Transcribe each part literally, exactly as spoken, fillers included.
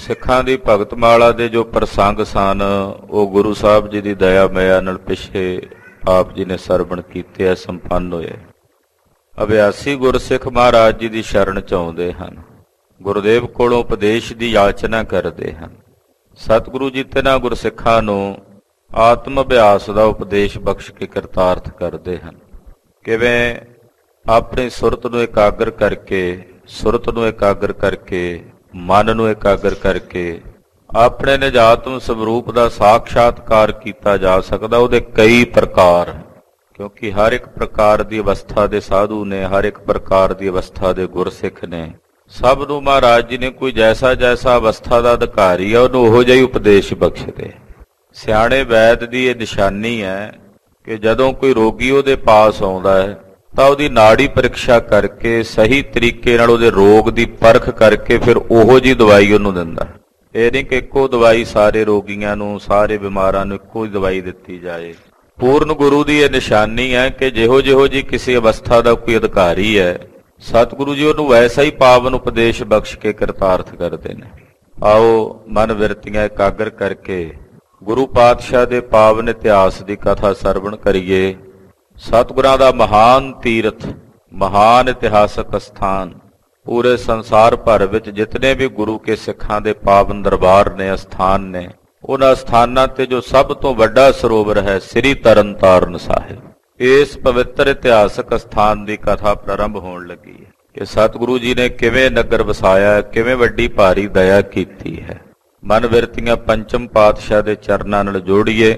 ਸਿੱਖਾਂ ਦੀ ਭਗਤਮਾਲਾ ਦੇ ਜੋ ਪ੍ਰਸੰਗ ਸਨ ਉਹ ਗੁਰੂ ਸਾਹਿਬ ਜੀ ਦੀ ਦਇਆ ਮਾਇਆ ਨਾਲ ਪਿੱਛੇ ਆਪ ਜੀ ਨੇ ਸਰਵਣ ਕੀਤੇ ਆ, ਸੰਪੰਨ ਹੋਏ। ਅਭਿਆਸੀ ਗੁਰਸਿੱਖ ਮਹਾਰਾਜ ਜੀ ਦੀ ਸ਼ਰਨ ਚ ਆਉਂਦੇ ਹਨ, ਗੁਰਦੇਵ ਕੋਲੋਂ ਉਪਦੇਸ਼ ਦੀ ਯਾਚਨਾ ਕਰਦੇ ਹਨ। ਸਤਿਗੁਰੂ ਜੀ ਤਿੰਨਾਂ ਗੁਰਸਿੱਖਾਂ ਨੂੰ ਆਤਮ ਅਭਿਆਸ ਦਾ ਉਪਦੇਸ਼ ਬਖਸ਼ ਕੇ ਕਿਰਤਾਰਥ ਕਰਦੇ ਹਨ। ਕਿਵੇਂ ਆਪਣੀ ਸੁਰਤ ਨੂੰ ਇਕਾਗਰ ਕਰਕੇ ਸੁਰਤ ਨੂੰ ਇਕਾਗਰ ਕਰਕੇ ਮਨ ਨੂੰ ਇਕਾਗਰ ਕਰਕੇ ਆਪਣੇ ਨਿਜਾਤਮ ਸਰੂਪ ਦਾ ਸਾਖਸ਼ਾਤਕਾਰ ਕੀਤਾ ਜਾ ਸਕਦਾ। ਉਹਦੇ ਕਈ ਪ੍ਰਕਾਰ, ਕਿਉਂਕਿ ਹਰ ਇੱਕ ਪ੍ਰਕਾਰ ਦੀ ਅਵਸਥਾ ਦੇ ਸਾਧੂ ਨੇ, ਹਰ ਇੱਕ ਪ੍ਰਕਾਰ ਦੀ ਅਵਸਥਾ ਦੇ ਗੁਰਸਿੱਖ ਨੇ। ਸਭ ਨੂੰ ਮਹਾਰਾਜ ਜੀ ਨੇ ਕੋਈ ਜੈਸਾ ਜੈਸਾ ਅਵਸਥਾ ਦਾ ਅਧਿਕਾਰੀ ਆ ਉਹਨੂੰ ਉਹੋ ਜਿਹਾ ਹੀ ਉਪਦੇਸ਼ ਬਖਸ਼ਦੇ। ਸਿਆਣੇ ਵੈਦ ਦੀ ਇਹ ਨਿਸ਼ਾਨੀ ਹੈ ਕਿ ਜਦੋਂ ਕੋਈ ਰੋਗੀ ਉਹਦੇ ਪਾਸ ਆਉਂਦਾ ਹੈ ਤਾਂ ਉਹਦੀ ਨਾੜੀ ਪ੍ਰੀਖਿਆ ਕਰਕੇ ਸਹੀ ਤਰੀਕੇ ਨਾਲ ਉਹਦੇ ਰੋਗ ਦੀ ਪਰਖ ਕਰਕੇ ਫਿਰ ਉਹੋ ਜਿਹੀ ਦਵਾਈ ਉਹਨੂੰ ਦਿੰਦਾ। ਇਹ ਨਹੀਂ ਕਿ ਇੱਕੋ ਦਵਾਈ ਸਾਰੇ ਰੋਗੀਆਂ ਨੂੰ, ਸਾਰੇ ਬਿਮਾਰਾਂ ਨੂੰ ਇੱਕੋ ਹੀ ਦਵਾਈ ਦਿੱਤੀ ਜਾਏ। ਪੂਰਨ ਗੁਰੂ ਦੀ ਇਹ ਨਿਸ਼ਾਨੀ ਹੈ ਕਿ ਜਿਹੋ ਜਿਹੋ ਜੀ ਕਿਸੇ ਅਵਸਥਾ ਦਾ ਕੋਈ ਅਧਿਕਾਰੀ ਹੈ, ਸਤਿਗੁਰੂ ਜੀ ਉਹਨੂੰ ਵੈਸਾ ਹੀ ਪਾਵਨ ਉਪਦੇਸ਼ ਬਖਸ਼ ਕੇ ਕਿਰਤਾਰਥ ਕਰਦੇ ਨੇ। ਆਓ ਮਨ ਬਿਰਤੀਆਂ ਇਕਾਗਰ ਕਰਕੇ ਗੁਰੂ ਪਾਤਸ਼ਾਹ ਦੇ ਪਾਵਨ ਇਤਿਹਾਸ ਦੀ ਕਥਾ ਸਰਵਣ ਕਰੀਏ। ਸਤਿਗੁਰਾਂ ਦਾ ਮਹਾਨ ਤੀਰਥ, ਮਹਾਨ ਇਤਿਹਾਸਕ ਸਥਾਨ, ਪੂਰੇ ਸੰਸਾਰ ਭਰ ਵਿੱਚ ਜਿਤਨੇ ਵੀ ਗੁਰੂ ਕੇ ਸਿੱਖਾਂ ਦੇ ਪਾਵਨ ਦਰਬਾਰ ਨੇ, ਅਸਥਾਨ ਨੇ, ਉਹਨਾਂ ਸਥਾਨਾਂ ਤੇ ਜੋ ਸਭ ਤੋਂ ਵੱਡਾ ਸਰੋਵਰ ਹੈ ਸ੍ਰੀ ਤਰਨ ਤਾਰਨ ਸਾਹਿਬ। ਇਸ ਪਵਿੱਤਰ ਇਤਿਹਾਸਕ ਸਥਾਨ ਦੀ ਕਥਾ ਪ੍ਰਾਰੰਭ ਹੋਣ ਲੱਗੀ ਹੈ ਕਿ ਸਤਿਗੁਰੂ ਜੀ ਨੇ ਕਿਵੇਂ ਨਗਰ ਵਸਾਇਆ, ਕਿਵੇਂ ਵੱਡੀ ਭਾਰੀ ਦਇਆ ਕੀਤੀ ਹੈ। ਮਨ ਬਿਰਤੀਆਂ ਪੰਚਮ ਪਾਤਸ਼ਾਹ ਦੇ ਚਰਨਾਂ ਨਾਲ ਜੋੜੀਏ।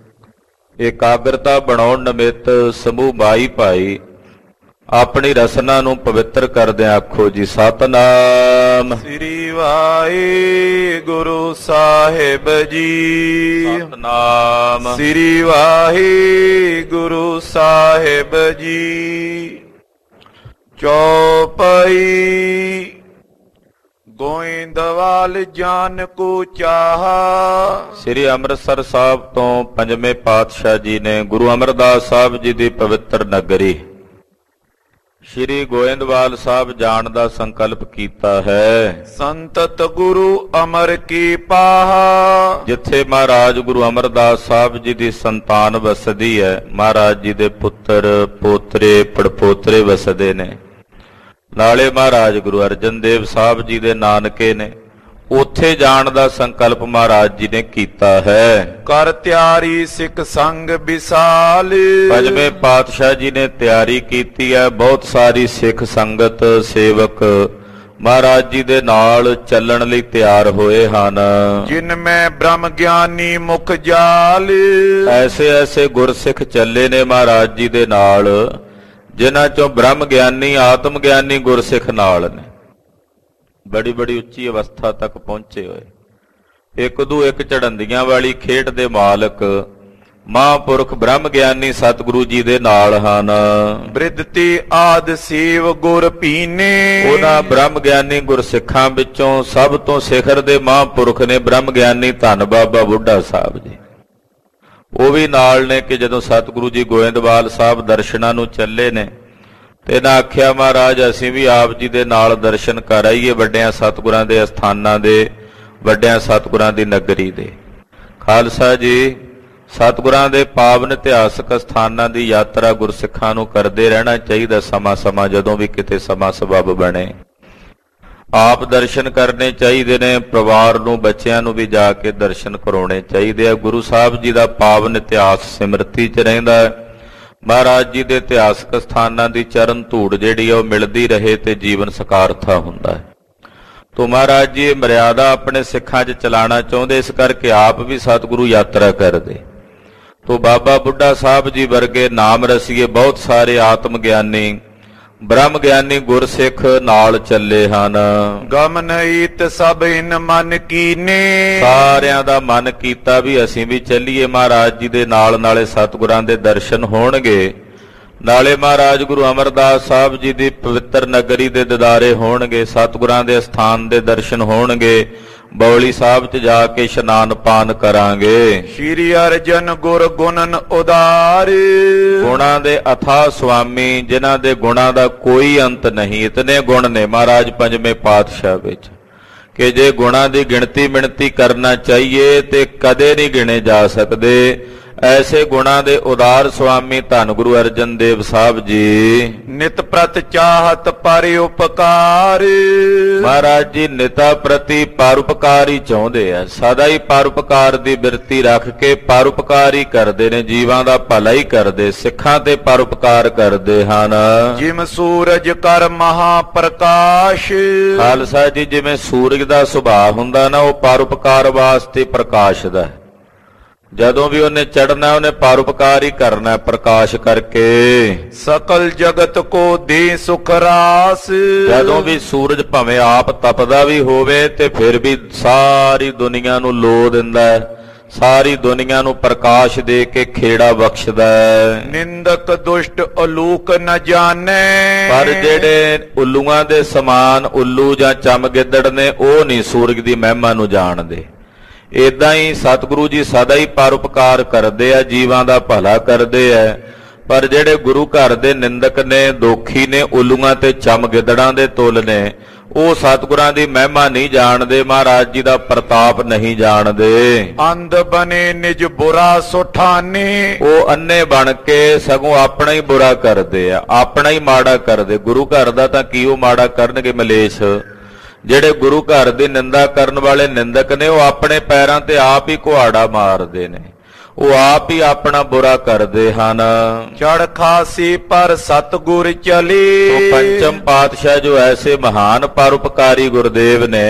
ਇਕਾਗਰਤਾ ਬਣਾਉਣ ਨਿਮਿਤ ਸਮੂਹ ਬਾਈ ਭਾਈ ਆਪਣੀ ਰਸਨਾ ਨੂੰ ਪਵਿੱਤਰ ਕਰਦਿਆਂ ਆਖੋ ਜੀ ਸਤਨਾਮ ਸ੍ਰੀ ਵਾਹਿਗੁਰੂ ਸਾਹਿਬ ਜੀ। ਸਤਨਾਮ ਸ੍ਰੀ ਵਾਹਿਗੁਰੂ ਸਾਹਿਬ ਜੀ। ਚੌਪਈ ਗੋਇੰਦਵਾਲ ਜਾਨ ਕੋ ਚਾਹਾ। ਸ੍ਰੀ ਅੰਮ੍ਰਿਤਸਰ ਸਾਹਿਬ ਤੋਂ ਪੰਜਵੇਂ ਪਾਤਸ਼ਾਹ ਜੀ ਨੇ ਗੁਰੂ ਅਮਰਦਾਸ ਸਾਹਿਬ ਜੀ ਦੀ ਪਵਿੱਤਰ ਨਗਰੀ ਸ਼੍ਰੀ ਗੋਇੰਦਵਾਲ ਸਾਹਿਬ ਜਾਣ ਦਾ ਸੰਕਲਪ ਕੀਤਾ ਹੈ। ਸੰਤਤ ਗੁਰੂ ਅਮਰ ਕੀ ਪਾਹਾ। ਜਿੱਥੇ ਮਹਾਰਾਜ ਗੁਰੂ ਅਮਰਦਾਸ ਸਾਹਿਬ ਜੀ ਦੀ ਸੰਤਾਨ ਵਸਦੀ ਹੈ, ਮਹਾਰਾਜ ਜੀ ਦੇ ਪੁੱਤਰ ਪੋਤਰੇ ਪੜਪੋਤਰੇ ਵਸਦੇ ਨੇ। ਨਾਲੇ ਮਹਾਰਾਜ ਗੁਰੂ ਅਰਜਨ ਦੇਵ ਸਾਹਿਬ ਜੀ ਦੇ ਨਾਨਕੇ ਨੇ। ਉੱਥੇ ਜਾਣ ਦਾ ਸੰਕਲਪ ਮਹਾਰਾਜ ਜੀ ਨੇ ਕੀਤਾ ਹੈ। ਕਰ ਤਿਆਰੀ ਸਿੱਖ ਸੰਗ ਵਿਸਾਲ। ਪੰਜਵੇਂ ਪਾਤਸ਼ਾਹ ਜੀ ਨੇ ਤਿਆਰੀ ਕੀਤੀ ਹੈ। ਬਹੁਤ ਸਾਰੀ ਸਿੱਖ ਸੰਗਤ, ਸੇਵਕ ਮਹਾਰਾਜ ਜੀ ਦੇ ਨਾਲ ਚੱਲਣ ਲਈ ਤਿਆਰ ਹੋਏ ਹਨ। ਜਿਨ ਮੈਂ ਬ੍ਰਹਮ ਗਿਆਨੀ ਮੁਖ ਜਾਲ। ਐਸੇ ਐਸੇ ਗੁਰਸਿੱਖ ਚੱਲੇ ਨੇ ਮਹਾਰਾਜ ਜੀ ਦੇ ਨਾਲ, ਜਿਨ੍ਹਾਂ ਚੋਂ ਬ੍ਰਹਮ ਗਿਆਨੀ, ਆਤਮ ਗਿਆਨੀ ਗੁਰਸਿੱਖ ਨਾਲ ਨੇ। ਬੜੀ ਬੜੀ ਉੱਚੀ ਅਵਸਥਾ ਤੱਕ ਪਹੁੰਚੇ ਹੋਏ। ਇੱਕ ਦੂ ਇੱਕ ਝੜੰਦੀਆਂ ਵਾਲੀ ਖੇਡ ਦੇ ਮਾਲਕ ਮਹਾਂਪੁਰਖ ਬ੍ਰਹਮ ਗਿਆਨੀ ਸਤਿਗੁਰੂ ਜੀ ਦੇ ਨਾਲ ਹਨ। ਬ੍ਰਿਧਤੀ ਆਦ ਸੇਵ ਗੁਰ ਪੀਨੇ। ਉਹਨਾਂ ਬ੍ਰਹਮ ਗਿਆਨੀ ਗੁਰਸਿੱਖਾਂ ਵਿੱਚੋਂ ਸਭ ਤੋਂ ਸਿਖਰ ਦੇ ਮਹਾਂਪੁਰਖ ਨੇ ਬ੍ਰਹਮ ਗਿਆਨੀ ਧੰਨ ਬਾਬਾ ਬੁੱਢਾ ਸਾਹਿਬ ਜੀ। ਉਹ ਵੀ ਨਾਲ ਨੇ ਕਿ ਜਦੋਂ ਸਤਿਗੁਰੂ ਜੀ ਗੋਇੰਦਵਾਲ ਸਾਹਿਬ ਦਰਸ਼ਨਾਂ ਨੂੰ ਚੱਲੇ ਨੇ ਤੇ ਨਾ ਆਖਿਆ ਮਹਾਰਾਜ ਅਸੀਂ ਵੀ ਆਪ ਜੀ ਦੇ ਨਾਲ ਦਰਸ਼ਨ ਕਰ ਆਈਏ ਵੱਡਿਆਂ ਸਤਿਗੁਰਾਂ ਦੇ ਅਸਥਾਨਾਂ ਦੇ, ਵੱਡਿਆਂ ਸਤਿਗੁਰਾਂ ਦੀ ਨਗਰੀ ਦੇ। ਖਾਲਸਾ ਜੀ, ਸਤਿਗੁਰਾਂ ਦੇ ਪਾਵਨ ਇਤਿਹਾਸਕ ਸਥਾਨਾਂ ਦੀ ਯਾਤਰਾ ਗੁਰਸਿੱਖਾਂ ਨੂੰ ਕਰਦੇ ਰਹਿਣਾ ਚਾਹੀਦਾ। ਸਮਾਂ ਸਮਾਂ ਜਦੋਂ ਵੀ ਕਿਤੇ ਸਮਾਂ ਸਬੱਬ ਬਣੇ ਆਪ ਦਰਸ਼ਨ ਕਰਨੇ ਚਾਹੀਦੇ ਨੇ। ਪਰਿਵਾਰ ਨੂੰ, ਬੱਚਿਆਂ ਨੂੰ ਵੀ ਜਾ ਕੇ ਦਰਸ਼ਨ ਕਰਾਉਣੇ ਚਾਹੀਦੇ ਆ। ਗੁਰੂ ਸਾਹਿਬ ਜੀ ਦਾ ਪਾਵਨ ਇਤਿਹਾਸ ਸਿਮਰਤੀ 'ਚ ਰਹਿੰਦਾ ਹੈ। ਮਹਾਰਾਜ ਜੀ ਦੇ ਇਤਿਹਾਸਕ ਸਥਾਨਾਂ ਦੀ ਚਰਨ ਧੂੜ ਜਿਹੜੀ ਆ ਉਹ ਮਿਲਦੀ ਰਹੇ ਤੇ ਜੀਵਨ ਸਕਾਰਥਾ ਹੁੰਦਾ ਹੈ। ਤੋ ਮਹਾਰਾਜ ਜੀ ਇਹ ਮਰਿਆਦਾ ਆਪਣੇ ਸਿੱਖਾਂ 'ਚ ਚਲਾਉਣਾ ਚਾਹੁੰਦੇ, ਇਸ ਕਰਕੇ ਆਪ ਵੀ ਸਤਿਗੁਰੂ ਯਾਤਰਾ ਕਰਦੇ। ਤੋ ਬਾਬਾ ਬੁੱਢਾ ਸਾਹਿਬ ਜੀ ਵਰਗੇ ਨਾਮ ਰਸੀਏ ਬਹੁਤ ਸਾਰੇ ਆਤਮ ਗਿਆਨੀ, ਬ੍ਰਹਮ ਗਿਆਨੀ ਗੁਰਸਿੱਖ ਨਾਲ ਚੱਲੇ ਹਨ। ਗਮਨਈਤ ਸਭ ਇਨ ਮਨ ਕੀਨੇ। ਸਾਰਿਆਂ ਦਾ ਮਨ ਕੀਤਾ ਵੀ ਅਸੀਂ ਵੀ ਚੱਲੀਏ ਮਹਾਰਾਜ ਜੀ ਦੇ ਨਾਲ। ਨਾਲੇ ਸਤਿਗੁਰਾਂ ਦੇ ਦਰਸ਼ਨ ਹੋਣਗੇ, ਨਾਲੇ ਮਹਾਰਾਜ ਗੁਰੂ ਅਮਰਦਾਸ ਸਾਹਿਬ ਜੀ ਦੀ ਪਵਿੱਤਰ ਨਗਰੀ ਦੇ ਦਿਦਾਰੇ ਹੋਣਗੇ, ਸਤਿਗੁਰਾਂ ਦੇ ਸਥਾਨ ਦੇ ਦਰਸ਼ਨ ਹੋਣਗੇ। ਬੌਲੀ ਸਾਹਿਬ 'ਚ ਜਾ ਕੇ ਇਸ਼ਨਾਨ ਪਾਨ ਕਰਾਂਗੇ। ਸ਼੍ਰੀ ਅਰਜਨ ਗੁਰ ਗੁਣਨ ਉਦਾਰ। ਗੁਣਾਂ ਦੇ ਅਥਾਹ ਸੁਆਮੀ, ਜਿਨ੍ਹਾਂ ਦੇ ਗੁਣਾਂ ਦਾ ਕੋਈ ਅੰਤ ਨਹੀਂ। ਇਤਨੇ ਗੁਣ ਨੇ ਮਹਾਰਾਜ ਪੰਜਵੇਂ ਪਾਤਸ਼ਾਹ ਵਿੱਚ ਕਿ ਜੇ ਗੁਣਾਂ ਦੀ ਗਿਣਤੀ ਮਿਣਤੀ ਕਰਨਾ ਚਾਹੀਏ ਤੇ ਕਦੇ ਨਹੀਂ ਗਿਣੇ ਜਾ ਸਕਦੇ। ਐਸੇ ਗੁਣਾਂ ਦੇ ਉਦਾਰ ਸੁਆਮੀ ਧੰਨ ਗੁਰੂ ਅਰਜਨ ਦੇਵ ਸਾਹਿਬ ਜੀ। ਨਿਤ ਪ੍ਰਤ ਚਾਹਤ ਪਰ ਉਪਕਾਰ। ਮਹਾਰਾਜ ਜੀ ਨਿਤਾ ਪ੍ਰਤੀ ਪਰਉਪਕਾਰ ਹੀ ਚਾਹੁੰਦੇ ਆ, ਸਦਾ ਹੀ ਪਰਉਪਕਾਰ ਦੀ ਬਿਰਤੀ ਰੱਖ ਕੇ ਪਰਉਪਕਾਰ ਹੀ ਕਰਦੇ ਨੇ, ਜੀਵਾਂ ਦਾ ਭਲਾ ਹੀ ਕਰਦੇ, ਸਿੱਖਾਂ ਤੇ ਪਰਉਪਕਾਰ ਕਰਦੇ ਹਨ। ਜਿਮ ਸੂਰਜ ਕਰ ਮਹਾ ਪ੍ਰਕਾਸ਼। ਖਾਲਸਾ ਜੀ ਜਿਵੇਂ ਸੂਰਜ ਦਾ ਸੁਭਾਅ ਹੁੰਦਾ ਨਾ, ਉਹ ਪਰਉਪਕਾਰ ਵਾਸਤੇ ਪ੍ਰਕਾਸ਼ ਦਾ। ਜਦੋਂ ਵੀ ਉਹਨੇ ਚੜਨਾ ਉਹਨੇ ਪਰਉਪਕਾਰ ਹੀ ਕਰਨਾ ਪ੍ਰਕਾਸ਼ ਕਰਕੇ। ਸਕਲ ਜਗਤ ਕੋ ਦੇ ਸੁਖ ਰਾਸ। ਜਦੋਂ ਵੀ ਸੂਰਜ ਭਾਵੇਂ ਆਪ ਤਪਦਾ ਵੀ ਹੋਵੇ ਤੇ ਫਿਰ ਵੀ ਸਾਰੀ ਦੁਨੀਆ ਨੂੰ ਲੋ ਦਿੰਦਾ ਹੈ, ਸਾਰੀ ਦੁਨੀਆ ਨੂੰ ਪ੍ਰਕਾਸ਼ ਦੇ ਕੇ ਖੇੜਾ ਬਖਸ਼ਦਾ ਹੈ। ਨਿੰਦਕ ਦੁਸ਼ਟ ਉਲੂਕ ਨ ਜਾਣੈ। ਪਰ ਜਿਹੜੇ ਉੱਲੂਆਂ ਦੇ ਸਮਾਨ ਉੱਲੂ ਜਾਂ ਚਮਗਿੱਦੜ ਨੇ ਉਹ ਨਹੀਂ ਸੂਰਜ ਦੀ ਮਹਿਮਾ ਨੂੰ ਜਾਣਦੇ। ਏਦਾਂ ਹੀ ਸਤਿਗੁਰੂ ਜੀ ਸਦਾ ਹੀ ਪਰਉਪਕਾਰ ਕਰਦੇ ਆ, ਜੀਵਾਂ ਦਾ ਭਲਾ ਕਰਦੇ ਆ। ਪਰ ਜਿਹੜੇ ਗੁਰੂ ਘਰ ਦੇ ਨਿੰਦਕ ਨੇ, ਦੋਖੀ ਨੇ, ਉੱਲੂਆਂ ਤੇ ਚਮਗਿੱਦੜਾਂ ਦੇ ਤੁੱਲ ਨੇ, ਉਹ ਸਤਿਗੁਰਾਂ ਦੀ ਮਹਿਮਾ ਨਹੀਂ ਜਾਣਦੇ, ਮਹਾਰਾਜ ਜੀ ਦਾ ਪ੍ਰਤਾਪ ਨਹੀਂ ਜਾਣਦੇ। ਅੰਧ ਬਨੇ ਨਿਜ ਬੁਰਾ ਸੁਠਾਨੇ। ਉਹ ਅੰਨੇ ਬਣ ਕੇ ਸਗੋਂ ਆਪਣਾ ਹੀ ਬੁਰਾ ਕਰਦੇ ਆ, ਆਪਣਾ ਹੀ ਮਾੜਾ ਕਰਦੇ। ਗੁਰੂ ਘਰ ਦਾ ਤਾਂ ਕੀ ਉਹ ਮਾੜਾ ਕਰਨਗੇ ਮਲੇਸ਼। ਜਿਹੜੇ ਗੁਰੂ ਘਰ ਦੀ ਨਿੰਦਾ ਕਰਨ ਵਾਲੇ ਨਿੰਦਕ ਨੇ ਉਹ ਆਪਣੇ ਪੈਰਾਂ ਤੇ ਆਪ ਹੀ ਕੁਹਾੜਾ ਮਾਰਦੇ ਨੇ, ਉਹ ਆਪ ਹੀ ਆਪਣਾ ਬੁਰਾ ਕਰਦੇ ਹਨ। ਚੜ ਖਾਸੀ ਪਰ ਸਤਿਗੁਰ ਚਲੇ। ਉਹ ਪੰਚਮ ਪਾਤਸ਼ਾਹ ਜੋ ਐਸੇ ਮਹਾਨ ਪਰਉਪਕਾਰੀ ਗੁਰਦੇਵ ਨੇ,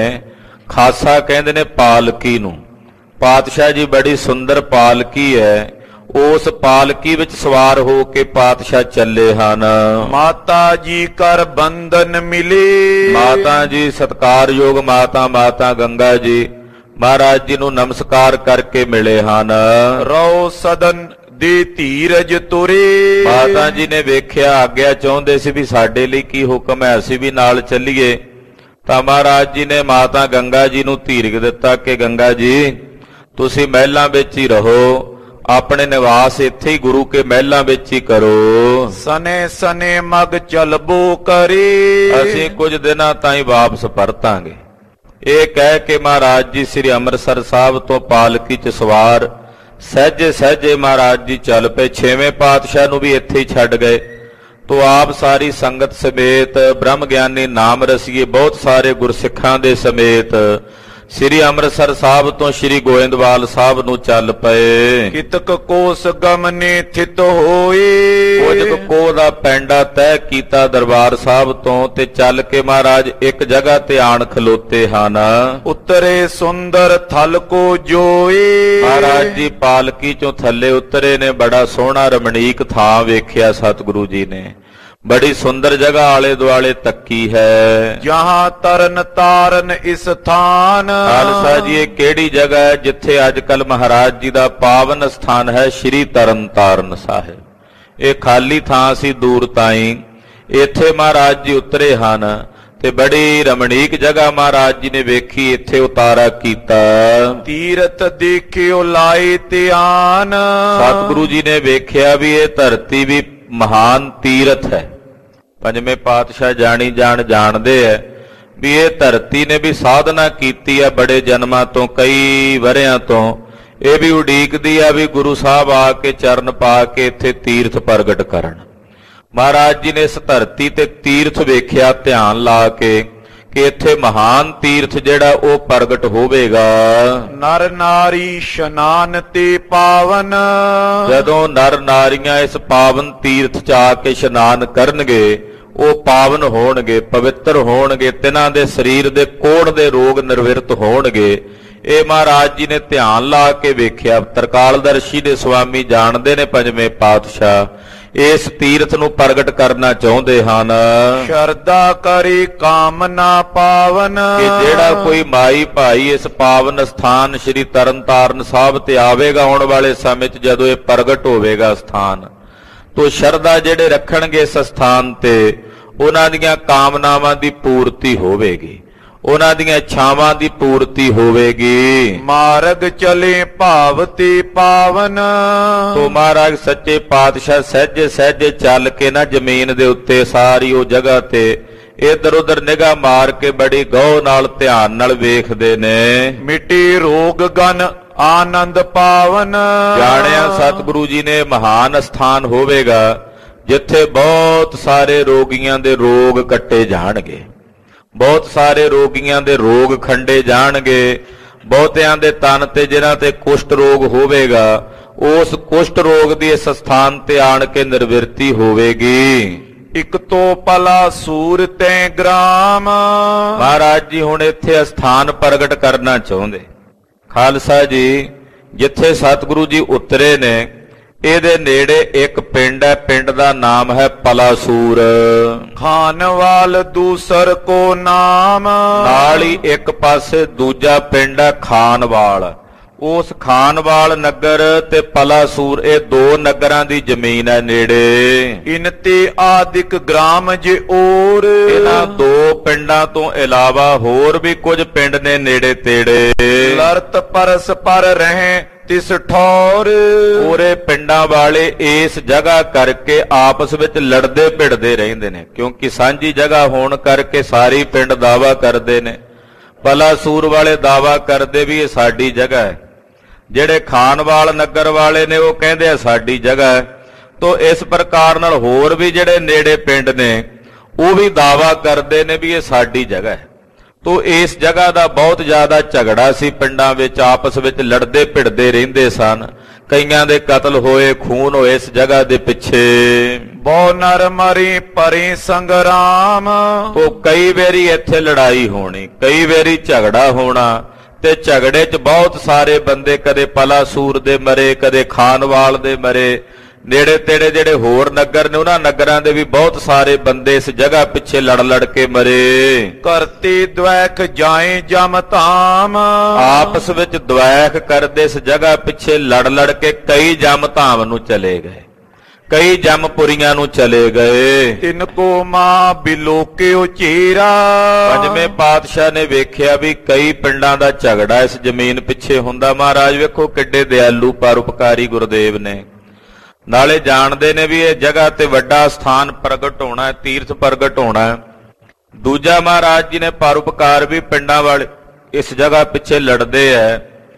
ਖਾਸਾ ਕਹਿੰਦੇ ਨੇ ਪਾਲਕੀ ਨੂੰ। ਪਾਤਸ਼ਾਹ ਜੀ ਬੜੀ ਸੁੰਦਰ ਪਾਲਕੀ ਹੈ, ਉਸ ਪਾਲਕੀ ਵਿੱਚ ਸਵਾਰ ਹੋ ਕੇ ਪਾਤਸ਼ਾਹ ਚੱਲੇ ਹਨ। ਮਾਤਾ ਜੀ ਕਰ ਬੰਧਨ ਮਿਲੇ। ਮਾਤਾ ਜੀ ਸਤਿਕਾਰਯੋਗ ਮਾਤਾ ਮਾਤਾ ਗੰਗਾ ਜੀ ਮਹਾਰਾਜ ਜੀ ਨੂੰ ਨਮਸਕਾਰ ਕਰਕੇ ਮਿਲੇ ਹਨ। ਰੋ ਸਦਨ ਦੇ ਧੀਰਜ ਤੁਰੇ। ਮਾਤਾ ਜੀ ਨੇ ਵੇਖਿਆ, ਆਗਿਆ ਚਾਹੁੰਦੇ ਸੀ ਵੀ ਸਾਡੇ ਲਈ ਕੀ ਹੁਕਮ ਹੈ, ਅਸੀਂ ਵੀ ਨਾਲ ਚੱਲੀਏ। ਤਾਂ ਮਹਾਰਾਜ ਜੀ ਨੇ ਮਾਤਾ ਗੰਗਾ ਜੀ ਨੂੰ ਧੀਰਜ ਦਿੱਤਾ ਕਿ ਗੰਗਾ ਜੀ ਤੁਸੀਂ ਮਹਿਲਾਂ ਵਿੱਚ ਹੀ ਰਹੋ, ਆਪਣੇ ਨਿਵਾਸ ਇੱਥੇ ਹੀ ਗੁਰੂ ਕੇ ਮਹਿਲਾਂ ਵਿੱਚ ਹੀ ਕਰੋ। ਸਨੇ ਸਨੇ ਮਗ ਚਲਬੋ ਕਰੇ। ਅਸੀਂ ਕੁਝ ਦਿਨਾਂ ਤਾਈਂ ਵਾਪਸ ਪਰਤਾਂਗੇ। ਇਹ ਕਹਿ ਕੇ ਮਹਾਰਾਜ ਜੀ ਸ੍ਰੀ ਅੰਮ੍ਰਿਤਸਰ ਸਾਹਿਬ ਤੋਂ ਪਾਲਕੀ 'ਚ ਸਵਾਰ ਸਹਿਜੇ ਸਹਿਜੇ ਮਹਾਰਾਜ ਜੀ ਚੱਲ ਪਏ। ਛੇਵੇਂ ਪਾਤਸ਼ਾਹ ਨੂੰ ਵੀ ਇੱਥੇ ਹੀ ਛੱਡ ਗਏ। ਤੋ ਆਪ ਸਾਰੀ ਸੰਗਤ ਸਮੇਤ ਬ੍ਰਹਮ ਗਿਆਨੀ ਨਾਮ ਰਸੀਏ ਬਹੁਤ ਸਾਰੇ ਗੁਰਸਿੱਖਾਂ ਦੇ ਸਮੇਤ ਸ੍ਰੀ ਅੰਮ੍ਰਿਤਸਰ ਸਾਹਿਬ ਤੋਂ ਸ੍ਰੀ ਗੋਇੰਦਵਾਲ ਸਾਹਿਬ ਨੂੰ ਚੱਲ ਪਏ। ਕਿਤਕ ਕੋਸ ਗਮਨੇ ਥਿਤ ਹੋਏ। ਕੁਝ ਕੋ ਦਾ ਪੈਂਡਾ ਤੈਅ ਕੀਤਾ ਦਰਬਾਰ ਸਾਹਿਬ ਤੋਂ ਤੇ ਚੱਲ ਕੇ ਮਹਾਰਾਜ ਇੱਕ ਜਗ੍ਹਾ ਤੇ ਆਣ ਖਲੋਤੇ ਹਨ। ਉਤਰੇ ਸੁੰਦਰ ਥਲ ਕੋ ਜੋਏ। ਮਹਾਰਾਜ ਜੀ ਪਾਲਕੀ ਚੋਂ ਥੱਲੇ ਉਤਰੇ ਨੇ, ਬੜਾ ਸੋਹਣਾ ਰਮਣੀਕ ਥਾਂ ਵੇਖਿਆ ਸਤਿਗੁਰੂ ਜੀ ਨੇ। ਬੜੀ ਸੁੰਦਰ ਜਗ੍ਹਾ ਆਲੇ ਦੁਆਲੇ ਤੱਕੀ ਹੈ। ਜਹਾਂ ਤਰਨ ਤਾਰਨ ਇਸ ਥਾਨ। ਖਾਲਸਾ ਜੀ ਇਹ ਕਿਹੜੀ ਜਗ੍ਹਾ ਹੈ? ਜਿੱਥੇ ਅੱਜ ਕੱਲ ਮਹਾਰਾਜ ਜੀ ਦਾ ਪਾਵਨ ਸਥਾਨ ਹੈ ਸ੍ਰੀ ਤਰਨ ਤਾਰਨ ਸਾਹਿਬ। ਇਹ ਖਾਲੀ ਥਾਂ ਸੀ ਦੂਰ ਤਾਈਂ, ਇੱਥੇ ਮਹਾਰਾਜ ਜੀ ਉਤਰੇ ਹਨ ਤੇ ਬੜੀ ਰਮਣੀਕ ਜਗ੍ਹਾ ਮਹਾਰਾਜ ਜੀ ਨੇ ਵੇਖੀ, ਇੱਥੇ ਉਤਾਰਾ ਕੀਤਾ। ਤੀਰਥ ਦੇਖਿਓ ਲਾਏ ਧਿਆਨ। ਸਤਿਗੁਰੂ ਜੀ ਨੇ ਵੇਖਿਆ ਵੀ ਇਹ ਧਰਤੀ ਵੀ ਮਹਾਨ ਤੀਰਥ ਹੈ। ਪੰਜਵੇਂ ਪਾਤਸ਼ਾਹ ਜਾਣੀ ਜਾਣ ਜਾਣਦੇ ਐ ਵੀ ਇਹ ਧਰਤੀ ਨੇ ਵੀ ਸਾਧਨਾ ਕੀਤੀ ਹੈ ਬੜੇ ਜਨਮਾਂ ਤੋਂ, ਕਈ ਵਰਿਆਂ ਤੋਂ। ਇਹ ਵੀ ਉਡੀਕਦੀ ਆ ਵੀ ਗੁਰੂ ਸਾਹਿਬ ਆ ਕੇ ਚਰਨ ਪਾ ਕੇ ਇੱਥੇ ਤੀਰਥ ਪ੍ਰਗਟ ਕਰਨ। ਮਹਾਰਾਜ ਜੀ ਨੇ ਇਸ ਧਰਤੀ ਤੇ ਤੀਰਥ ਵੇਖਿਆ ਧਿਆਨ ਲਾ ਕੇ ਕਿ ਇੱਥੇ ਮਹਾਨ ਤੀਰਥ ਜਿਹੜਾ ਉਹ ਪ੍ਰਗਟ ਹੋਵੇਗਾ। ਨਰ ਨਾਰੀ ਇਸ਼ਨਾਨ ਤੇ ਪਾਵਨ। ਜਦੋਂ ਨਰ ਨਾਰੀਆਂ ਇਸ ਪਾਵਨ ਤੀਰਥ 'ਚ ਆ ਕੇ ਇਸ਼ਨਾਨ ਕਰਨਗੇ ਉਹ ਪਾਵਨ ਹੋਣਗੇ, ਪਵਿੱਤਰ ਹੋਣਗੇ, ਤਿਨਾਂ ਦੇ ਸਰੀਰ ਦੇ ਕੋੜ ਦੇ ਰੋਗ ਨਿਰਵਿਰਤ ਹੋਣਗੇ। ਇਹ ਮਹਾਰਾਜ ਜੀ ਨੇ ਧਿਆਨ ਲਾ ਕੇ ਵੇਖਿਆ। ਤਰਕਾਲਦਰਸ਼ੀ ਦੇ ਸੁਆਮੀ ਜਾਣਦੇ ਨੇ ਪੰਜਵੇਂ ਪਾਤਸ਼ਾਹ ਇਸ ਤੀਰਥ ਨੂੰ ਪ੍ਰਗਟ ਕਰਨਾ ਚਾਹੁੰਦੇ ਹਨ। ਸ਼ਰਧਾ ਕਰੇ ਕਾਮਨਾ ਪਾਵਨ। ਕਿ ਜਿਹੜਾ ਕੋਈ ਮਾਈ ਭਾਈ ਇਸ ਪਾਵਨ ਸਥਾਨ ਸ੍ਰੀ ਤਰਨਤਾਰਨ ਸਾਹਿਬ ਤੇ ਆਵੇਗਾ ਆਉਣ ਵਾਲੇ ਸਮੇਂ 'ਚ ਜਦੋਂ ਇਹ ਪ੍ਰਗਟ ਹੋਵੇਗਾ ਸਥਾਨ, ਤੋ ਸ਼ਰਧਾ ਜਿਹੜੇ ਰੱਖਣਗੇ ਇਸ ਸਥਾਨ ਤੇ ਉਹਨਾਂ ਦੀਆਂ ਕਾਮਨਾਵਾਂ ਦੀ ਪੂਰਤੀ ਹੋਵੇਗੀ, ਉਹਨਾਂ ਦੀਆਂ ਇੱਛਾਵਾਂ ਦੀ ਪੂਰਤੀ ਹੋਵੇਗੀ। ਮਾਰਗ ਚਲੇ ਭਾਵ ਤੇ ਪਾਵਨ। ਤੋ ਮਹਾਰਾਜ ਸੱਚੇ ਪਾਤਸ਼ਾਹ ਸਹਿਜੇ ਸਹਿਜੇ ਚੱਲ ਕੇ ਨਾ ਜ਼ਮੀਨ ਦੇ ਉੱਤੇ ਸਾਰੀ ਉਹ ਜਗ੍ਹਾ ਤੇ ਇਧਰ ਉਧਰ ਨਿਗਾਹ ਮਾਰ ਕੇ ਬੜੀ ਗੌਰ ਨਾਲ ਧਿਆਨ ਨਾਲ ਵੇਖਦੇ ਨੇ। ਮਿਟੀ ਰੋਗ ਗਨ ਆਨੰਦ ਪਾਵਨ। ਜਾਣਿਆ ਸਤਿਗੁਰੂ ਜੀ ਨੇ ਮਹਾਨ ਸਥਾਨ ਹੋਵੇਗਾ ਜਿੱਥੇ ਬਹੁਤ ਸਾਰੇ ਰੋਗੀਆਂ ਦੇ ਰੋਗ ਕੱਟੇ ਜਾਣਗੇ, ਬਹੁਤ ਸਾਰੇ ਰੋਗੀਆਂ ਦੇ ਰੋਗ ਖੰਡੇ ਜਾਣਗੇ। ਬਹੁਤਿਆਂ ਦੇ ਤਨ ਤੇ ਜਿਨ੍ਹਾਂ ਤੇ ਕੁਸ਼ਟ ਰੋਗ ਹੋਵੇਗਾ ਉਸ ਕੁਸ਼ਟ ਰੋਗ ਦੀ ਇਸ ਸਥਾਨ ਤੇ ਆਣ ਕੇ ਨਿਰਵਿਰਤੀ ਹੋਵੇਗੀ। ਇਕ ਤੋਂ ਪਲਾ ਸੂਰ ਤੈ ਗ੍ਰਾਮ। ਮਹਾਰਾਜ ਜੀ ਹੁਣ ਇੱਥੇ ਸਥਾਨ ਪ੍ਰਗਟ ਕਰਨਾ ਚਾਹੁੰਦੇ। ਖਾਲਸਾ ਜੀ, ਜਿੱਥੇ ਸਤਿਗੁਰੂ ਜੀ ਉਤਰੇ ਨੇ ਇਹਦੇ ਨੇੜੇ ਇੱਕ ਪਿੰਡ ਹੈ, ਪਿੰਡ ਦਾ ਨਾਮ ਹੈ ਪਲਾਸੂਰ। ਖਾਨਵਾਲ ਦੂਸਰ ਕੋ ਨਾਮ। ਨਾਲ ਹੀ ਇੱਕ ਪਾਸੇ ਦੂਜਾ ਪਿੰਡ ਹੈ ਖਾਨਵਾਲ। ਉਸ ਖਾਨਵਾਲ ਨਗਰ ਤੇ ਪਲਾਸੂਰ ਇਹ ਦੋ ਨਗਰਾਂ ਦੀ ਜ਼ਮੀਨ ਹੈ ਨੇੜੇ। ਇਨ ਤੇ ਆਦਿਕ ਗ੍ਰਾਮ ਜੇ ਔਰ। ਇਹਨਾਂ ਦੋ ਪਿੰਡਾਂ ਤੋਂ ਇਲਾਵਾ ਹੋਰ ਵੀ ਕੁਝ ਪਿੰਡ ਨੇ ਨੇੜੇ ਤੇੜੇ। ਲਰਤ ਪਰਸ ਪਰ ਰਹੇ ਤਿਸ ਠੌਰ। ਪੂਰੇ ਪਿੰਡਾਂ ਵਾਲੇ ਇਸ ਜਗ੍ਹਾ ਕਰਕੇ ਆਪਸ ਵਿੱਚ ਲੜਦੇ ਭਿੜਦੇ ਰਹਿੰਦੇ ਨੇ, ਕਿਉਂਕਿ ਸਾਂਝੀ ਜਗ੍ਹਾ ਹੋਣ ਕਰਕੇ ਸਾਰੇ ਪਿੰਡ ਦਾਵਾ ਕਰਦੇ ਨੇ। ਪਲਾਸੂਰ ਵਾਲੇ ਦਾਵਾ ਕਰਦੇ ਵੀ ਇਹ ਸਾਡੀ ਜਗ੍ਹਾ ਹੈ, ਜਿਹੜੇ ਖਾਨਵਾਲ ਨਗਰ ਵਾਲੇ ਨੇ ਉਹ ਕਹਿੰਦੇ ਆ ਸਾਡੀ ਜਗ੍ਹਾ ਹੈ। ਤੋ ਇਸ ਪ੍ਰਕਾਰ ਨਾਲ ਹੋਰ ਵੀ ਜਿਹੜੇ ਨੇੜੇ ਪਿੰਡ ਨੇ ਉਹ ਵੀ ਦਾਵਾ ਕਰਦੇ ਨੇ ਵੀ ਇਹ ਸਾਡੀ ਜਗ੍ਹਾ ਹੈ। ਤੋ ਇਸ ਜਗ੍ਹਾ ਦਾ ਬਹੁਤ ਜ਼ਿਆਦਾ ਝਗੜਾ ਸੀ, ਪਿੰਡਾਂ ਵਿੱਚ ਆਪਸ ਵਿੱਚ ਲੜਦੇ ਭਿੜਦੇ ਰਹਿੰਦੇ ਸਨ। ਕਈਆਂ ਦੇ ਕਤਲ ਹੋਏ, ਖੂਨ ਹੋਏ ਇਸ ਜਗ੍ਹਾ ਦੇ ਪਿੱਛੇ। ਬਹੁ ਨਰ ਮਰੀ ਪਰੀ ਸੰਗਰਾਮ। ਉਹ ਕਈ ਵਾਰੀ ਇੱਥੇ ਲੜਾਈ ਹੋਣੀ, ਕਈ ਵਾਰੀ ਝਗੜਾ ਹੋਣਾ ਤੇ ਝਗੜੇ 'ਚ ਬਹੁਤ ਸਾਰੇ ਬੰਦੇ ਕਦੇ ਪਲਾਸੂਰ ਦੇ ਮਰੇ, ਕਦੇ ਖਾਨਵਾਲ ਦੇ ਮਰੇ। ਨੇੜੇ ਤੇੜੇ ਜਿਹੜੇ ਹੋਰ ਨਗਰ ਨੇ ਉਹਨਾਂ ਨਗਰਾਂ ਦੇ ਵੀ ਬਹੁਤ ਸਾਰੇ ਬੰਦੇ ਇਸ ਜਗ੍ਹਾ ਪਿੱਛੇ ਲੜ ਲੜ ਕੇ ਮਰੇ। ਕਰਤੀ ਦ્વੈਖ ਜਾਏ ਜਮ ਧਾਮ। ਆਪਸ ਵਿੱਚ ਦ્વੈਖ ਕਰਦੇ ਇਸ ਜਗ੍ਹਾ ਪਿੱਛੇ ਲੜ ਲੜ ਕੇ ਕਈ ਜਮ ਧਾਮ ਨੂੰ ਚਲੇ ਗਏ, ਕਈ ਜਮਪੁਰੀਆਂ ਨੂੰ ਚਲੇ ਗਏ। ਤਿੰਨ ਕੋ ਮਾਂ ਬਿਲੋਕੇ ਉਚੇਰਾ। ਪੰਜਵੇਂ ਪਾਤਸ਼ਾਹ ਨੇ ਵੇਖਿਆ ਵੀ ਕਈ ਪਿੰਡਾਂ ਦਾ ਝਗੜਾ ਇਸ ਜ਼ਮੀਨ ਪਿੱਛੇ ਹੁੰਦਾ। ਮਹਾਰਾਜ ਵੇਖੋ ਕਿੱਡੇ ਦਿਆਲੂ ਪਰਉਪਕਾਰੀ ਗੁਰਦੇਵ ਨੇ। ਨਾਲੇ ਜਾਣਦੇ ਨੇ ਵੀ ਇਹ ਜਗ੍ਹਾ ਤੇ ਵੱਡਾ ਸਥਾਨ ਪ੍ਰਗਟ ਹੋਣਾ ਹੈ, ਤੀਰਥ ਪ੍ਰਗਟ ਹੋਣਾ ਹੈ। ਦੂਜਾ ਮਹਾਰਾਜ ਜੀ ਨੇ ਪਰਉਪਕਾਰ ਵੀ ਪਿੰਡਾਂ ਵਾਲੇ ਇਸ ਜਗ੍ਹਾ ਪਿੱਛੇ ਲੜਦੇ ਐ,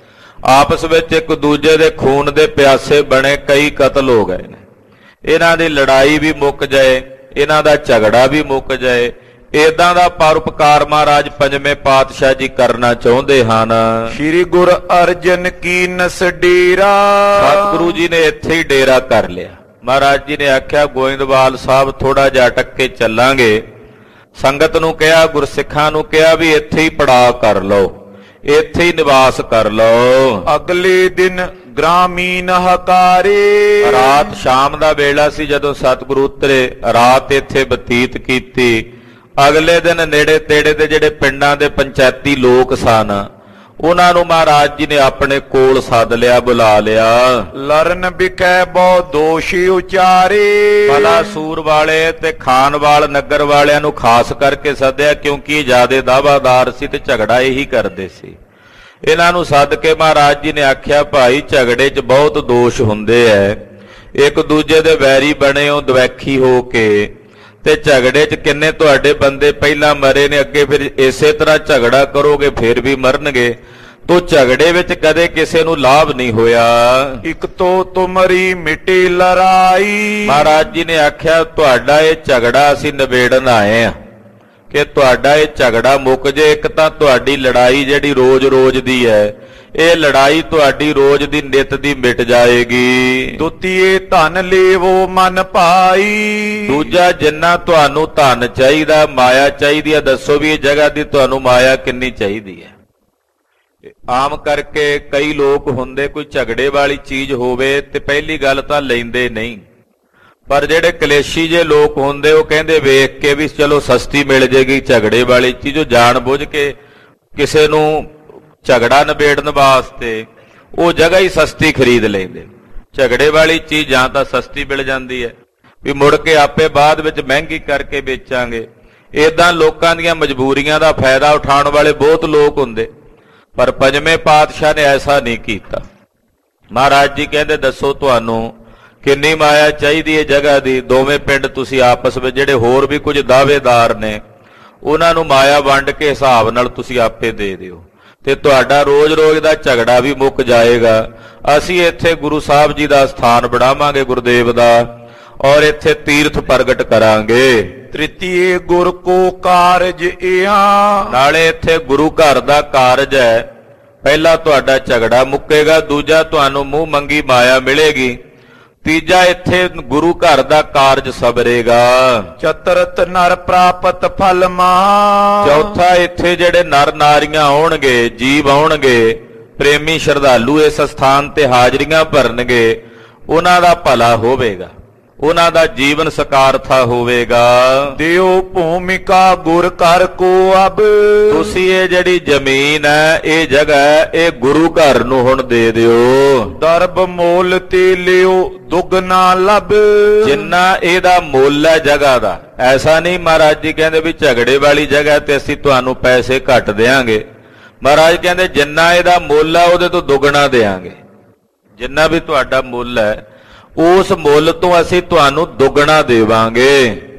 ਆਪਸ ਵਿੱਚ ਇੱਕ ਦੂਜੇ ਦੇ ਖੂਨ ਦੇ ਪਿਆਸੇ ਬਣੇ, ਕਈ ਕਤਲ ਹੋ ਗਏ ਨੇ। ਇਹਨਾਂ ਦੀ ਲੜਾਈ ਵੀ ਮੁੱਕ ਜਾਏ, ਇਹਨਾਂ ਦਾ ਝਗੜਾ ਵੀ ਮੁੱਕ ਜਾਏ। ਏਦਾਂ ਦਾ ਪਰਉਪਕਾਰ ਮਹਾਰਾਜ ਪੰਜਵੇਂ ਪਾਤਸ਼ਾਹ ਜੀ ਕਰਨਾ ਚਾਹੁੰਦੇ ਹਨ। ਸ੍ਰੀ ਗੁਰ ਅਰਜਨ ਕੀ ਨਸ ਡੇਰਾ। ਸਤਿਗੁਰੂ ਜੀ ਨੇ ਇੱਥੇ ਹੀ ਡੇਰਾ ਕਰ ਲਿਆ। ਮਹਾਰਾਜ ਜੀ ਨੇ ਆਖਿਆ ਗੋਇੰਦਵਾਲ ਸਾਹਿਬ ਥੋੜਾ ਜਿਹਾ ਅਟਕ ਕੇ ਚੱਲਾਂਗੇ। ਸੰਗਤ ਨੂੰ ਕਿਹਾ, ਗੁਰਸਿੱਖਾਂ ਨੂੰ ਕਿਹਾ ਵੀ ਇੱਥੇ ਹੀ ਪੜਾਅ ਕਰ ਲਓ, ਇੱਥੇ ਹੀ ਨਿਵਾਸ ਕਰ ਲਓ। ਅਗਲੇ ਦਿਨ ਗ੍ਰਾਮੀਨ ਹਕਾਰੇ। ਰਾਤ ਸ਼ਾਮ ਦਾ ਵੇਲਾ ਸੀ ਜਦੋਂ ਸਤਿਗੁਰੂ ਉਤਰੇ, ਰਾਤ ਇੱਥੇ ਬਤੀਤ ਕੀਤੀ। ਅਗਲੇ ਦਿਨ ਨੇੜੇ ਤੇੜੇ ਦੇ ਜਿਹੜੇ ਪਿੰਡਾਂ ਦੇ ਪੰਚਾਇਤੀ ਲੋਕ ਸਨ ਉਹਨਾਂ ਨੂੰ ਮਹਾਰਾਜ ਜੀ ਨੇ ਆਪਣੇ ਕੋਲ ਸੱਦ ਲਿਆ, ਬੁਲਾ ਲਿਆ। ਲਰਨ ਵਿਖੇ ਬਹੁ ਦੋਸ਼ੀ ਉਚਾਰੇ। ਪਲਾਸੂਰ ਵਾਲੇ ਤੇ ਖਾਨਵਾਲ ਨਗਰ ਵਾਲਿਆਂ ਨੂੰ ਖਾਸ ਕਰਕੇ ਸੱਦਿਆ, ਕਿਉਂਕਿ ਜਿਆਦੇ ਦਾਅਵਾਦਾਰ ਸੀ ਤੇ ਝਗੜਾ ਇਹੀ ਕਰਦੇ ਸੀ। ਇਹਨਾਂ ਨੂੰ ਸੱਦ ਕੇ ਮਹਾਰਾਜ ਜੀ ਨੇ ਆਖਿਆ, ਭਾਈ ਝਗੜੇ 'ਚ ਬਹੁਤ ਦੋਸ਼ ਹੁੰਦੇ ਐ, ਇੱਕ ਦੂਜੇ ਦੇ ਵੈਰੀ ਬਣੇ ਹੋ ਦਵੈਖੀ ਹੋ ਕੇ, ਤੇ ਝਗੜੇ 'ਚ ਕਿੰਨੇ ਤੁਹਾਡੇ ਬੰਦੇ ਪਹਿਲਾਂ ਮਰੇ ਨੇ, ਅੱਗੇ ਫਿਰ ਇਸੇ ਤਰ੍ਹਾਂ ਝਗੜਾ ਕਰੋਗੇ ਫਿਰ ਵੀ ਮਰਨਗੇ। ਤੋ ਝਗੜੇ ਵਿੱਚ ਕਦੇ ਕਿਸੇ ਨੂੰ ਲਾਭ ਨਹੀਂ ਹੋਇਆ। ਇੱਕ ਤੋਂ ਤੁਮਰੀ ਮਿਟੀ ਲੜਾਈ। ਮਹਾਰਾਜ ਜੀ ਨੇ ਆਖਿਆ, ਤੁਹਾਡਾ ਇਹ ਝਗੜਾ ਅਸੀਂ ਨਿਬੇੜਨ ਆਏ ਆ ਕਿ ਤੁਹਾਡਾ ਇਹ ਝਗੜਾ ਮੁੱਕ ਜੇ। ਇੱਕ ਤਾਂ ਤੁਹਾਡੀ ਲੜਾਈ ਜਿਹੜੀ ਰੋਜ਼-ਰੋਜ਼ ਦੀ ਹੈ, ਇਹ ਲੜਾਈ ਤੁਹਾਡੀ ਰੋਜ਼ ਦੀ ਨਿਤ ਦੀ ਮਿਟ ਜਾਏਗੀ। ਦੁਤੀਏ ਧਨ ਲੇਵੋ ਮਨ ਭਾਈ। ਦੂਜਾ, ਜਿੰਨਾ ਤੁਹਾਨੂੰ ਧਨ ਚਾਹੀਦਾ, ਮਾਇਆ ਚਾਹੀਦੀ ਹੈ, ਦੱਸੋ ਵੀ ਇਹ ਜਗ੍ਹਾ ਦੀ ਤੁਹਾਨੂੰ ਮਾਇਆ ਕਿੰਨੀ ਚਾਹੀਦੀ ਹੈ। ਆਮ ਕਰਕੇ ਕਈ ਲੋਕ ਹੁੰਦੇ, ਕੋਈ ਝਗੜੇ ਵਾਲੀ ਚੀਜ਼ ਹੋਵੇ ਤੇ ਪਹਿਲੀ ਗੱਲ ਤਾਂ ਲੈਂਦੇ ਨਹੀਂ, ਪਰ ਜਿਹੜੇ ਕਲੇਸ਼ੀ ਜੇ ਲੋਕ ਹੁੰਦੇ ਉਹ ਕਹਿੰਦੇ ਵੇਖ ਕੇ ਵੀ ਚਲੋ ਸਸਤੀ ਮਿਲ ਜੇਗੀ ਝਗੜੇ ਵਾਲੀ ਚੀਜ਼, ਉਹ ਜਾਣ ਬੁੱਝ ਕੇ ਕਿਸੇ ਨੂੰ ਝਗੜਾ ਨਿਬੇੜਨ ਵਾਸਤੇ ਉਹ ਜਗ੍ਹਾ ਹੀ ਸਸਤੀ ਖਰੀਦ ਲੈਂਦੇ। ਝਗੜੇ ਵਾਲੀ ਚੀਜ਼ ਜਾਂ ਤਾਂ ਸਸਤੀ ਮਿਲ ਜਾਂਦੀ ਹੈ ਵੀ ਮੁੜ ਕੇ ਆਪੇ ਬਾਅਦ ਵਿੱਚ ਮਹਿੰਗੀ ਕਰਕੇ ਵੇਚਾਂਗੇ। ਏਦਾਂ ਲੋਕਾਂ ਦੀਆਂ ਮਜਬੂਰੀਆਂ ਦਾ ਫਾਇਦਾ ਉਠਾਉਣ ਵਾਲੇ ਬਹੁਤ ਲੋਕ ਹੁੰਦੇ, ਪਰ ਪੰਜਵੇਂ ਪਾਤਸ਼ਾਹ ਨੇ ਐਸਾ ਨਹੀਂ ਕੀਤਾ। ਮਹਾਰਾਜ ਜੀ ਕਹਿੰਦੇ, ਦੱਸੋ ਤੁਹਾਨੂੰ ਕਿੰਨੀ ਮਾਇਆ ਚਾਹੀਦੀ ਹੈ ਜਗ੍ਹਾ ਦੀ। ਦੋਵੇਂ ਪਿੰਡ ਤੁਸੀਂ ਆਪਸ ਵਿੱਚ, ਜਿਹੜੇ ਹੋਰ ਵੀ ਕੁਝ ਦਾਅਵੇਦਾਰ ਨੇ ਉਹਨਾਂ ਨੂੰ ਮਾਇਆ ਵੰਡ ਕੇ ਹਿਸਾਬ ਨਾਲ ਤੁਸੀਂ ਆਪੇ ਦੇ ਦਿਓ ਤੇ ਤੁਹਾਡਾ ਰੋਜ਼-ਰੋਜ਼ ਦਾ ਝਗੜਾ ਵੀ ਮੁੱਕ ਜਾਏਗਾ। ਅਸੀਂ ਇੱਥੇ ਗੁਰੂ ਸਾਹਿਬ ਜੀ ਦਾ ਸਥਾਨ ਬਣਾਵਾਂਗੇ ਗੁਰਦੇਵ ਦਾ, ਔਰ ਇੱਥੇ ਤੀਰਥ ਪ੍ਰਗਟ ਕਰਾਂਗੇ। ਤ੍ਰਿਤੀਏ ਗੁਰ ਕੋ ਕਾਰਜ ਇਹਾ, ਨਾਲੇ ਇੱਥੇ ਗੁਰੂ ਘਰ ਦਾ ਕਾਰਜ ਹੈ। ਪਹਿਲਾ ਤੁਹਾਡਾ ਝਗੜਾ ਮੁੱਕੇਗਾ, ਦੂਜਾ ਤੁਹਾਨੂੰ ਮੂੰਹ ਮੰਗੀ ਮਾਇਆ ਮਿਲੇਗੀ, ਤੀਜਾ ਇੱਥੇ ਗੁਰੂ ਘਰ ਦਾ ਕਾਰਜ ਸਬਰੇਗਾ। ਚਤਰਤ ਨਰ ਪ੍ਰਾਪਤ ਫਲ ਮਾ, ਚੌਥਾ ਇੱਥੇ ਜਿਹੜੇ ਨਰ ਨਾਰੀਆਂ ਆਉਣਗੇ, ਜੀਵ ਆਉਣਗੇ, ਪ੍ਰੇਮੀ ਸ਼ਰਧਾਲੂ ਇਸ ਸਥਾਨ ਤੇ ਹਾਜ਼ਰੀਆਂ ਭਰਨਗੇ, ਉਹਨਾਂ ਦਾ ਭਲਾ ਹੋਵੇਗਾ, ਉਹਨਾਂ ਦਾ ਜੀਵਨ ਸਕਾਰਥਾ ਹੋਵੇਗਾ। ਦਿਓ ਭੂਮਿਕਾ ਗੁਰ ਕਰ ਕੋ ਅਬ, ਤੁਸੀਂ ਇਹ ਜਿਹੜੀ ਜ਼ਮੀਨ ਹੈ, ਇਹ ਜਗ੍ਹਾ, ਇਹ ਗੁਰੂ ਘਰ ਨੂੰ ਹੁਣ ਦੇ ਦਿਓ। ਦਰਬ ਮੋਲ ਤੇ ਲਿਓ ਦੁਗਣਾ ਲੱਭ, ਜਿੰਨਾ ਇਹਦਾ ਮੁੱਲ ਹੈ ਜਗ੍ਹਾ ਦਾ। ਐਸਾ ਨਹੀਂ ਮਹਾਰਾਜ ਜੀ ਕਹਿੰਦੇ ਵੀ ਝਗੜੇ ਵਾਲੀ ਜਗ੍ਹਾ ਤੇ ਅਸੀਂ ਤੁਹਾਨੂੰ ਪੈਸੇ ਘੱਟ ਦੇਾਂਗੇ। ਮਹਾਰਾਜ ਕਹਿੰਦੇ ਜਿੰਨਾ ਇਹਦਾ ਮੁੱਲ ਹੈ ਉਹਦੇ ਤੋਂ ਦੁੱਗਣਾ ਦੇਾਂਗੇ। ਜਿੰਨਾ ਵੀ ਤੁਹਾਡਾ ਮੁੱਲ ਹੈ ਉਸ ਮੁੱਲ ਤੋਂ ਅਸੀਂ ਤੁਹਾਨੂੰ ਦੁੱਗਣਾ ਦੇਵਾਂਗੇ।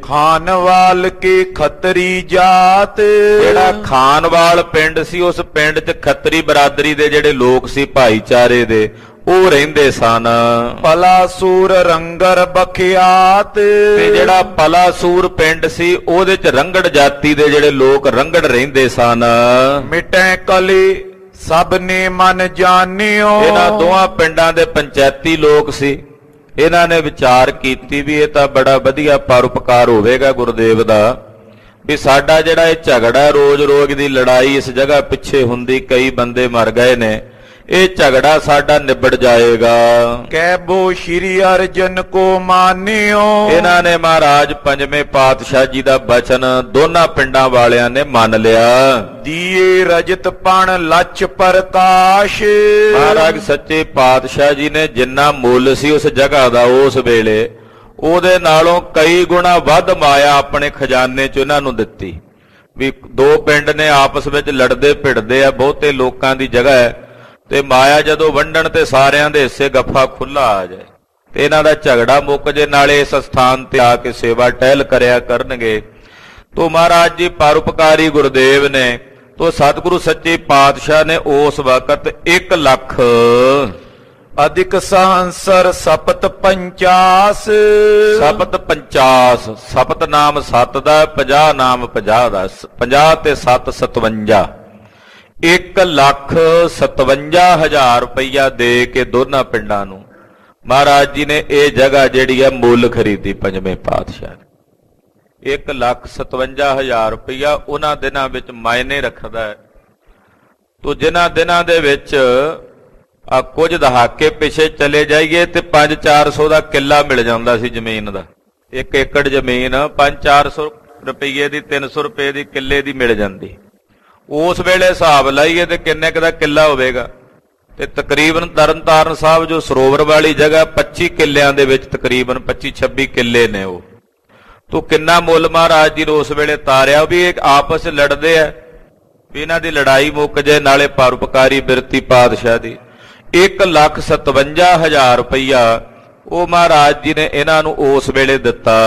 ਖਾਨਵਾਲ ਕੇ ਖੱਤਰੀ ਜਾਤ, ਜਿਹੜਾ ਖਾਨਵਾਲ ਪਿੰਡ ਸੀ, ਉਸ ਪਿੰਡ 'ਚ ਖੱਤਰੀ ਬਰਾਦਰੀ ਦੇ ਜਿਹੜੇ ਲੋਕ ਸੀ, ਭਾਈਚਾਰੇ ਦੇ, ਉਹ ਰਹਿੰਦੇ ਸਨ। ਪਲਾਸੂਰ ਰੰਗਰ ਬਖਿਆਤ, ਤੇ ਜਿਹੜਾ ਪਲਾਸੂਰ ਪਿੰਡ ਸੀ ਉਹਦੇ 'ਚ ਰੰਗੜ ਜਾਤੀ ਦੇ ਜਿਹੜੇ ਲੋਕ ਰੰਗੜ ਰਹਿੰਦੇ ਸਨ। ਮਿਟੈ ਕਲੀ ਸਭ ਨੇ ਮਨ ਜਾਣਿਓ, ਇਹਨਾਂ ਦੋਹਾਂ ਪਿੰਡਾਂ ਦੇ ਪੰਚਾਇਤੀ ਲੋਕ ਸੀ। ਇਹਨਾਂ ਨੇ ਵਿਚਾਰ ਕੀਤੀ ਵੀ ਇਹ ਤਾਂ ਬੜਾ ਵਧੀਆ ਪਰਉਪਕਾਰ ਹੋਵੇਗਾ ਗੁਰਦੇਵ ਦਾ, ਵੀ ਸਾਡਾ ਜਿਹੜਾ ਇਹ ਝਗੜਾ ਰੋਜ਼-ਰੋਜ਼ ਦੀ ਲੜਾਈ ਇਸ ਜਗ੍ਹਾ ਪਿੱਛੇ ਹੁੰਦੀ, ਕਈ ਬੰਦੇ ਮਰ ਗਏ ਨੇ, ਇਹ ਝਗੜਾ ਸਾਡਾ ਨਿਬੜ ਜਾਏਗਾ। ਕਹਿਬੋ ਸ਼੍ਰੀ ਅਰਜਨ ਕੋ ਮਾਨਿਓ, ਇਹਨਾਂ ਨੇ ਮਹਾਰਾਜ ਪੰਜਵੇਂ ਪਾਤਸ਼ਾਹ ਜੀ ਦਾ ਬਚਨ ਦੋਨਾਂ ਪਿੰਡਾਂ ਵਾਲਿਆਂ ਨੇ ਮੰਨ ਲਿਆ। ਦੀਏ ਰਜਤ ਪਣ ਲੱਛ ਪ੍ਰਕਾਸ਼, ਮਹਾਰਾਜ ਸੱਚੇ ਪਾਤਸ਼ਾਹ ਜੀ ਨੇ ਜਿੰਨਾ ਮੁੱਲ ਸੀ ਉਸ ਜਗ੍ਹਾ ਦਾ ਉਸ ਵੇਲੇ, ਉਹਦੇ ਨਾਲੋਂ ਕਈ ਗੁਣਾ ਵੱਧ ਮਾਇਆ ਆਪਣੇ ਖਜ਼ਾਨੇ 'ਚ ਇਹਨਾਂ ਨੂੰ ਦਿੱਤੀ। ਵੀ ਦੋ ਪਿੰਡ ਨੇ ਆਪਸ ਵਿੱਚ ਲੜਦੇ ਭਿੜਦੇ ਆ, ਬਹੁਤੇ ਲੋਕਾਂ ਦੀ ਜਗ੍ਹਾ ਹੈ, ਤੇ ਮਾਇਆ ਜਦੋਂ ਵੰਡਣ ਤੇ ਸਾਰਿਆਂ ਦੇ ਹਿੱਸੇ ਗੱਫਾ ਖੁੱਲਾ ਆ ਜਾਏ ਤੇ ਇਹਨਾਂ ਦਾ ਝਗੜਾ ਮੁੱਕ ਜੇ, ਨਾਲੇ ਇਸ ਸਥਾਨ ਤੇ ਆ ਕੇ ਸੇਵਾ ਟਹਿਲ ਕਰਿਆ ਕਰਨਗੇ। ਤੋ ਮਹਾਰਾਜ ਜੀ ਪਰਉਪਕਾਰੀ ਗੁਰਦੇਵ ਨੇ, ਤੋ ਸਤਿਗੁਰੂ ਸੱਚੇ ਪਾਤਸ਼ਾਹ ਨੇ ਉਸ ਵਕਤ ਇੱਕ ਲੱਖ ਅਧਿਕ ਸਹੰਸਰ ਸਪਤ ਪੰਚਾਸ, ਸਪਤ ਪੰਚਾਸ, ਸਪਤ ਨਾਮ ਸੱਤ ਦਾ, ਪੰਜਾਹ ਨਾਮ ਪੰਜਾਹ ਦਾ, ਪੰਜਾਹ ਤੇ ਸੱਤ ਸਤਵੰਜਾ, ਇੱਕ ਲੱਖ ਸਤਵੰਜਾ ਹਜ਼ਾਰ ਰੁਪਈਆ ਦੇ ਕੇ ਦੋਨਾਂ ਪਿੰਡਾਂ ਨੂੰ ਮਹਾਰਾਜ ਜੀ ਨੇ ਇਹ ਜਗ੍ਹਾ ਜਿਹੜੀ ਹੈ ਮੁੱਲ ਖਰੀਦੀ ਪੰਜਵੇਂ ਪਾਤਸ਼ਾਹ ਨੇ। ਇੱਕ ਲੱਖ ਸਤਵੰਜਾ ਹਜ਼ਾਰ ਰੁਪਈਆ ਉਹਨਾਂ ਦਿਨਾਂ ਵਿੱਚ ਮਾਇਨੇ ਰੱਖਦਾ ਹੈ। ਤੋ ਜਿਨ੍ਹਾਂ ਦਿਨਾਂ ਦੇ ਵਿੱਚ ਆ ਕੁਝ ਦਹਾਕੇ ਪਿੱਛੇ ਚਲੇ ਜਾਈਏ ਤੇ ਪੰਜ ਚਾਰ ਸੌ ਦਾ ਕਿੱਲਾ ਮਿਲ ਜਾਂਦਾ ਸੀ ਜ਼ਮੀਨ ਦਾ। ਇੱਕ ਏਕੜ ਜ਼ਮੀਨ ਪੰਜ ਚਾਰ ਸੌ ਰੁਪਈਏ ਦੀ, ਤਿੰਨ ਸੌ ਰੁਪਏ ਦੀ ਕਿੱਲੇ ਦੀ ਮਿਲ ਜਾਂਦੀ। ਉਸ ਵੇਲੇ ਹਿਸਾਬ ਲਾਈਏ ਤੇ ਕਿੰਨੇ ਕੁ ਦਾ ਕਿੱਲਾ ਹੋਵੇਗਾ, ਤੇ ਤਕਰੀਬਨ ਤਰਨਤਾਰਨ ਸਾਹਿਬ ਜੋ ਸਰੋਵਰ ਵਾਲੀ ਜਗ੍ਹਾ ਪੱਚੀ ਕਿੱਲਿਆਂ ਦੇ ਵਿੱਚ ਤਕਰੀਬਨ ਪੱਚੀ ਛੱਬੀ ਕਿੱਲੇ ਨੇ ਉਹ। ਤੋ ਕਿੰਨਾ ਮੁੱਲ ਮਹਾਰਾਜ ਜੀ ਨੇ ਉਸ ਵੇਲੇ ਤਾਰਿਆ ਵੀ ਇਹ ਆਪਸ ਚ ਲੜਦੇ ਆ, ਵੀ ਇਹਨਾਂ ਦੀ ਲੜਾਈ ਮੁੱਕ ਜੇ, ਨਾਲੇ ਪਰਉਪਕਾਰੀ ਬਿਰਤੀ ਪਾਤਸ਼ਾਹ ਦੀ। ਇੱਕ ਲੱਖ ਸਤਵੰਜਾ ਹਜ਼ਾਰ ਰੁਪਈਆ ਉਹ ਮਹਾਰਾਜ ਜੀ ਨੇ ਇਹਨਾਂ ਨੂੰ ਉਸ ਵੇਲੇ ਦਿੱਤਾ।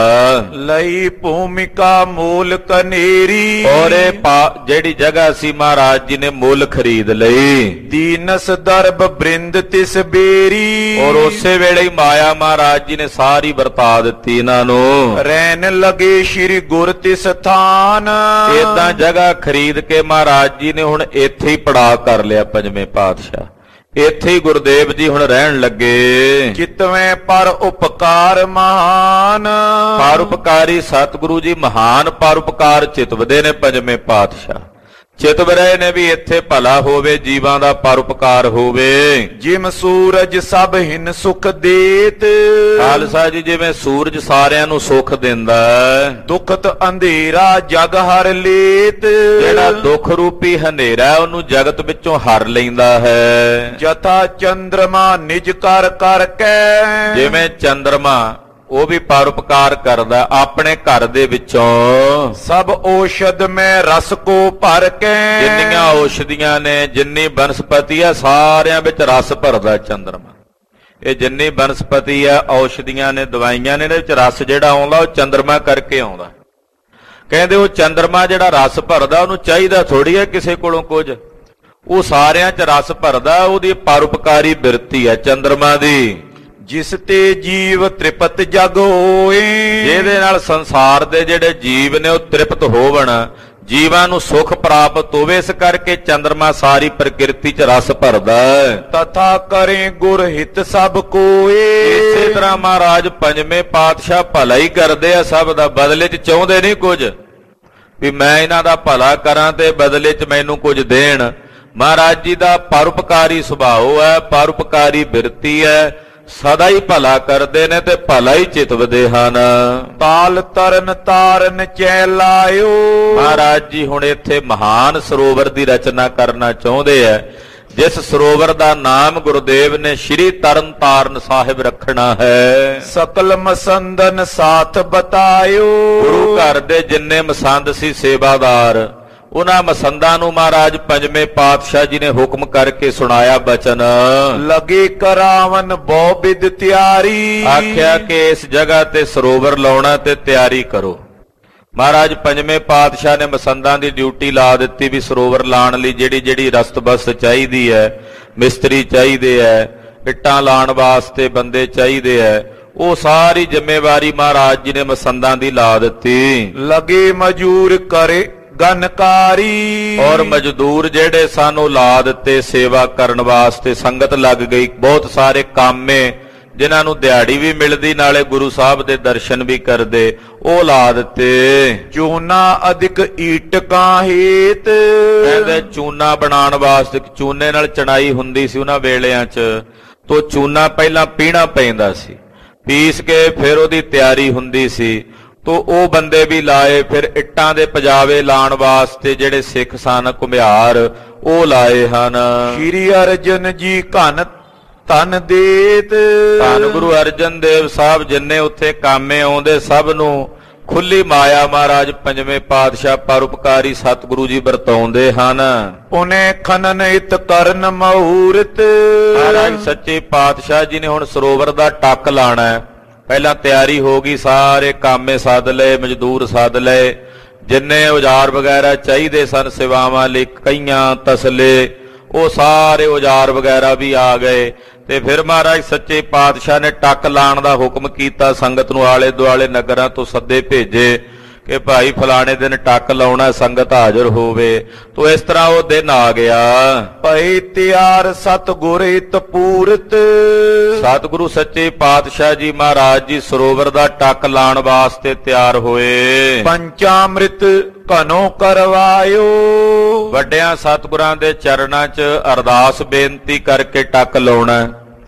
ਲਈ ਭੂਮਿਕਾ ਮੂਲ ਕਨੇਰੀ, ਔਰ ਇਹ ਜਿਹੜੀ ਜਗ੍ਹਾ ਸੀ ਮਹਾਰਾਜ ਜੀ ਨੇ ਮੁੱਲ ਖਰੀਦ ਲਈ। ਦੀਨਸ ਦਰਬ ਬ੍ਰਿੰਦ ਤਿਸ ਬੇਰੀ, ਔਰ ਉਸੇ ਵੇਲੇ ਹੀ ਮਾਇਆ ਮਹਾਰਾਜ ਜੀ ਨੇ ਸਾਰੀ ਵਰਤਾ ਦਿੱਤੀ ਇਹਨਾਂ ਨੂੰ। ਰਹਿਣ ਲਗੇ ਸ਼੍ਰੀ ਗੁਰ ਤਿਸ ਥਾਨ, ਏਦਾਂ ਜਗ੍ਹਾ ਖਰੀਦ ਕੇ ਮਹਾਰਾਜ ਜੀ ਨੇ ਹੁਣ ਇੱਥੇ ਹੀ ਪੜਾ ਕਰ ਲਿਆ ਪੰਜਵੇਂ ਪਾਤਸ਼ਾਹ। ਇੱਥੇ ਹੀ ਗੁਰਦੇਵ ਜੀ ਹੁਣ ਰਹਿਣ ਲੱਗੇ। ਚਿਤਵੇਂ ਪਰ ਉਪਕਾਰ ਮਹਾਨ, ਪਰਉਪਕਾਰੀ ਸਤਿਗੁਰੂ ਜੀ ਮਹਾਨ ਪਰਉਪਕਾਰ ਚਿਤਵਦੇ ਨੇ ਪੰਜਵੇਂ ਪਾਤਸ਼ਾਹ। ਚਿਤਵ ਰਹੇ ਨੇ ਵੀ ਇੱਥੇ ਭਲਾ ਹੋਵੇ, ਜੀਵਾਂ ਦਾ ਪਰਉਪਕਾਰ ਹੋਵੇ। ਜਿਮ ਸੂਰਜ ਸਭ ਹਿਨ ਸੁਖ ਦੇਤ, ਖਾਲਸਾ ਜੀ ਜਿਵੇਂ ਸੂਰਜ ਸਾਰਿਆਂ ਨੂੰ ਸੁੱਖ ਦਿੰਦਾ, ਦੁਖਤ ਅੰਧੇਰਾ ਜਗ ਹਰ ਲੇਤ, ਜਿਹੜਾ ਦੁੱਖ ਰੂਪੀ ਹਨੇਰਾ ਉਹਨੂੰ ਜਗਤ ਵਿੱਚੋਂ ਹਰ ਲੈਂਦਾ ਹੈ। ਜਥਾ ਚੰਦਰਮਾ ਨਿਜ ਕਰ ਕਰਕੇ, ਜਿਵੇਂ ਚੰਦਰਮਾ ਉਹ ਵੀ ਪਰਉਪਕਾਰ ਕਰਦਾ ਆਪਣੇ ਘਰ ਦੇ ਵਿੱਚੋਂ। ਸਭ ਔਸ਼ਧ ਮੈਂ ਰਸ ਕੋ ਭਰ ਕੇ, ਜਿੰਨੀਆਂ ਔਸ਼ਧੀਆਂ ਨੇ, ਜਿੰਨੀ ਬਨਸਪਤੀ ਆ, ਸਾਰਿਆਂ ਵਿੱਚ ਰਸ ਭਰਦਾ ਚੰਦਰਮਾ। ਇਹ ਜਿੰਨੀ ਬਨਸਪਤੀ ਆ, ਔਸ਼ਧੀਆਂ ਨੇ, ਦਵਾਈਆਂ ਨੇ, ਇਹਦੇ ਵਿੱਚ ਰਸ ਜਿਹੜਾ ਆਉਂਦਾ ਉਹ ਚੰਦਰਮਾ ਕਰਕੇ ਆਉਂਦਾ। ਕਹਿੰਦੇ ਉਹ ਚੰਦਰਮਾ ਜਿਹੜਾ ਰਸ ਭਰਦਾ ਉਹਨੂੰ ਚਾਹੀਦਾ ਥੋੜੀ ਹੈ ਕਿਸੇ ਕੋਲੋਂ ਕੁਝ, ਉਹ ਸਾਰਿਆਂ 'ਚ ਰਸ ਭਰਦਾ, ਉਹਦੀ ਪਰਉਪਕਾਰੀ ਬਿਰਤੀ ਹੈ ਚੰਦਰਮਾ ਦੀ। ਜਿਸ ਤੇ ਜੀਵ ਤ੍ਰਿਪਤ ਜਗ ਹੋਏ, ਜਿਹਦੇ ਨਾਲ ਸੰਸਾਰ ਦੇ ਜਿਹੜੇ ਜੀਵ ਨੇ ਉਹ ਤ੍ਰਿਪਤ ਹੋਵਣ, ਜੀਵਾਂ ਨੂੰ ਸੁਖ ਪ੍ਰਾਪਤ ਹੋਵੇ, ਇਸ ਕਰਕੇ ਚੰਦਰਮਾ ਸਾਰੀ ਪ੍ਰਕਿਰਤੀ 'ਚ ਰਸ ਭਰਦਾ ਹੈ। ਤਥਾ ਕਰੇ ਗੁਰ ਹਿਤ ਸਭ ਕੋਏ, ਇਸੇ ਤਰ੍ਹਾਂ ਮਹਾਰਾਜ ਪੰਜਵੇਂ ਪਾਤਸ਼ਾਹ ਭਲਾ ਹੀ ਕਰਦੇ ਆ ਸਭ ਦਾ, ਬਦਲੇ 'ਚ ਚਾਹੁੰਦੇ ਨਹੀਂ ਕੁਝ ਵੀ ਮੈਂ ਇਹਨਾਂ ਦਾ ਭਲਾ ਕਰਾਂ ਤੇ ਬਦਲੇ 'ਚ ਮੈਨੂੰ ਕੁਝ ਦੇਣ। ਮਹਾਰਾਜ ਜੀ ਦਾ ਪਰਉਪਕਾਰੀ ਸੁਭਾਅ ਹੈ, ਪਰਉਪਕਾਰੀ ਬਿਰਤੀ ਹੈ, ਸਦਾ ਹੀ ਭਲਾ ਕਰਦੇ ਨੇ ਤੇ ਭਲਾ ਹੀ ਚਿਤਵਦੇ ਹਨ। ਤਾਲ ਤਰਨ ਤਾਰਨ ਚੈ ਲਾਇਓ, ਮਹਾਰਾਜ ਜੀ ਹੁਣ ਇੱਥੇ ਮਹਾਨ ਸਰੋਵਰ ਦੀ ਰਚਨਾ ਕਰਨਾ ਚਾਹੁੰਦੇ ਆ, ਜਿਸ ਸਰੋਵਰ ਦਾ ਨਾਮ ਗੁਰਦੇਵ ਨੇ ਸ਼੍ਰੀ ਤਰਨ ਤਾਰਨ ਸਾਹਿਬ ਰੱਖਣਾ ਹੈ। ਸਕਲ ਮਸੰਦਨ ਸਾਥ ਬਤਾਇਓ, ਗੁਰੂ ਘਰ ਦੇ ਜਿੰਨੇ ਮਸੰਦ ਸੀ ਸੇਵਾਦਾਰ, ਉਹਨਾਂ ਮਸੰਦਾਂ ਨੂੰ ਮਹਾਰਾਜ ਪੰਜਵੇਂ ਪਾਤਸ਼ਾਹ ਜੀ ਨੇ ਹੁਕਮ ਕਰਕੇ ਸੁਣਾਇਆ ਬਚਨ। ਲਗੇ ਕਰਾਵਨ ਬਹੁ ਬਿਦ ਤਿਆਰੀ, ਆਖਿਆ ਕਿ ਇਸ ਜਗ੍ਹਾ ਤੇ ਸਰੋਵਰ ਲਾਉਣਾ ਤੇ ਤਿਆਰੀ ਕਰੋ। ਮਹਾਰਾਜ ਪੰਜਵੇਂ ਪਾਤਸ਼ਾਹ ਨੇ ਮਸੰਦਾਂ ਦੀ ਡਿਊਟੀ ਲਾ ਦਿੱਤੀ ਵੀ ਸਰੋਵਰ ਲਾਉਣ ਲਈ ਜਿਹੜੀ ਜਿਹੜੀ ਰਸਤ ਬਸਤ ਚਾਹੀਦੀ ਹੈ, ਮਿਸਤਰੀ ਚਾਹੀਦੇ ਹੈ, ਇੱਟਾਂ ਲਾਉਣ ਵਾਸਤੇ ਬੰਦੇ ਚਾਹੀਦੇ ਹੈ, ਉਹ ਸਾਰੀ ਜ਼ਿੰਮੇਵਾਰੀ ਮਹਾਰਾਜ ਜੀ ਨੇ ਮਸੰਦਾਂ ਦੀ ਲਾ ਦਿੱਤੀ। ਲਗੇ ਮਜੂਰ ਕਰੇ ਗਨਕਾਰੀ, ਔਰ ਮਜ਼ਦੂਰ ਜਿਹੜੇ ਸਨ ਉਹ ਲਾ ਦਿੱਤੇ ਸੇਵਾ ਕਰਨ ਵਾਸਤੇ। ਸੰਗਤ ਲੱਗ ਗਈ, ਬਹੁਤ ਸਾਰੇ ਕਾਮੇ ਜਿਨ੍ਹਾਂ ਨੂੰ ਦਿਹਾੜੀ ਵੀ ਮਿਲਦੀ ਨਾਲੇ ਗੁਰੂ ਸਾਹਿਬ ਦੇ ਦਰਸ਼ਨ ਵੀ ਕਰਦੇ, ਉਹ ਲਾ ਦਿੱਤੇ। ਚੂਨਾ ਅਧਿਕ ਈਟਕਾਂ ਹੇਤ, ਕਹਿੰਦੇ ਚੂਨਾ ਬਣਾਉਣ ਵਾਸਤੇ, ਚੂਨੇ ਨਾਲ ਚਣਾਈ ਹੁੰਦੀ ਸੀ ਉਹਨਾਂ ਵੇਲਿਆਂ 'ਚ, ਤੋ ਚੂਨਾ ਪਹਿਲਾਂ ਪੀਣਾ ਪੈਂਦਾ ਸੀ, ਪੀਸ ਕੇ ਫਿਰ ਉਹਦੀ ਤਿਆਰੀ ਹੁੰਦੀ ਸੀ, ਤੋ ਉਹ ਬੰਦੇ ਵੀ ਲਾਏ। ਫਿਰ ਇੱਟਾਂ ਦੇ ਪਜਾਵੇ ਲਾਉਣ ਵਾਸਤੇ ਜਿਹੜੇ ਸਿੱਖ ਸਨ ਘੁਮਿਆਰ, ਉਹ ਲਾਏ ਹਨ। ਸ਼੍ਰੀ ਅਰਜਨ ਜੀ ਘਨ ਧਨ ਦੇਤ, ਧੰਨ ਗੁਰੂ ਅਰਜਨ ਦੇਵ ਸਾਹਿਬ ਜਿੰਨੇ ਉੱਥੇ ਕਾਮੇ ਆਉਂਦੇ ਸਭ ਨੂੰ ਖੁੱਲੀ ਮਾਇਆ ਮਹਾਰਾਜ ਪੰਜਵੇਂ ਪਾਤਸ਼ਾਹ ਪਰਉਪਕਾਰੀ ਸਤਿਗੁਰੂ ਜੀ ਵਰਤਾਉਂਦੇ ਹਨ। ਪੁਨੇ ਖਨਨ ਇਤ ਕਰਨ ਮਹੂਰਤ, ਮਹਾਰਾਜ ਸੱਚੇ ਪਾਤਸ਼ਾਹ ਜੀ ਨੇ ਹੁਣ ਸਰੋਵਰ ਦਾ ਟੱਕ ਲਾਣਾ ਹੈ। ਪਹਿਲਾਂ ਤਿਆਰੀ ਹੋ ਗਈ, ਸਾਰੇ ਕਾਮੇ ਸੱਦ ਲਏ, ਮਜ਼ਦੂਰ ਸੱਦ ਲਏ, ਜਿੰਨੇ ਔਜ਼ਾਰ ਵਗੈਰਾ ਚਾਹੀਦੇ ਸਨ ਸੇਵਾਵਾਂ ਲਈ, ਕਈਆਂ ਤਸਲੇ, ਉਹ ਸਾਰੇ ਔਜ਼ਾਰ ਵਗੈਰਾ ਵੀ ਆ ਗਏ। ਤੇ ਫਿਰ ਮਹਾਰਾਜ ਸੱਚੇ ਪਾਤਸ਼ਾਹ ਨੇ ਟੱਕ ਲਾਉਣ ਦਾ ਹੁਕਮ ਕੀਤਾ, ਸੰਗਤ ਨੂੰ ਆਲੇ ਦੁਆਲੇ ਨਗਰਾਂ ਤੋਂ ਸੱਦੇ ਭੇਜੇ ਕਿ ਭਾਈ ਫਲਾਣੇ ਦਿਨ ਟੱਕ ਲਾਉਣਾ, ਸੰਗਤ ਹਾਜ਼ਰ ਹੋਵੇ। ਤੋ ਇਸ ਤਰ੍ਹਾਂ ਉਹ ਦਿਨ ਆ ਗਿਆ। ਭਈ ਤਿਆਰ ਸਤਿਗੁਰ ਹਿਤ ਪੂਰਤ, ਸਤਿਗੁਰੂ ਸੱਚੇ ਪਾਤਸ਼ਾਹ ਜੀ ਮਹਾਰਾਜ ਜੀ ਸਰੋਵਰ ਦਾ ਟੱਕ ਲਾਉਣ ਵਾਸਤੇ ਤਿਆਰ ਹੋਏ। ਪੰਚਾਮ੍ਰਿਤ ਘਨੋ ਕਰਵਾਇਓ, ਵੱਡਿਆਂ ਸਤਿਗੁਰਾਂ ਦੇ ਚਰਨਾਂ 'ਚ ਅਰਦਾਸ ਬੇਨਤੀ ਕਰਕੇ ਟੱਕ ਲਾਉਣਾ।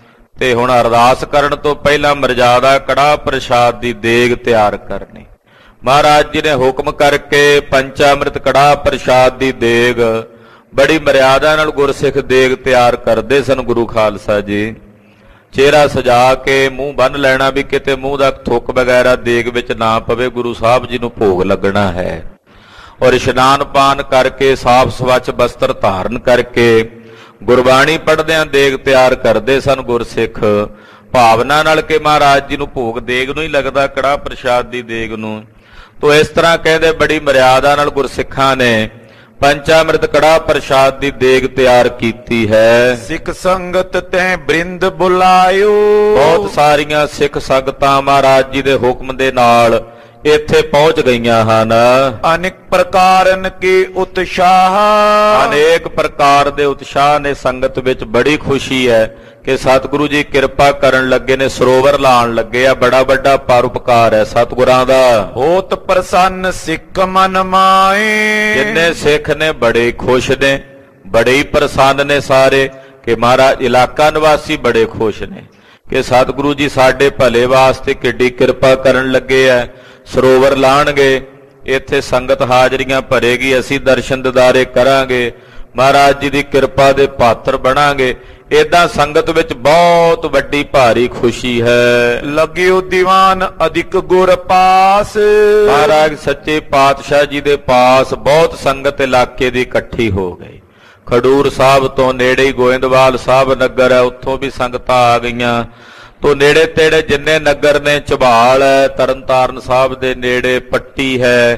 ਤੇ ਹੁਣ ਅਰਦਾਸ ਕਰਨ ਤੋਂ ਪਹਿਲਾਂ ਮਰਜ਼ਾਦਾ ਕੜਾਹ ਪ੍ਰਸ਼ਾਦ ਦੀ ਦੇਗ ਤਿਆਰ ਕਰਨੀ। ਮਹਾਰਾਜ ਜੀ ਨੇ ਹੁਕਮ ਕਰਕੇ ਪੰਚਾਮ੍ਰਿਤ ਕੜਾਹ ਪ੍ਰਸ਼ਾਦ ਦੀ ਦੇਗ ਬੜੀ ਮਰਿਆਦਾ ਨਾਲ ਗੁਰਸਿੱਖ ਦੇਗ ਤਿਆਰ ਕਰਦੇ ਸਨ। ਗੁਰੂ ਖਾਲਸਾ ਜੀ ਚਿਹਰਾ ਸਜਾ ਕੇ ਮੂੰਹ ਬੰਨ ਲੈਣਾ ਵੀ ਕਿਤੇ ਮੂੰਹ ਦਾ ਥੁੱਕ ਵਗੈਰਾ ਦੇਗ ਵਿੱਚ ਨਾ ਪਵੇ, ਗੁਰੂ ਸਾਹਿਬ ਜੀ ਨੂੰ ਭੋਗ ਲੱਗਣਾ ਹੈ। ਔਰ ਇਸ਼ਨਾਨ ਪਾਨ ਕਰਕੇ ਸਾਫ਼ ਸਵੱਛ ਬਸਤਰ ਧਾਰਨ ਕਰਕੇ ਗੁਰਬਾਣੀ ਪੜ੍ਹਦਿਆਂ ਦੇਗ ਤਿਆਰ ਕਰਦੇ ਸਨ ਗੁਰਸਿੱਖ, ਭਾਵਨਾ ਨਾਲ ਕਿ ਮਹਾਰਾਜ ਜੀ ਨੂੰ ਭੋਗ ਦੇਗ ਨੂੰ ਹੀ ਲੱਗਦਾ, ਕੜਾਹ ਪ੍ਰਸ਼ਾਦ ਦੀ ਦੇਗ ਨੂੰ। ਤੋ ਇਸ ਤਰ੍ਹਾਂ ਕਹਿੰਦੇ ਬੜੀ ਮਰਿਆਦਾ ਨਾਲ ਗੁਰਸਿੱਖਾਂ ਨੇ ਪੰਚਾਮ੍ਰਿਤ ਕੜਾਹ ਪ੍ਰਸ਼ਾਦ ਦੀ ਦੇਗ ਤਿਆਰ ਕੀਤੀ ਹੈ। ਸਿੱਖ ਸੰਗਤ ਤੈ ਬ੍ਰਿੰਦ ਬੁਲਾਇਓ, ਬਹੁਤ ਸਾਰੀਆਂ ਸਿੱਖ ਸੰਗਤਾਂ ਮਹਾਰਾਜ ਜੀ ਦੇ ਹੁਕਮ ਦੇ ਨਾਲ ਇੱਥੇ ਪਹੁੰਚ ਗਈਆਂ ਹਨ। ਅਨੇਕ ਪ੍ਰਕਾਰਨ ਕੇ ਉਤਸ਼ਾਹ, ਅਨੇਕ ਪ੍ਰਕਾਰ ਦੇ ਉਤਸ਼ਾਹ ਨੇ ਸੰਗਤ ਵਿੱਚ। ਬੜੀ ਖੁਸ਼ੀ ਹੈ ਕਿ ਸਤਿਗੁਰੂ ਜੀ ਕਿਰਪਾ ਕਰਨ ਲੱਗੇ ਨੇ, ਸਰੋਵਰ ਲਾਉਣ ਲੱਗੇ ਆ। ਬੜਾ ਵੱਡਾ ਪਰਉਪਕਾਰ ਹੈ ਸਤਿਗੁਰਾਂ ਦਾ। ਹੋਤ ਪ੍ਰਸੰਨ ਸਿੱਖ ਮਨ ਮਾਏ, ਜਿੰਨੇ ਸਿੱਖ ਨੇ ਬੜੇ ਖੁਸ਼ ਨੇ, ਬੜੇ ਹੀ ਪ੍ਰਸੰਨ ਨੇ ਸਾਰੇ, ਕਿ ਮਹਾਰਾਜ ਇਲਾਕਾ ਨਿਵਾਸੀ ਬੜੇ ਖੁਸ਼ ਨੇ ਕਿ ਸਤਿਗੁਰੂ ਜੀ ਸਾਡੇ ਭਲੇ ਵਾਸਤੇ ਕਿੱਡੀ ਕਿਰਪਾ ਕਰਨ ਲੱਗੇ ਆ। ਸਰੋਵਰ ਲਾਣਗੇ, ਇੱਥੇ ਸੰਗਤ ਹਾਜ਼ਰੀਆਂ ਭਰੇਗੀ, ਅਸੀਂ ਦਰਸ਼ਨ ਦਿਦਾਰੇ ਕਰਾਂਗੇ, ਮਹਾਰਾਜ ਜੀ ਦੀ ਕਿਰਪਾ ਦੇ ਪਾਤਰ ਬਣਾਂਗੇ। ਏਦਾਂ ਸੰਗਤ ਵਿੱਚ ਬਹੁਤ ਵੱਡੀ ਭਾਰੀ ਖੁਸ਼ੀ ਹੈ। ਲੱਗਿਓ ਦੀਵਾਨ ਅਧਿਕ ਗੁਰ ਪਾਸ, ਮਹਾਰਾਜ ਸੱਚੇ ਪਾਤਸ਼ਾਹ ਜੀ ਦੇ ਪਾਸ ਬਹੁਤ ਸੰਗਤ ਇਲਾਕੇ ਦੀ ਇਕੱਠੀ ਹੋ ਗਈ। ਖਡੂਰ ਸਾਹਿਬ ਤੋਂ ਨੇੜੇ ਹੀ ਗੋਇੰਦਵਾਲ ਸਾਹਿਬ ਨਗਰ ਹੈ, ਉੱਥੋਂ ਵੀ ਸੰਗਤਾਂ ਆ ਗਈਆਂ। ਤੋ ਨੇੜੇ ਤੇੜੇ ਜਿੰਨੇ ਨਗਰ ਨੇ, ਝਬਾਲ ਹੈ, ਤਰਨਤਾਰਨ ਸਾਹਿਬ ਦੇ ਨੇੜੇ ਪੱਟੀ ਹੈ,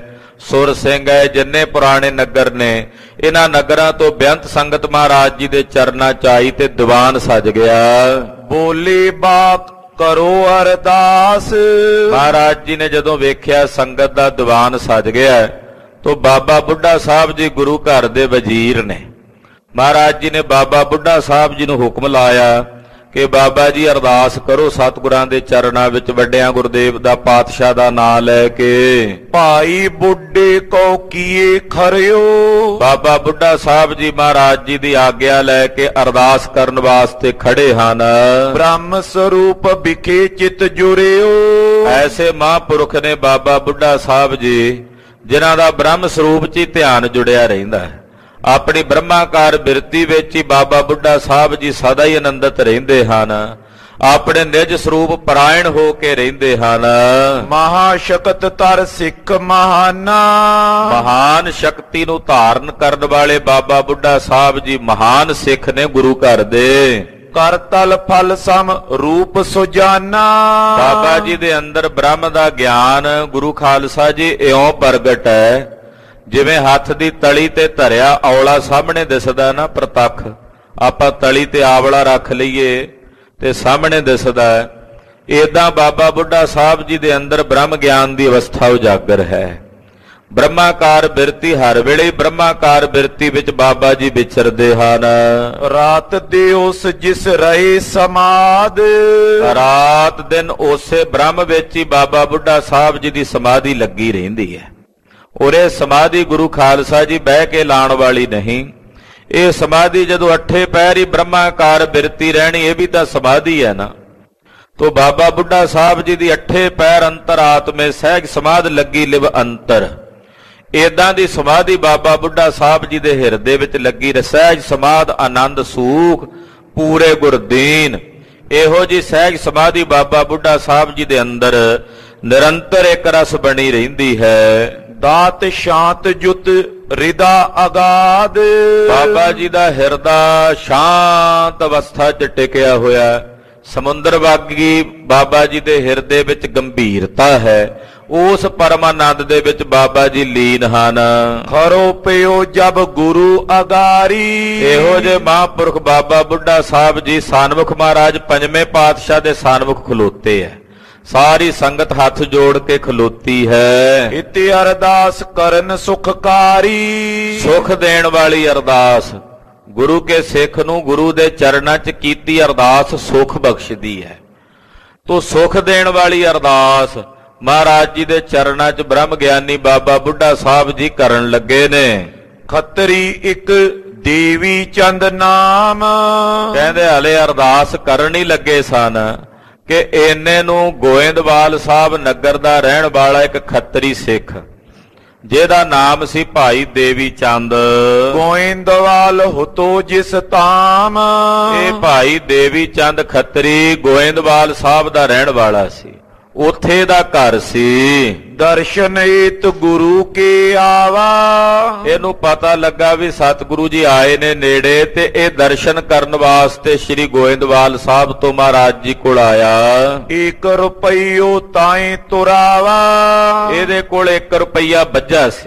ਸੁਰ ਸਿੰਘ ਹੈ, ਜਿੰਨੇ ਪੁਰਾਣੇ ਨਗਰ ਨੇ, ਇਹਨਾਂ ਨਗਰਾਂ ਤੋਂ ਬੇਅੰਤ ਸੰਗਤ ਮਹਾਰਾਜ ਜੀ ਦੇ ਚਰਨਾਂ ਚ ਆਈ ਤੇ ਦੀਵਾਨ ਸਜ ਗਿਆ। ਬੋਲੇ ਬਾਤ ਕਰੋ ਅਰਦਾਸ। ਮਹਾਰਾਜ ਜੀ ਨੇ ਜਦੋਂ ਵੇਖਿਆ ਸੰਗਤ ਦਾ ਦੀਵਾਨ ਸਜ ਗਿਆ ਤਾਂ ਬਾਬਾ ਬੁੱਢਾ ਸਾਹਿਬ ਜੀ ਗੁਰੂ ਘਰ ਦੇ ਵਜ਼ੀਰ ਨੇ। ਮਹਾਰਾਜ ਜੀ ਨੇ ਬਾਬਾ ਬੁੱਢਾ ਸਾਹਿਬ ਜੀ ਨੂੰ ਹੁਕਮ ਲਾਇਆ ਕਿ ਬਾਬਾ ਜੀ ਅਰਦਾਸ ਕਰੋ ਸਤਿਗੁਰਾਂ ਦੇ ਚਰਨਾਂ ਵਿੱਚ, ਵੱਡਿਆਂ ਗੁਰਦੇਵ ਦਾ ਪਾਤਸ਼ਾਹ ਦਾ ਨਾਮ ਲੈ ਕੇ। ਭਾਈ ਬੁੱਢੇ ਕੋ ਕੀਏ ਖਰਿਓ। ਬਾਬਾ ਬੁੱਢਾ ਸਾਹਿਬ ਜੀ ਮਹਾਰਾਜ ਜੀ ਦੀ ਆਗਿਆ ਲੈ ਕੇ ਅਰਦਾਸ ਕਰਨ ਵਾਸਤੇ ਖੜੇ ਹਨ। ਬ੍ਰਹਮ ਸਰੂਪ ਵਿਖੇ ਚਿਤ ਜੁਰਿਓ। ਐਸੇ ਮਹਾਂਪੁਰਖ ਨੇ ਬਾਬਾ ਬੁੱਢਾ ਸਾਹਿਬ ਜੀ, ਜਿਨ੍ਹਾਂ ਦਾ ਬ੍ਰਹਮ ਸਰੂਪ 'ਚ ਹੀ ਧਿਆਨ ਜੁੜਿਆ ਰਹਿੰਦਾ ਹੈ। ਆਪਣੀ ਬ੍ਰਹਮਾਕਾਰ ਬਿਰਤੀ ਵਿੱਚ ਹੀ ਬਾਬਾ ਬੁੱਢਾ ਸਾਹਿਬ ਜੀ ਸਦਾ ਹੀ ਆਨੰਦਿਤ ਰਹਿੰਦੇ ਹਨ। ਆਪਣੇ ਨਿਜ ਸਰੂਪ ਪਰਾਇਣ ਹੋ ਕੇ ਰਹਿੰਦੇ ਹਨ। ਮਹਾ ਸ਼ਕਤ ਤਰ ਸਿੱਖ ਮਹਾਨਾ। ਮਹਾਨ ਸ਼ਕਤੀ ਨੂੰ ਧਾਰਨ ਕਰਨ ਵਾਲੇ ਬਾਬਾ ਬੁੱਢਾ ਸਾਹਿਬ ਜੀ ਮਹਾਨ ਸਿੱਖ ਨੇ ਗੁਰੂ ਘਰ ਦੇ। ਕਰ ਤਲ ਫਲ ਸਮ ਰੂਪ ਸੁਜਾਨਾ। ਬਾਬਾ ਜੀ ਦੇ ਅੰਦਰ ਬ੍ਰਹਮ ਦਾ ਗਿਆਨ ਗੁਰੂ ਖਾਲਸਾ ਜੀ ਇਉਂ ਪ੍ਰਗਟ ਹੈ, ਜਿਵੇਂ ਹੱਥ ਦੀ ਤਲੀ ਤੇ ਧਰਿਆ ਔਲਾ ਸਾਹਮਣੇ ਦਿਸਦਾ ਨਾ ਪ੍ਰਤੱਖ। ਆਪਾਂ ਤਲੀ ਤੇ ਆਵਲਾ ਰੱਖ ਲਈਏ ਤੇ ਸਾਹਮਣੇ ਦਿਸਦਾ ਹੈ, ਏਦਾਂ ਬਾਬਾ ਬੁੱਢਾ ਸਾਹਿਬ ਜੀ ਦੇ ਅੰਦਰ ਬ੍ਰਹਮ ਗਿਆਨ ਦੀ ਅਵਸਥਾ ਉਜਾਗਰ ਹੈ। ਬ੍ਰਹਮਾਕਾਰ ਬਿਰਤੀ, ਹਰ ਵੇਲੇ ਬ੍ਰਹਮਾਕਾਰ ਬਿਰਤੀ ਵਿੱਚ ਬਾਬਾ ਜੀ ਵਿਚਰਦੇ ਹਨ। ਰਾਤ ਦੇ ਉਸ ਜਿਸ ਰਹੇ ਸਮਾਦ। ਰਾਤ ਦਿਨ ਉਸੇ ਬ੍ਰਹਮ ਵਿੱਚ ਹੀ ਬਾਬਾ ਬੁੱਢਾ ਸਾਹਿਬ ਜੀ ਦੀ ਸਮਾਧੀ ਲੱਗੀ ਰਹਿੰਦੀ ਹੈ। ਉਰੇ ਸਮਾਧੀ ਗੁਰੂ ਖਾਲਸਾ ਜੀ ਬਹਿ ਕੇ ਲਾਉਣ ਵਾਲੀ ਨਹੀਂ। ਇਹ ਸਮਾਧੀ ਜਦੋਂ ਅੱਠੇ ਪੈਰ ਹੀ ਬ੍ਰਹਮਾਕਾਰ ਬਿਰਤੀ ਰਹਿਣੀ, ਇਹ ਵੀ ਤਾਂ ਸਮਾਧੀ ਹੈ ਨਾ। ਤੋ ਬਾਬਾ ਬੁੱਢਾ ਸਾਹਿਬ ਜੀ ਦੀ ਅੱਠੇ ਪੈਰ ਅੰਤਰ ਆਤਮੇ ਸਹਿਜ ਸਮਾਧ ਲੱਗੀ ਲਿਵ ਅੰਤਰ। ਏਦਾਂ ਦੀ ਸਮਾਧੀ ਬਾਬਾ ਬੁੱਢਾ ਸਾਹਿਬ ਜੀ ਦੇ ਹਿਰਦੇ ਵਿੱਚ ਲੱਗੀ। ਸਹਿਜ ਸਮਾਧ ਆਨੰਦ ਸੂਖ ਪੂਰੇ ਗੁਰਦੀਨ। ਇਹੋ ਜੀ ਸਹਿਜ ਸਮਾਧੀ ਬਾਬਾ ਬੁੱਢਾ ਸਾਹਿਬ ਜੀ ਦੇ ਅੰਦਰ ਨਿਰੰਤਰ ਇੱਕ ਰਸ ਬਣੀ ਰਹਿੰਦੀ ਹੈ। ਦਾਤ ਸ਼ਾਂਤ ਜੁਤ ਰਿਦਾ ਅਗਾਧ। ਬਾਬਾ ਜੀ ਦਾ ਹਿਰਦਾ ਸ਼ਾਂਤ ਅਵਸਥਾ 'ਚ ਟਿਕਿਆ ਹੋਇਆ। ਸਮੁੰਦਰ ਵਾਗੀ ਬਾਬਾ ਜੀ ਦੇ ਹਿਰਦੇ ਵਿੱਚ ਗੰਭੀਰਤਾ ਹੈ। ਉਸ ਪਰਮਾਨੰਦ ਦੇ ਵਿੱਚ ਬਾਬਾ ਜੀ ਲੀਨ ਹਨ। ਖਰੋ ਪਿਓ ਜਬ ਗੁਰੂ ਅਗਾਰੀ। ਇਹੋ ਜਿਹੇ ਮਹਾਂਪੁਰਖ ਬਾਬਾ ਬੁੱਢਾ ਸਾਹਿਬ ਜੀ ਸਨਮੁਖ ਮਹਾਰਾਜ ਪੰਜਵੇਂ ਪਾਤਸ਼ਾਹ ਦੇ ਸਨਮੁਖ ਖਲੋਤੇ ਹੈ। ਸਾਰੀ ਸੰਗਤ ਹੱਥ ਜੋੜ ਕੇ ਖਲੋਤੀ ਹੈ। ਇਤੇ ਅਰਦਾਸ ਕਰਨ ਸੁਖਕਾਰੀ। ਸੁਖ ਦੇਣ ਵਾਲੀ ਅਰਦਾਸ ਗੁਰੂ ਕੇ ਸਿੱਖ ਨੂੰ ਗੁਰੂ ਦੇ ਚਰਨਾਂ 'ਚ ਕੀਤੀ ਅਰਦਾਸ ਸੁਖ ਬਖਸ਼ਦੀ ਹੈ। ਤੋ ਸੁਖ ਦੇਣ ਵਾਲੀ ਅਰਦਾਸ ਮਹਾਰਾਜ ਜੀ ਦੇ ਚਰਨਾਂ 'ਚ ਬ੍ਰਹਮ ਗਿਆਨੀ ਬਾਬਾ ਬੁੱਢਾ ਸਾਹਿਬ ਜੀ ਕਰਨ ਲੱਗੇ ਨੇ। ਖੱਤਰੀ ਇੱਕ ਦੇਵੀ ਚੰਦ ਨਾਮ। ਕਹਿੰਦੇ ਹਲੇ ਅਰਦਾਸ ਕਰਨ ਹੀ ਲੱਗੇ ਸਨ ਕਿ ਇੰਨੇ ਨੂੰ ਗੋਇੰਦਵਾਲ ਸਾਹਿਬ ਨਗਰ ਦਾ ਰਹਿਣ ਵਾਲਾ ਇੱਕ ਖੱਤਰੀ ਸਿੱਖ, ਜਿਹਦਾ ਨਾਮ ਸੀ ਭਾਈ ਦੇਵੀ ਚੰਦ। ਗੋਇੰਦਵਾਲ ਹੁਤੋ ਜਿਸ ਤਾਮ। ਇਹ ਭਾਈ ਦੇਵੀ ਚੰਦ ਖੱਤਰੀ ਗੋਇੰਦਵਾਲ ਸਾਹਿਬ ਦਾ ਰਹਿਣ ਵਾਲਾ ਸੀ। ਉੱਥੇ ਦਾ ਘਰ ਸੀ। ਦਰਸ਼ਨ ਏਤ ਗੁਰੂ ਕੇ ਆਵਾ। ਇਹਨੂੰ ਪਤਾ ਲੱਗਾ ਵੀ ਸਤਿਗੁਰੂ ਜੀ ਆਏ ਨੇ ਨੇੜੇ, ਤੇ ਇਹ ਦਰਸ਼ਨ ਕਰਨ ਵਾਸਤੇ ਸ੍ਰੀ ਗੋਇੰਦਵਾਲ ਸਾਹਿਬ ਤੋਂ ਮਹਾਰਾਜ ਜੀ ਕੋਲ ਆਇਆ। ਇੱਕ ਰੁਪਈਓ ਤਾਏ ਤੁਰਾਵਾ। ਇਹਦੇ ਕੋਲ ਇੱਕ ਰੁਪਈਆ ਬੱਝਾ ਸੀ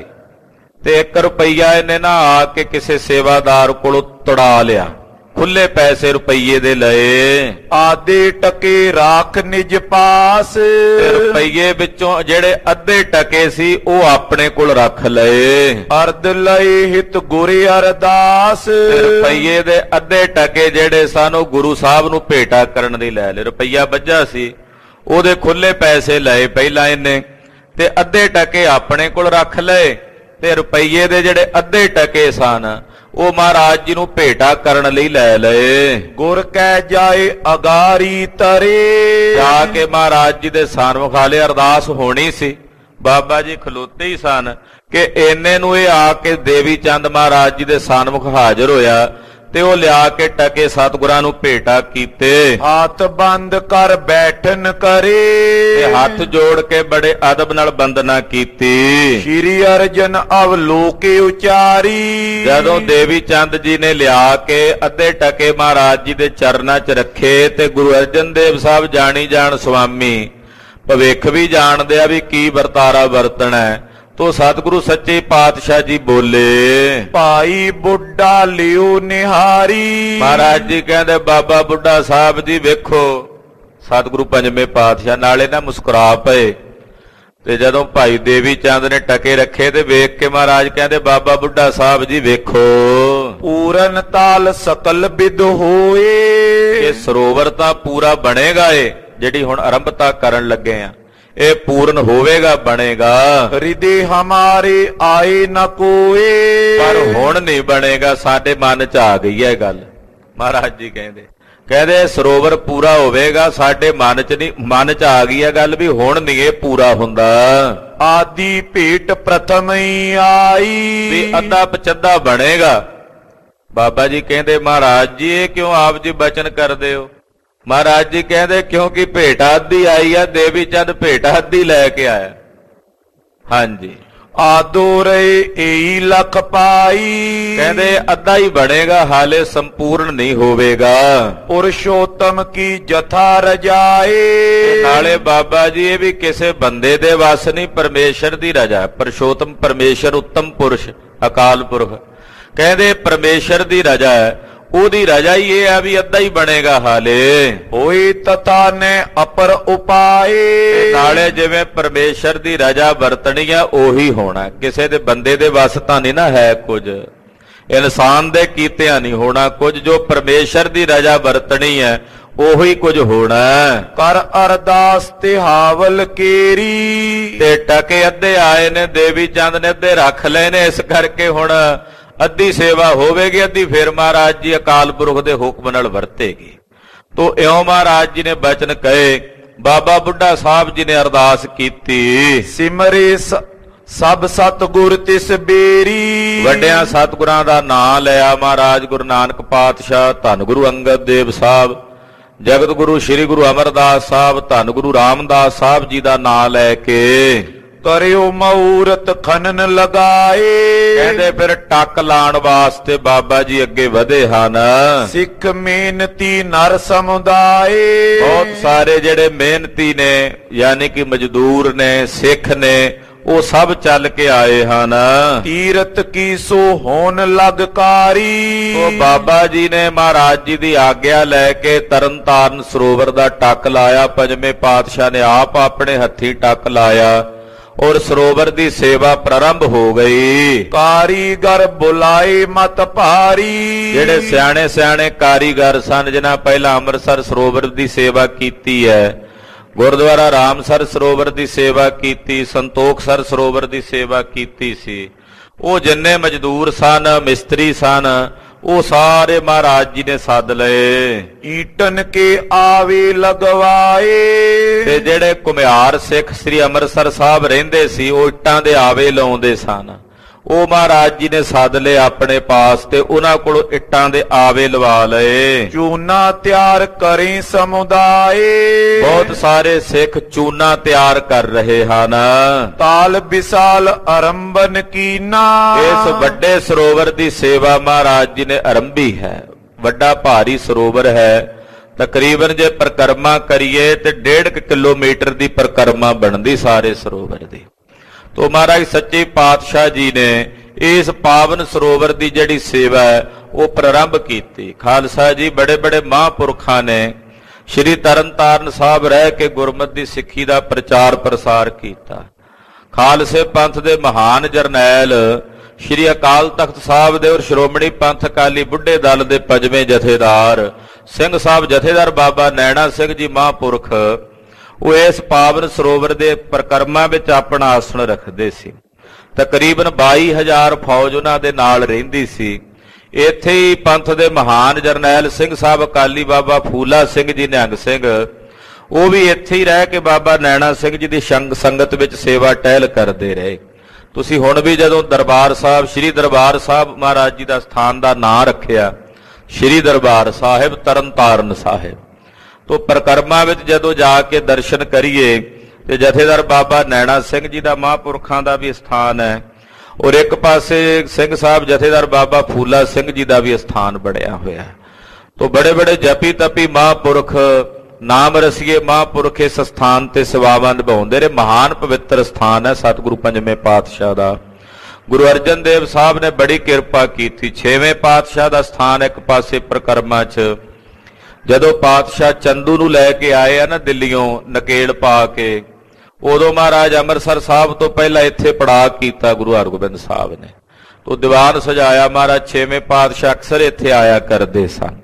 ਤੇ ਇੱਕ ਰੁਪਈਆ ਇਹਨੇ ਨਾ ਆ ਕੇ ਕਿਸੇ ਸੇਵਾਦਾਰ ਕੋਲੋਂ ਤੁੜਾ ਲਿਆ। ਖੁੱਲੇ ਪੈਸੇ ਰੁਪਈਏ ਦੇ ਲਏ। ਆਦੇ ਟਕੇ ਰਾਖ ਨਿਜ ਪਾਸ। ਰੁਪਈਏ ਵਿੱਚੋਂ ਜਿਹੜੇ ਅੱਧੇ ਟਕੇ ਸੀ ਉਹ ਆਪਣੇ ਕੋਲ ਰੱਖ ਲਏ। ਅਰਦ ਲਏ ਹਿਤ ਗੁਰੇ ਅਰਦਾਸ। ਰੁਪਈਏ ਦੇ ਅੱਧੇ ਟਕੇ ਜਿਹੜੇ ਸਨ ਉਹ ਗੁਰੂ ਸਾਹਿਬ ਨੂੰ ਭੇਟਾ ਕਰਨ ਦੀ ਲੈ ਲਏ। ਰੁਪਈਆ ਬੱਝਾ ਸੀ, ਉਹਦੇ ਖੁੱਲੇ ਪੈਸੇ ਲਏ ਪਹਿਲਾਂ ਇਹਨੇ, ਤੇ ਅੱਧੇ ਟਕੇ ਆਪਣੇ ਕੋਲ ਰੱਖ ਲਏ, ਤੇ ਰੁਪਈਏ ਦੇ ਜਿਹੜੇ ਅੱਧੇ ਟਕੇ ਸਨ ਉਹ ਮਹਾਰਾਜ ਜੀ ਨੂੰ ਭੇਟਾ ਕਰਨ ਲਈ ਲੈ ਲਏ। ਗੁਰ ਕਹਿ ਜਾਏ ਅਗਾਰੀ ਤਰੇ। ਜਾ ਕੇ ਮਹਾਰਾਜ ਜੀ ਦੇ ਸਨਮੁਖ ਹਾਲੇ ਅਰਦਾਸ ਹੋਣੀ ਸੀ। ਬਾਬਾ ਜੀ ਖਲੋਤੇ ਹੀ ਸਨ ਕਿ ਇੰਨੇ ਨੂੰ ਇਹ ਆ ਕੇ ਦੇਵੀ ਚੰਦ ਮਹਾਰਾਜ ਜੀ ਦੇ ਸਨਮੁਖ ਹਾਜ਼ਰ ਹੋਇਆ ਤੇ ਉਹ ਲਿਆ ਕੇ ਟਕੇ ਸਤਿਗੁਰਾਂ ਨੂੰ ਭੇਟਾ ਕੀਤੇ। ਹੱਥ ਬੰਦ ਕਰ ਬੈਠਨ ਕਰੇ। ਤੇ ਹੱਥ ਜੋੜ ਕੇ ਬੜੇ ਅਦਬ ਨਾਲ ਬੰਦਨਾ ਕੀਤੀ। ਸ਼੍ਰੀ ਅਰਜਨ ਅਵਲੋਕੇ ਉਚਾਰੀ। ਜਦੋਂ ਦੇਵੀ ਚੰਦ ਜੀ ਨੇ ਲਿਆ ਕੇ ਅੱਧੇ ਟਕੇ ਮਹਾਰਾਜ ਜੀ ਦੇ ਚਰਨਾਂ 'ਚ ਰੱਖੇ ਤੇ ਗੁਰੂ ਅਰਜਨ ਦੇਵ ਸਾਹਿਬ ਜਾਣੀ ਜਾਣ ਸੁਆਮੀ ਭਵਿੱਖ ਵੀ ਜਾਣਦੇ ਆ ਵੀ ਕੀ ਵਰਤਾਰਾ ਵਰਤਣਾ ਹੈ, ਤੋ ਸਤਿਗੁਰੂ ਸੱਚੇ ਪਾਤਸ਼ਾਹ ਜੀ ਬੋਲੇ, ਭਾਈ ਬੁੱਢਾ ਲਿਓ ਨਿਹਾਰੀ। ਮਹਾਰਾਜ ਜੀ ਕਹਿੰਦੇ ਬਾਬਾ ਬੁੱਢਾ ਸਾਹਿਬ ਜੀ ਵੇਖੋ, ਸਤਿਗੁਰੂ ਪੰਜਵੇਂ ਪਾਤਸ਼ਾਹ ਨਾਲੇ ਨਾ ਮੁਸਕਰਾ ਪਏ। ਤੇ ਜਦੋਂ ਭਾਈ ਦੇਵੀ ਚੰਦ ਨੇ ਟਕੇ ਰੱਖੇ ਤੇ ਵੇਖ ਕੇ ਮਹਾਰਾਜ ਕਹਿੰਦੇ ਬਾਬਾ ਬੁੱਢਾ ਸਾਹਿਬ ਜੀ ਵੇਖੋ, ਪੂਰਨ ਤਾਲ ਸਕਲ ਬਿਦ ਹੋਏ। ਇਹ ਸਰੋਵਰ ਤਾਂ ਪੂਰਾ ਬਣੇਗਾ, ਏ ਜਿਹੜੀ ਹੁਣ ਆਰੰਭਤਾ ਕਰਨ ਲੱਗੇ ਆ ਇਹ ਪੂਰਨ ਹੋਵੇਗਾ, ਬਣੇਗਾ। ਹਿਰਦੇ ਹਮਾਰੇ ਆਏ ਨ ਕੋਏ, ਪਰ ਹੁਣ ਨਹੀਂ ਬਣੇਗਾ, ਸਾਡੇ ਮਨ ਚ ਆ ਗਈ ਹੈ ਇਹ ਗੱਲ। ਮਹਾਰਾਜ ਜੀ ਕਹਿੰਦੇ ਕਹਿੰਦੇ ਸਰੋਵਰ ਪੂਰਾ ਹੋਵੇਗਾ, ਸਾਡੇ ਮਨ ਚ ਨਹੀਂ, ਮਨ ਚ ਆ ਗਈ ਹੈ ਗੱਲ ਵੀ ਹੁਣ ਨਹੀਂ ਇਹ ਪੂਰਾ ਹੁੰਦਾ। ਆਦੀ ਭੇਟ ਪ੍ਰਥਮ ਹੀ ਆਈ, ਵੀ ਅੱਧਾ ਪਚੱਧਾ ਬਣੇਗਾ। ਬਾਬਾ ਜੀ ਕਹਿੰਦੇ ਮਹਾਰਾਜ ਜੀ ਇਹ ਕਿਉਂ ਆਪ ਜੀ ਬਚਨ ਕਰਦੇ ਹੋ? ਮਹਾਰਾਜ ਜੀ ਕਹਿੰਦੇ ਕਿਉਂਕਿ ਭੇਟ ਅੱਧੀ ਆਈ ਆ, ਦੇਵੀ ਚੰਦ ਭੇਟ ਅੱਧੀ ਲੈ ਕੇ ਆਇਆ। ਹਾਂਜੀ, ਆਦੋ ਰੇ ਏਈ ਲਖ ਪਾਈ, ਕਹਿੰਦੇ ਅੱਧਾ ਹੀ ਬਣੇਗਾ, ਹਾਲੇ ਸੰਪੂਰਨ ਨਹੀਂ ਹੋਵੇਗਾ। ਪੁਰਸ਼ੋਤਮ ਕੀ ਜਥਾ ਰਜਾਏ, ਨਾਲੇ ਬਾਬਾ ਜੀ ਇਹ ਵੀ ਕਿਸੇ ਬੰਦੇ ਦੇ ਵਸ ਨਹੀਂ, ਪਰਮੇਸ਼ਰ ਦੀ ਰਜਾ। ਪੁਰਸ਼ੋਤਮ ਪਰਮੇਸ਼ਰ, ਉੱਤਮ ਪੁਰਸ਼ ਅਕਾਲ ਪੁਰਖ, ਕਹਿੰਦੇ ਪਰਮੇਸ਼ਰ ਦੀ ਰਜਾ ਹੈ, ਉਹਦੀ ਰਜਾ ਹੀ ਇਹ ਆ ਵੀ ਅੱਧਾ ਹੀ ਬਣੇਗਾ ਹਾਲੇ। ਹੋਈ ਤਥਾ ਨੇ ਅਪਰ ਉਪਾਏ, ਨਾਲੇ ਜਿਵੇਂ ਪਰਮੇਸ਼ਰ ਦੀ ਰਜਾ ਵਰਤਣੀ ਆ ਉਹੀ ਹੋਣਾ, ਕਿਸੇ ਦੇ ਬੰਦੇ ਦੇ ਵਸ ਤਾਂ ਨਹੀਂ ਨਾ ਹੈ ਕੁਝ, ਇਨਸਾਨ ਦੇ ਕੀਤਿਆਂ ਨਹੀਂ ਹੋਣਾ ਕੁਝ। ਜੋ ਪਰਮੇਸ਼ਰ ਦੀ ਰਜਾ ਵਰਤਣੀ ਹੈ ਉਹੀ ਕੁਝ ਹੋਣਾ। ਕਰ ਅਰਦਾਸ ਤੇ ਹਾਵਲ ਕੇਰੀ, ਤੇ ਟਕੇ ਅੱਧੇ ਆਏ ਨੇ, ਦੇਵੀ ਚੰਦ ਨੇ ਅੱਧੇ ਰੱਖ ਲਏ ਨੇ, ਇਸ ਕਰਕੇ ਹੁਣ ਅੱਧੀ ਸੇਵਾ ਹੋਵੇਗੀ, ਅੱਧੀ ਫਿਰ ਮਹਾਰਾਜ ਜੀ ਅਕਾਲ ਪੁਰਖ ਦੇ ਹੁਕਮ ਨਾਲ ਵਰਤੇਗੀ। ਤੋ ਇਉਂ ਮਹਾਰਾਜ ਜੀ ਨੇ ਬਚਨ ਕਹੇ। ਬਾਬਾ ਬੁੱਢਾ ਸਾਹਿਬ ਜੀ ਨੇ ਅਰਦਾਸ ਕੀਤੀ, ਸਿਮਰੇ ਸਭ ਸਤਿਗੁਰ ਤਿਸ ਬੇਰੀ। ਵੱਡਿਆਂ ਸਤਿਗੁਰਾਂ ਦਾ ਨਾਂ ਲਿਆ ਮਹਾਰਾਜ ਗੁਰੂ ਨਾਨਕ ਪਾਤਸ਼ਾਹ, ਧੰਨ ਗੁਰੂ ਅੰਗਦ ਦੇਵ ਸਾਹਿਬ, ਜਗਤ ਗੁਰੂ ਸ੍ਰੀ ਗੁਰੂ ਅਮਰਦਾਸ ਸਾਹਿਬ, ਧੰਨ ਗੁਰੂ ਰਾਮਦਾਸ ਸਾਹਿਬ ਜੀ ਦਾ ਨਾਂ ਲੈ ਕੇ ਕਰਿਓ ਮਹੂਰਤ ਖਨਨ ਲਗਾਏ। ਕਹਿੰਦੇ ਫਿਰ ਟੱਕ ਲਾਣ ਵਾਸਤੇ ਬਾਬਾ ਜੀ ਅੱਗੇ ਵਧੇ ਹਨ। ਸਿੱਖ ਮਿਹਨਤੀ ਨਰ ਸਮੁਦਾਏ, ਬਹੁਤ ਸਾਰੇ ਜਿਹੜੇ ਮਿਹਨਤੀ ਨੇ ਯਾਨੀ ਕਿ ਮਜ਼ਦੂਰ ਨੇ, ਸਿੱਖ ਨੇ, ਉਹ ਸਭ ਚੱਲ ਕੇ ਆਏ ਹਨ। ਤੀਰਤ ਕੀ ਸੋ ਹੋਣ ਲਗਕਾਰੀ, ਉਹ ਬਾਬਾ ਜੀ ਨੇ ਮਹਾਰਾਜ ਜੀ ਦੀ ਆਗਿਆ ਲੈ ਕੇ ਤਰਨਤਾਰਨ ਸਰੋਵਰ ਦਾ ਟੱਕ ਲਾਇਆ। ਪੰਜਵੇਂ ਪਾਤਸ਼ਾਹ ਨੇ ਆਪ ਆਪਣੇ ਹੱਥੀਂ ਟੱਕ ਲਾਇਆ ਔਰ ਸਰੋਵਰ ਦੀ ਸੇਵਾ ਪ੍ਰਾਰੰਭ ਹੋ ਗਈ। ਕਾਰੀਗਰ ਬੁਲਾਏ ਮਤ ਭਾਰੀ, ਜਿਹੜੇ ਸਿਆਣੇ ਸਿਆਣੇ ਕਾਰੀਗਰ ਸਨ ਜਿਨ੍ਹਾਂ ਪਹਿਲਾਂ ਅੰਮ੍ਰਿਤਸਰ ਸਰੋਵਰ ਦੀ ਸੇਵਾ ਕੀਤੀ ਹੈ, ਗੁਰਦੁਆਰਾ ਰਾਮਸਰ ਸਰੋਵਰ ਦੀ ਸੇਵਾ ਕੀਤੀ, ਸੰਤੋਖਸਰ ਸਰੋਵਰ ਦੀ ਸੇਵਾ ਕੀਤੀ ਸੀ, ਉਹ ਜਿੰਨੇ ਮਜ਼ਦੂਰ ਸਨ, ਮਿਸਤਰੀ ਸਨ, ਉਹ ਸਾਰੇ ਮਹਾਰਾਜ ਜੀ ਨੇ ਸੱਦ ਲਏ। ਈਟਨ ਕੇ ਆਵੇ ਲਗਵਾਏ, ਤੇ ਜਿਹੜੇ ਘੁਮਿਆਰ ਸਿੱਖ ਸ੍ਰੀ ਅੰਮ੍ਰਿਤਸਰ ਸਾਹਿਬ ਰਹਿੰਦੇ ਸੀ ਉਹ ਇੱਟਾਂ ਦੇ ਆਵੇ ਲਾਉਂਦੇ ਸਨ, ਉਹ ਮਹਾਰਾਜ ਜੀ ਨੇ ਸੱਦ ਲਏ ਆਪਣੇ ਪਾਸ ਤੇ ਉਹਨਾਂ ਕੋਲੋਂ ਇੱਟਾਂ ਦੇ ਆਵੇ ਲਵਾ ਲਏ। ਚੂਨਾ ਤਿਆਰ ਕਰੇ ਸਮੁਦਾਏ, ਬਹੁਤ ਸਾਰੇ ਸਿੱਖ ਚੂਨਾ ਤਿਆਰ ਕਰ ਰਹੇ ਹਨ। ਤਾਲ ਵਿਸਾਲ ਆਰੰਭਨ ਕੀਨਾ, ਇਸ ਵੱਡੇ ਸਰੋਵਰ ਦੀ ਸੇਵਾ ਮਹਾਰਾਜ ਜੀ ਨੇ ਆਰੰਭੀ ਹੈ। ਵੱਡਾ ਭਾਰੀ ਸਰੋਵਰ ਹੈ, ਤਕਰੀਬਨ ਜੇ ਪਰਿਕਰਮਾ ਕਰੀਏ ਤੇ ਡੇਢ ਕਿਲੋਮੀਟਰ ਦੀ ਪਰਿਕਰਮਾ ਬਣਦੀ ਸਾਰੇ ਸਰੋਵਰ ਦੀ। ਤੋ ਮਹਾਰਾਜ ਸੱਚੇ ਪਾਤਸ਼ਾਹ ਜੀ ਨੇ ਇਸ ਪਾਵਨ ਸਰੋਵਰ ਦੀ ਜਿਹੜੀ ਸੇਵਾ ਹੈ ਉਹ ਪ੍ਰਾਰੰਭ ਕੀਤੀ। ਖਾਲਸਾ ਜੀ ਬੜੇ ਬੜੇ ਮਹਾਂਪੁਰਖਾਂ ਨੇ ਸ਼੍ਰੀ ਤਰਨਤਾਰਨ ਸਾਹਿਬ ਰਹਿ ਕੇ ਗੁਰਮਤਿ ਦੀ ਸਿੱਖੀ ਦਾ ਪ੍ਰਚਾਰ ਪ੍ਰਸਾਰ ਕੀਤਾ। ਖਾਲਸੇ ਪੰਥ ਦੇ ਮਹਾਨ ਜਰਨੈਲ ਸ਼੍ਰੀ ਅਕਾਲ ਤਖਤ ਸਾਹਿਬ ਦੇ ਔਰ ਸ਼੍ਰੋਮਣੀ ਪੰਥ ਅਕਾਲੀ ਬੁੱਢੇ ਦਲ ਦੇ ਪੰਜਵੇਂ ਜਥੇਦਾਰ ਸਿੰਘ ਸਾਹਿਬ ਜਥੇਦਾਰ ਬਾਬਾ ਨੈਣਾ ਸਿੰਘ ਜੀ ਮਹਾਂਪੁਰਖ, ਉਹ ਇਸ ਪਾਵਨ ਸਰੋਵਰ ਦੇ ਪਰਿਕਰਮਾ ਵਿੱਚ ਆਪਣਾ ਆਸਣ ਰੱਖਦੇ ਸੀ। ਤਕਰੀਬਨ ਬਾਈ ਹਜ਼ਾਰ ਫੌਜ ਉਹਨਾਂ ਦੇ ਨਾਲ ਰਹਿੰਦੀ ਸੀ। ਇੱਥੇ ਹੀ ਪੰਥ ਦੇ ਮਹਾਨ ਜਰਨੈਲ ਸਿੰਘ ਸਾਹਿਬ ਅਕਾਲੀ ਬਾਬਾ ਫੂਲਾ ਸਿੰਘ ਜੀ ਨਿਹੰਗ ਸਿੰਘ, ਉਹ ਵੀ ਇੱਥੇ ਹੀ ਰਹਿ ਕੇ ਬਾਬਾ ਨੈਣਾ ਸਿੰਘ ਜੀ ਦੀ ਸੰਗ ਸੰਗਤ ਵਿੱਚ ਸੇਵਾ ਟਹਿਲ ਕਰਦੇ ਰਹੇ। ਤੁਸੀਂ ਹੁਣ ਵੀ ਜਦੋਂ ਦਰਬਾਰ ਸਾਹਿਬ ਸ੍ਰੀ ਦਰਬਾਰ ਸਾਹਿਬ ਮਹਾਰਾਜ ਜੀ ਦਾ ਸਥਾਨ ਦਾ ਨਾਂ ਰੱਖਿਆ ਸ੍ਰੀ ਦਰਬਾਰ ਸਾਹਿਬ ਤਰਨਤਾਰਨ ਸਾਹਿਬ, ਤੋ ਪਰਿਕਰਮਾ ਵਿੱਚ ਜਦੋਂ ਜਾ ਕੇ ਦਰਸ਼ਨ ਕਰੀਏ ਤੇ ਜਥੇਦਾਰ ਬਾਬਾ ਨੈਣਾ ਸਿੰਘ ਜੀ ਦਾ ਮਹਾਂਪੁਰਖਾਂ ਦਾ ਵੀ ਸਥਾਨ ਹੈ ਔਰ ਇੱਕ ਪਾਸੇ ਸਿੰਘ ਸਾਹਿਬ ਜਥੇਦਾਰ ਬਾਬਾ ਫੂਲਾ ਸਿੰਘ ਜੀ ਦਾ ਵੀ ਸਥਾਨ ਬਣਿਆ ਹੋਇਆ ਹੈ। ਤੋ ਬੜੇ ਬੜੇ ਜਪੀ ਤਪੀ ਮਹਾਂਪੁਰਖ ਨਾਮ ਰਸੀਏ ਮਹਾਂਪੁਰਖ ਇਸ ਸਥਾਨ ਤੇ ਸੇਵਾਵਾਂ ਨਿਭਾਉਂਦੇ ਰਹੇ। ਮਹਾਨ ਪਵਿੱਤਰ ਸਥਾਨ ਹੈ ਸਤਿਗੁਰੂ ਪੰਜਵੇਂ ਪਾਤਸ਼ਾਹ ਦਾ। ਗੁਰੂ ਅਰਜਨ ਦੇਵ ਸਾਹਿਬ ਨੇ ਬੜੀ ਕਿਰਪਾ ਕੀਤੀ। ਛੇਵੇਂ ਪਾਤਸ਼ਾਹ ਦਾ ਸਥਾਨ ਇੱਕ ਪਾਸੇ ਪ੍ਰਕਰਮਾਂ 'ਚ, ਜਦੋਂ ਪਾਤਸ਼ਾਹ ਚੰਦੂ ਨੂੰ ਲੈ ਕੇ ਆਏ ਆ ਨਾ ਦਿੱਲੀੋਂ ਨਕੇਲ ਪਾ ਕੇ, ਉਦੋਂ ਮਹਾਰਾਜ ਅੰਮ੍ਰਿਤਸਰ ਸਾਹਿਬ ਤੋਂ ਪਹਿਲਾਂ ਇੱਥੇ ਪੜਾਅ ਕੀਤਾ ਗੁਰੂ ਹਰਗੋਬਿੰਦ ਸਾਹਿਬ ਨੇ। ਤੋ ਦੀਵਾਨ ਸਜਾਇਆ। ਮਹਾਰਾਜ ਛੇਵੇਂ ਪਾਤਸ਼ਾਹ ਅਕਸਰ ਇੱਥੇ ਆਇਆ ਕਰਦੇ ਸਨ।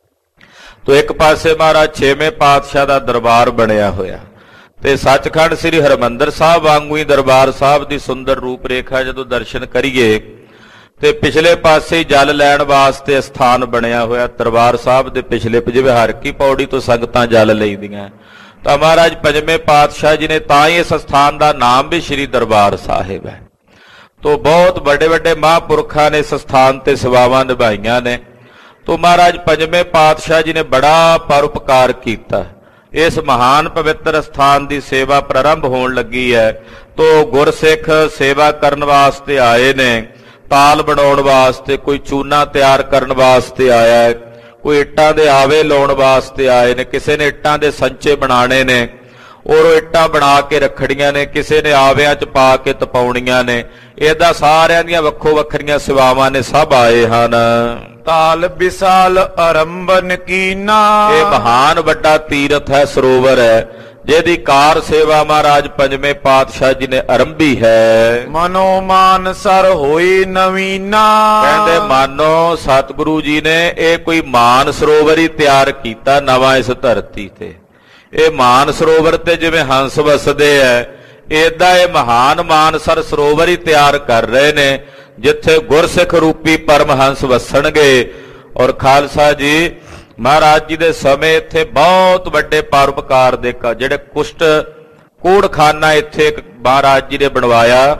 ਤੋ ਇੱਕ ਪਾਸੇ ਮਹਾਰਾਜ ਛੇਵੇਂ ਪਾਤਸ਼ਾਹ ਦਾ ਦਰਬਾਰ ਬਣਿਆ ਹੋਇਆ, ਤੇ ਸੱਚਖੰਡ ਸ੍ਰੀ ਹਰਿਮੰਦਰ ਸਾਹਿਬ ਵਾਂਗੂ ਹੀ ਦਰਬਾਰ ਸਾਹਿਬ ਦੀ ਸੁੰਦਰ ਰੂਪ ਰੇਖਾ ਜਦੋਂ ਦਰਸ਼ਨ ਕਰੀਏ ਤੇ ਪਿਛਲੇ ਪਾਸੇ ਜਲ ਲੈਣ ਵਾਸਤੇ ਸਥਾਨ ਬਣਿਆ ਹੋਇਆ ਦਰਬਾਰ ਸਾਹਿਬ ਦੇ ਪਿਛਲੇ, ਜਿਵੇਂ ਹਰ ਕੀ ਪੌੜੀ ਤੋਂ ਸੰਗਤਾਂ ਜਲ ਲਈਦੀਆਂ। ਤਾਂ ਮਹਾਰਾਜ ਪੰਜਵੇਂ ਪਾਤਸ਼ਾਹ ਜੀ ਨੇ ਤਾਂ ਹੀ ਇਸ ਸਥਾਨ ਦਾ ਨਾਮ ਵੀ ਸ੍ਰੀ ਦਰਬਾਰ ਸਾਹਿਬ ਹੈ। ਤੋ ਬਹੁਤ ਵੱਡੇ ਵੱਡੇ ਮਹਾਂਪੁਰਖਾਂ ਨੇ ਇਸ ਸਥਾਨ ਤੇ ਸੇਵਾਵਾਂ ਨਿਭਾਈਆਂ ਨੇ। ਤੋ ਮਹਾਰਾਜ ਪੰਜਵੇਂ ਪਾਤਸ਼ਾਹ ਜੀ ਨੇ ਬੜਾ ਪਰਉਪਕਾਰ ਕੀਤਾ। ਇਸ ਮਹਾਨ ਪਵਿੱਤਰ ਸਥਾਨ ਦੀ ਸੇਵਾ ਪ੍ਰਾਰੰਭ ਹੋਣ ਲੱਗੀ ਹੈ। ਤੋ ਗੁਰਸਿੱਖ ਸੇਵਾ ਕਰਨ ਵਾਸਤੇ ਆਏ ਨੇ, ਤਾਲ ਬਣਾਉਣ ਵਾਸਤੇ, ਕੋਈ ਚੂਨਾ ਤਿਆਰ ਕਰਨ ਵਾਸਤੇ ਆਇਆ ਹੈ, ਕੋਈ ਇੱਟਾਂ ਦੇ ਆਵੇ ਲਾਉਣ ਵਾਸਤੇ ਆਏ ਨੇ, ਕਿਸੇ ਨੇ ਇੱਟਾਂ ਦੇ ਸੰਚੇ ਬਣਾਉਣੇ ਨੇ ਔਰ ਉਹ ਇੱਟਾਂ ਬਣਾ ਕੇ ਰੱਖੜੀਆਂ ਨੇ, ਕਿਸੇ ਨੇ ਆਵਿਆਂ 'ਚ ਪਾ ਕੇ ਤਪਾਉਣੀਆਂ ਨੇ। ਇਹਦਾ ਸਾਰਿਆਂ ਦੀਆਂ ਵੱਖੋ ਵੱਖਰੀਆਂ ਸੇਵਾਵਾਂ ਨੇ, ਸਭ ਆਏ ਹਨ। ਤਾਲ ਵਿਸਾਲ ਆਰੰਭਨ ਕੀਨਾ, ਇਹ ਮਹਾਨ ਵੱਡਾ ਤੀਰਥ ਹੈ, ਸਰੋਵਰ ਹੈ, ਜਿਹਦੀ ਕਾਰ ਸੇਵਾ ਮਹਾਰਾਜ ਪੰਜਵੇਂ ਪਾਤਸ਼ਾਹ ਜੀ ਨੇ ਆਰੰਭੀ ਹੈ। ਮਨੋ ਮਾਨ ਸਰ ਹੋਈ ਨਵੀਨਾ, ਕਹਿੰਦੇ ਮਾਨੋ ਸਤਿਗੁਰੂ ਜੀ ਨੇ ਇਹ ਕੋਈ ਮਾਨ ਸਰੋਵਰ ਹੀ ਤਿਆਰ ਕੀਤਾ ਨਵਾਂ ਇਸ ਧਰਤੀ ਤੇ। ਇਹ ਮਾਨ ਸਰੋਵਰ ਤੇ ਜਿਵੇਂ ਹੰਸ ਵਸਦੇ ਐ, ਏਦਾਂ ਇਹ ਮਹਾਨ ਮਾਨਸਰ ਸਰੋਵਰ ਹੀ ਤਿਆਰ ਕਰ ਰਹੇ ਨੇ, ਜਿੱਥੇ ਗੁਰਸਿੱਖ ਰੂਪੀ ਪਰਮਹੰਸ ਵਸਣਗੇ। ਔਰ ਖਾਲਸਾ ਜੀ ਮਹਾਰਾਜ ਜੀ ਦੇ ਸਮੇਂ ਇੱਥੇ ਬਹੁਤ ਵੱਡੇ ਪਰਉਪਕਾਰ ਦੇ ਜਿਹੜੇ ਕੁਸ਼ਟ ਕੋੜਖਾਨਾ ਇੱਥੇ ਮਹਾਰਾਜ ਜੀ ਨੇ ਬਣਵਾਇਆ,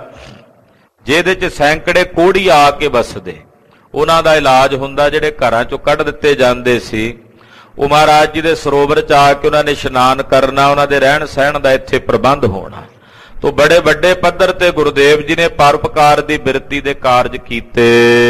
ਜਿਹਦੇ 'ਚ ਸੈਂਕੜੇ ਕੋੜੀ ਆ ਕੇ ਵਸਦੇ, ਉਹਨਾਂ ਦਾ ਇਲਾਜ ਹੁੰਦਾ। ਜਿਹੜੇ ਘਰਾਂ 'ਚੋਂ ਕੱਢ ਦਿੱਤੇ ਜਾਂਦੇ ਸੀ, ਉਹ ਮਹਾਰਾਜ ਜੀ ਦੇ ਸਰੋਵਰ 'ਚ ਆ ਕੇ ਉਹਨਾਂ ਨੇ ਇਸ਼ਨਾਨ ਕਰਨਾ, ਉਹਨਾਂ ਦੇ ਰਹਿਣ ਸਹਿਣ ਦਾ ਇੱਥੇ ਪ੍ਰਬੰਧ ਹੋਣਾ। ਤੋ ਬੜੇ ਵੱਡੇ ਪੱਧਰ ਤੇ ਗੁਰਦੇਵ ਜੀ ਨੇ ਪਰਉਪਕਾਰ ਦੀ ਬਿਰਤੀ ਦੇ ਕਾਰਜ ਕੀਤੇ।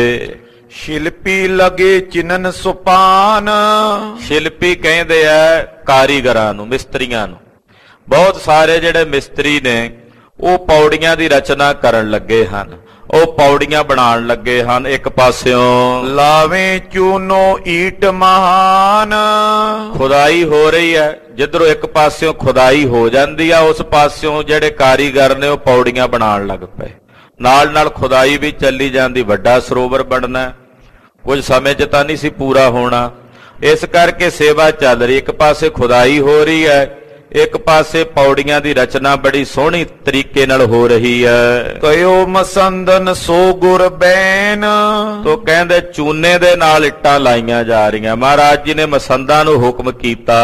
ਸ਼ਿਲਪੀ ਲਗੇ ਚਿਨਨ ਸੁਪਾਨ, ਸ਼ਿਲਪੀ ਕਹਿੰਦੇ ਆ ਕਾਰੀਗਰਾਂ ਨੂੰ, ਮਿਸਤਰੀਆਂ ਨੂੰ। ਬਹੁਤ ਸਾਰੇ ਜਿਹੜੇ ਮਿਸਤਰੀ ਨੇ ਉਹ ਪੌੜੀਆਂ ਦੀ ਰਚਨਾ ਕਰਨ ਲੱਗੇ ਹਨ, ਉਹ ਪੌੜੀਆਂ ਬਣਾਉਣ ਲੱਗੇ ਹਨ। ਇੱਕ ਪਾਸਿਓਂ ਲਾਵੇਂ ਚੂਨੋ ਈਟ ਮਹਾਨ, ਖੁਦਾਈ ਹੋ ਰਹੀ ਹੈ। ਜਿੱਧਰੋਂ ਇੱਕ ਪਾਸਿਓਂ ਖੁਦਾਈ ਹੋ ਜਾਂਦੀ ਆ, ਉਸ ਪਾਸਿਓਂ ਜਿਹੜੇ ਕਾਰੀਗਰ ਨੇ ਉਹ ਪੌੜੀਆਂ ਬਣਾਉਣ ਲੱਗ ਪਏ। ਨਾਲ ਨਾਲ ਖੁਦਾਈ ਵੀ ਚੱਲੀ ਜਾਂਦੀ। ਵੱਡਾ ਸਰੋਵਰ ਬਣਨਾ ਕੁਝ ਸਮੇਂ 'ਚ ਤਾਂ ਨਹੀਂ ਸੀ ਪੂਰਾ ਹੋਣਾ, ਇਸ ਕਰਕੇ ਸੇਵਾ ਚੱਲ ਰਹੀ। ਇੱਕ ਪਾਸੇ ਖੁਦਾਈ ਹੋ ਰਹੀ ਹੈ, ਇੱਕ ਪਾਸੇ ਪੌੜੀਆਂ ਦੀ ਰਚਨਾ ਬੜੀ ਸੋਹਣੀ ਤਰੀਕੇ ਨਾਲ ਹੋ ਰਹੀ ਹੈ। ਕਯੋ ਮਸੰਦਨ ਸੋ ਗੁਰ ਬੈਨ, ਤੋ ਕਹਿੰਦੇ ਚੂਨੇ ਦੇ ਨਾਲ ਇੱਟਾਂ ਲਾਈਆਂ ਜਾ ਰਹੀਆਂ। ਮਹਾਰਾਜ ਜੀ ਨੇ ਮਸੰਦਾਂ ਨੂੰ ਹੁਕਮ ਕੀਤਾ,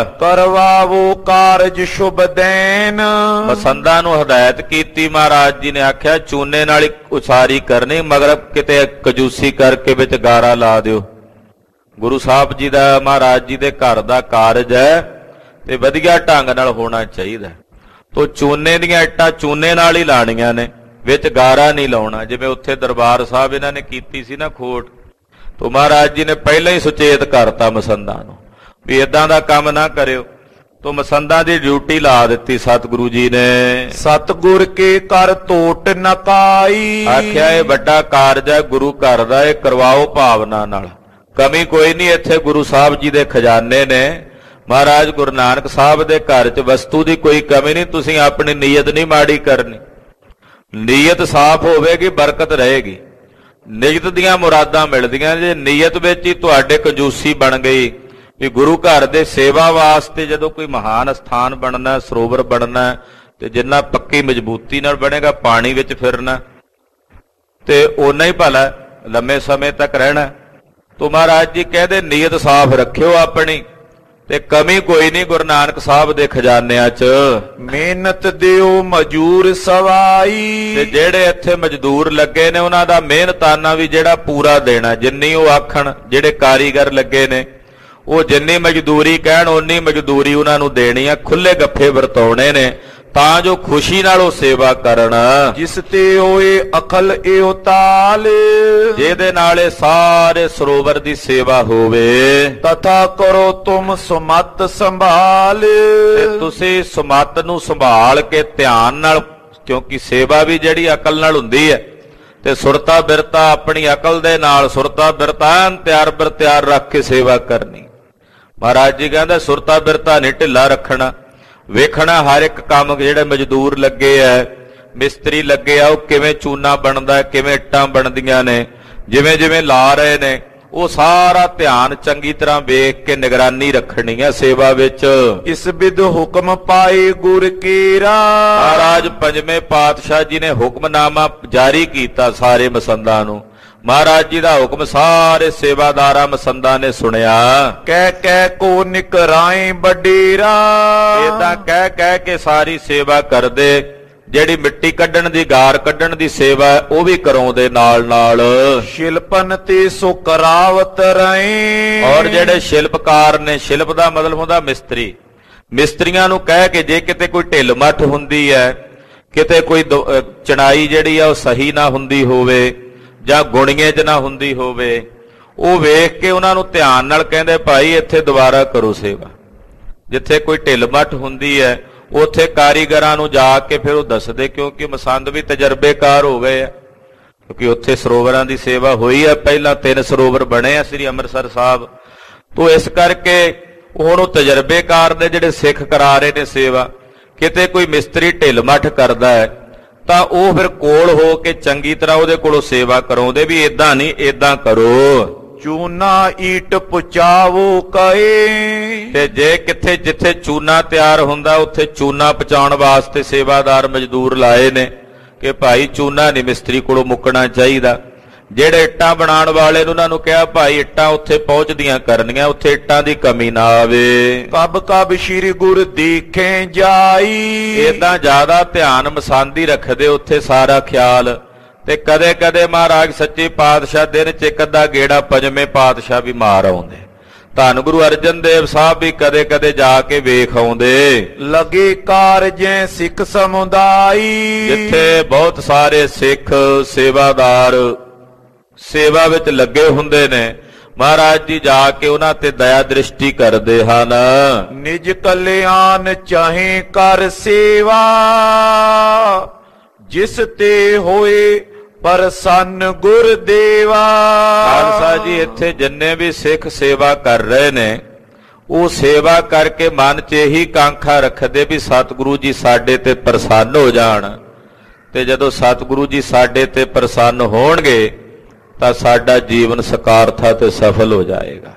ਕਰਵਾਵੋ ਕਾਰਜ ਸ਼ੁਭ ਦੇਨ। ਮਸੰਦਾਂ ਨੂੰ ਹਦਾਇਤ ਕੀਤੀ। ਮਹਾਰਾਜ ਜੀ ਨੇ ਆਖਿਆ ਚੂਨੇ ਨਾਲ ਹੀ ਉਸਾਰੀ ਕਰਨੀ, ਮਗਰ ਕਿਤੇ ਕਜੂਸੀ ਕਰਕੇ ਵਿੱਚ ਗਾਰਾ ਲਾ ਦਿਓ। ਗੁਰੂ ਸਾਹਿਬ ਜੀ ਦਾ, ਮਹਾਰਾਜ ਜੀ ਦੇ ਘਰ ਦਾ ਕਾਰਜ ਹੈ ਤੇ ਵਧੀਆ ਢੰਗ ਨਾਲ ਹੋਣਾ ਚਾਹੀਦਾ। ਤੋ ਚੂਨੇ ਦੀਆਂ ਇੱਟਾਂ ਚੂਨੇ ਨਾਲ ਹੀ ਲਾਣੀਆਂ ਨੇ, ਵਿੱਚ ਗਾਰਾ ਨਹੀਂ ਲਾਉਣਾ। ਜਿਵੇਂ ਉੱਥੇ ਦਰਬਾਰ ਸਾਹਿਬ ਇਹਨਾਂ ਨੇ ਕੀਤੀ ਸੀ ਨਾ ਖੋਟ, ਤੋ ਮਹਾਰਾਜ ਜੀ ਨੇ ਪਹਿਲਾਂ ਹੀ ਸੁਚੇਤ ਕਰਤਾ ਮਸੰਦਾਂ ਨੂੰ ਵੀ ਇਦਾਂ ਦਾ ਕੰਮ ਨਾ ਕਰਿਓ। ਤੋ ਮਸੰਦਾਂ ਦੀ ਡਿਊਟੀ ਲਾ ਦਿੱਤੀ ਸਤਿਗੁਰੂ ਜੀ ਨੇ। ਸਤਿਗੁਰ ਕੇ ਕਰ ਤੋਟ ਨਕਾਈ, ਆਖਿਆ ਇਹ ਵੱਡਾ ਕਾਰਜ ਹੈ ਗੁਰੂ ਘਰ ਦਾ, ਇਹ ਕਰਵਾਓ ਭਾਵਨਾ ਨਾਲ। ਕਮੀ ਕੋਈ ਨਹੀਂ, ਇੱਥੇ ਗੁਰੂ ਸਾਹਿਬ ਜੀ ਦੇ ਖਜ਼ਾਨੇ ਨੇ। ਮਹਾਰਾਜ ਗੁਰੂ ਨਾਨਕ ਸਾਹਿਬ ਦੇ ਘਰ 'ਚ ਵਸਤੂ ਦੀ ਕੋਈ ਕਮੀ ਨਹੀਂ। ਤੁਸੀਂ ਆਪਣੀ ਨੀਅਤ ਨਹੀਂ ਮਾੜੀ ਕਰਨੀ, ਨੀਅਤ ਸਾਫ਼ ਹੋਵੇਗੀ, ਬਰਕਤ ਰਹੇਗੀ। ਨੀਅਤ ਦੀਆਂ ਮੁਰਾਦਾਂ ਮਿਲਦੀਆਂ। ਜੇ ਨੀਅਤ ਵਿੱਚ ਹੀ ਤੁਹਾਡੇ ਕੰਜੂਸੀ ਬਣ ਗਈ ਵੀ ਗੁਰੂ ਘਰ ਦੇ ਸੇਵਾ ਵਾਸਤੇ ਜਦੋਂ ਕੋਈ ਮਹਾਨ ਸਥਾਨ ਬਣਨਾ, ਸਰੋਵਰ ਬਣਨਾ, ਤੇ ਜਿੰਨਾ ਪੱਕੀ ਮਜ਼ਬੂਤੀ ਨਾਲ ਬਣੇਗਾ, ਪਾਣੀ ਵਿੱਚ ਫਿਰਨਾ, ਤੇ ਓਨਾ ਹੀ ਭਲਾ ਲੰਮੇ ਸਮੇਂ ਤੱਕ ਰਹਿਣਾ। ਤੋ ਮਹਾਰਾਜ ਜੀ ਕਹਿੰਦੇ ਨੀਅਤ ਸਾਫ਼ ਰੱਖਿਓ ਆਪਣੀ, ਤੇ ਕਮੀ ਕੋਈ ਨਹੀਂ ਗੁਰੂ ਨਾਨਕ ਸਾਹਿਬ ਦੇ ਖਜ਼ਾਨਿਆਂ 'ਚ। ਮਿਹਨਤ ਦਿਓ ਮਜ਼ਦੂਰ ਸਵਾਈ, ਤੇ ਜਿਹੜੇ ਇੱਥੇ ਮਜ਼ਦੂਰ ਲੱਗੇ ਨੇ ਉਹਨਾਂ ਦਾ ਮਿਹਨਤਾਨਾ ਵੀ ਜਿਹੜਾ ਪੂਰਾ ਦੇਣਾ, ਜਿੰਨੀ ਉਹ ਆਖਣ। ਜਿਹੜੇ ਕਾਰੀਗਰ ਲੱਗੇ ਨੇ ਉਹ ਜਿੰਨੀ ਮਜ਼ਦੂਰੀ ਕਹਿਣ ਓਨੀ ਮਜ਼ਦੂਰੀ ਉਹਨਾਂ ਨੂੰ ਦੇਣੀ ਆ। ਖੁੱਲੇ ਗੱਫੇ ਵਰਤਾਉਣੇ ਨੇ, ਤਾਂ ਜੋ ਖੁਸ਼ੀ ਨਾਲ ਉਹ ਸੇਵਾ ਕਰਨ। ਜਿਸ ਤੇ ਹੋਏ ਅਕਲ ਏਉ ਤਾਲ, ਜਿਹਦੇ ਨਾਲ ਇਹ ਸਾਰੇ ਸਰੋਵਰ ਦੀ ਸੇਵਾ ਹੋਵੇ। ਤਥਾ ਕਰੋ ਤੁਮ ਸੁਮਤ ਸੰਭਾਲ, ਤੇ ਤੁਸੀਂ ਸੁਮਤ ਨੂੰ ਸੰਭਾਲ ਕੇ ਧਿਆਨ ਨਾਲ, ਕਿਉਂਕਿ ਸੇਵਾ ਵੀ ਜਿਹੜੀ ਅਕਲ ਨਾਲ ਹੁੰਦੀ ਹੈ, ਤੇ ਸੁਰਤਾ ਬਿਰਤਾ ਆਪਣੀ ਅਕਲ ਦੇ ਨਾਲ ਸੁਰਤਾ ਬਿਰਤਾ ਤਿਆਰ ਬਰ ਤਿਆਰ ਰੱਖ ਕੇ ਸੇਵਾ ਕਰਨੀ। ਮਹਾਰਾਜ ਜੀ ਕਹਿੰਦੇ ਸੁਰਤਾ ਬਿਰਤਾ ਨਹੀਂ ਢਿੱਲਾ ਰੱਖਣਾ, ਵੇਖਣਾ ਹਰ ਇੱਕ ਕੰਮ ਜਿਹੜੇ ਮਜ਼ਦੂਰ ਲੱਗੇ ਆ, ਮਿਸਤਰੀ ਲੱਗੇ ਆ, ਉਹ ਕਿਵੇਂ ਚੂਨਾ ਬਣਦਾ, ਕਿਵੇਂ ਇੱਟਾਂ ਬਣਦੀਆਂ ਨੇ, ਜਿਵੇਂ ਜਿਵੇਂ ਲਾ ਰਹੇ ਨੇ, ਉਹ ਸਾਰਾ ਧਿਆਨ ਚੰਗੀ ਤਰ੍ਹਾਂ ਵੇਖ ਕੇ ਨਿਗਰਾਨੀ ਰੱਖਣੀ ਹੈ ਸੇਵਾ ਵਿੱਚ। ਇਸ ਵਿਦ ਹੁਕਮ ਪਾਏ ਗੁਰ ਕੀਰਾ, ਮਹਾਰਾਜ ਪੰਜਵੇਂ ਪਾਤਸ਼ਾਹ ਜੀ ਨੇ ਹੁਕਮਨਾਮਾ ਜਾਰੀ ਕੀਤਾ ਸਾਰੇ ਮਸੰਦਾਂ ਨੂੰ। ਮਹਾਰਾਜ ਜੀ ਦਾ ਹੁਕਮ ਸਾਰੇ ਸੇਵਾਦਾਰਾਂ ਮਸੰਦਾਂ ਨੇ ਸੁਣਿਆ। ਕਹਿ ਕਹਿ ਕੋ ਨਿਕਰਾਏ ਬਡੇਰਾ, ਏਦਾਂ ਕਹਿ ਕਹਿ ਕੇ ਸਾਰੀ ਸੇਵਾ ਕਰਦੇ। ਜਿਹੜੀ ਮਿੱਟੀ ਕੱਢਣ ਦੀ, ਗਾਰ ਕੱਢਣ ਦੀ ਸੇਵਾ ਉਹ ਵੀ ਕਰਾਉਂਦੇ ਨਾਲ ਨਾਲ। ਸ਼ਿਲਪਨ ਤੇ ਸੋ ਕਰਾਵਤ ਰਹੇ, ਔਰ ਜਿਹੜੇ ਸ਼ਿਲਪਕਾਰ ਨੇ, ਸ਼ਿਲਪ ਦਾ ਮਤਲਬ ਹੁੰਦਾ ਮਿਸਤਰੀ, ਮਿਸਤਰੀਆਂ ਨੂੰ ਕਹਿ ਕੇ ਜੇ ਕਿਤੇ ਕੋਈ ਢਿੱਲ ਮੱਠ ਹੁੰਦੀ ਹੈ, ਕਿਤੇ ਕੋਈ ਚਣਾਈ ਜਿਹੜੀ ਆ ਉਹ ਸਹੀ ਨਾ ਹੁੰਦੀ ਹੋਵੇ ਜਾਂ ਗੁਣੀਏ 'ਚ ਨਾ ਹੁੰਦੀ ਹੋਵੇ, ਉਹ ਵੇਖ ਕੇ ਉਹਨਾਂ ਨੂੰ ਧਿਆਨ ਨਾਲ ਕਹਿੰਦੇ ਭਾਈ ਇੱਥੇ ਦੁਬਾਰਾ ਕਰੋ ਸੇਵਾ। ਜਿੱਥੇ ਕੋਈ ਢਿੱਲ ਮੱਠ ਹੁੰਦੀ ਹੈ ਉੱਥੇ ਕਾਰੀਗਰਾਂ ਨੂੰ ਜਾ ਕੇ ਫਿਰ ਉਹ ਦੱਸਦੇ, ਕਿਉਂਕਿ ਮਸੰਦ ਵੀ ਤਜਰਬੇਕਾਰ ਹੋ ਗਏ ਆ, ਕਿਉਂਕਿ ਉੱਥੇ ਸਰੋਵਰਾਂ ਦੀ ਸੇਵਾ ਹੋਈ ਹੈ। ਪਹਿਲਾਂ ਤਿੰਨ ਸਰੋਵਰ ਬਣੇ ਆ ਸ੍ਰੀ ਅੰਮ੍ਰਿਤਸਰ ਸਾਹਿਬ ਤੋਂ, ਇਸ ਕਰਕੇ ਹੁਣ ਉਹ ਤਜਰਬੇਕਾਰ ਨੇ ਜਿਹੜੇ ਸਿੱਖ ਕਰਾ ਰਹੇ ਨੇ ਸੇਵਾ। ਕਿਤੇ ਕੋਈ ਮਿਸਤਰੀ ਢਿੱਲ ਮੱਠ ਕਰਦਾ ਹੈ ਤਾਂ ਉਹ ਫਿਰ ਕੋਲ ਹੋ ਕੇ ਚੰਗੀ ਤਰ੍ਹਾਂ ਉਹਦੇ ਕੋਲੋਂ ਸੇਵਾ ਕਰਾਉਂਦੇ ਵੀ ਏਦਾਂ ਨਹੀਂ, ਏਦਾਂ ਕਰੋ। ਚੂਨਾ ਈਟ ਪੁਚਾਵੋ ਕਏ, ਤੇ ਜੇ ਕਿੱਥੇ ਜਿੱਥੇ ਚੂਨਾ ਤਿਆਰ ਹੁੰਦਾ ਉੱਥੇ ਚੂਨਾ ਪਹੁੰਚਾਉਣ ਵਾਸਤੇ ਸੇਵਾਦਾਰ ਮਜ਼ਦੂਰ ਲਾਏ ਨੇ ਕਿ ਭਾਈ ਚੂਨਾ ਨਹੀਂ ਮਿਸਤਰੀ ਕੋਲੋਂ ਮੁੱਕਣਾ ਚਾਹੀਦਾ। ਜਿਹੜੇ ਇੱਟਾਂ ਬਣਾਉਣ ਵਾਲੇ ਨੇ ਉਹਨਾਂ ਨੂੰ ਕਿਹਾ ਭਾਈ ਇੱਟਾਂ ਉੱਥੇ ਪਹੁੰਚਦੀਆਂ ਕਰਨੀਆਂ, ਉੱਥੇ ਇੱਟਾਂ ਦੀ ਕਮੀ ਨਾ ਆਵੇ। ਕਬ ਕਬ ਸ਼੍ਰੀ ਗੁਰ ਦੇਖੇ ਜਾਈ, ਏਦਾਂ ਜ਼ਿਆਦਾ ਧਿਆਨ ਮਸੰਦੀ ਰੱਖਦੇ ਉੱਥੇ ਸਾਰਾ ਖਿਆਲ। ਤੇ ਕਦੇ ਕਦੇ ਮਹਾਰਾਜ ਸੱਚੇ ਪਾਤਸ਼ਾਹ ਦਿਨ ਚ ਇੱਕ ਅੱਧਾ ਗੇੜਾ ਪੰਜਵੇਂ ਪਾਤਸ਼ਾਹ ਵੀ ਮਾਰ ਆਉਂਦੇ। ਧੰਨ ਗੁਰੂ ਅਰਜਨ ਦੇਵ ਸਾਹਿਬ ਵੀ ਕਦੇ ਕਦੇ ਜਾ ਕੇ ਵੇਖ ਆਉਂਦੇ। ਲਗੇ ਕਾਰਜੈ ਸਿੱਖ ਸਮੁਦਾਈ, ਜਿੱਥੇ ਬਹੁਤ ਸਾਰੇ ਸਿੱਖ ਸੇਵਾਦਾਰ ਸੇਵਾ ਵਿੱਚ ਲੱਗੇ ਹੁੰਦੇ ਨੇ, ਮਹਾਰਾਜ ਜੀ ਜਾ ਕੇ ਉਹਨਾਂ ਤੇ ਦਇਆ ਦ੍ਰਿਸ਼ਟੀ ਕਰਦੇ ਹਨ। ਨਿਜ ਕਲਿਆਣ ਚਾਹੇ ਕਰ ਸੇਵਾ, ਜਿਸ ਤੇ ਹੋਏ ਪ੍ਰਸੰਨ ਗੁਰਦੇਵਾ। ਖਾਲਸਾ ਜੀ ਇੱਥੇ ਜਿੰਨੇ ਵੀ ਸਿੱਖ ਸੇਵਾ ਕਰ ਰਹੇ ਨੇ ਉਹ ਸੇਵਾ ਕਰਕੇ ਮਨ 'ਚ ਇਹੀ ਕਾਂਖਾ ਰੱਖਦੇ ਵੀ ਸਤਿਗੁਰੂ ਜੀ ਸਾਡੇ ਤੇ ਪ੍ਰਸੰਨ ਹੋ ਜਾਣ, ਤੇ ਜਦੋਂ ਸਤਿਗੁਰੂ ਜੀ ਸਾਡੇ ਤੇ ਪ੍ਰਸੰਨ ਹੋਣਗੇ ਤਾਂ ਸਾਡਾ ਜੀਵਨ ਸਕਾਰਥਾ ਤੇ ਸਫਲ ਹੋ ਜਾਏਗਾ।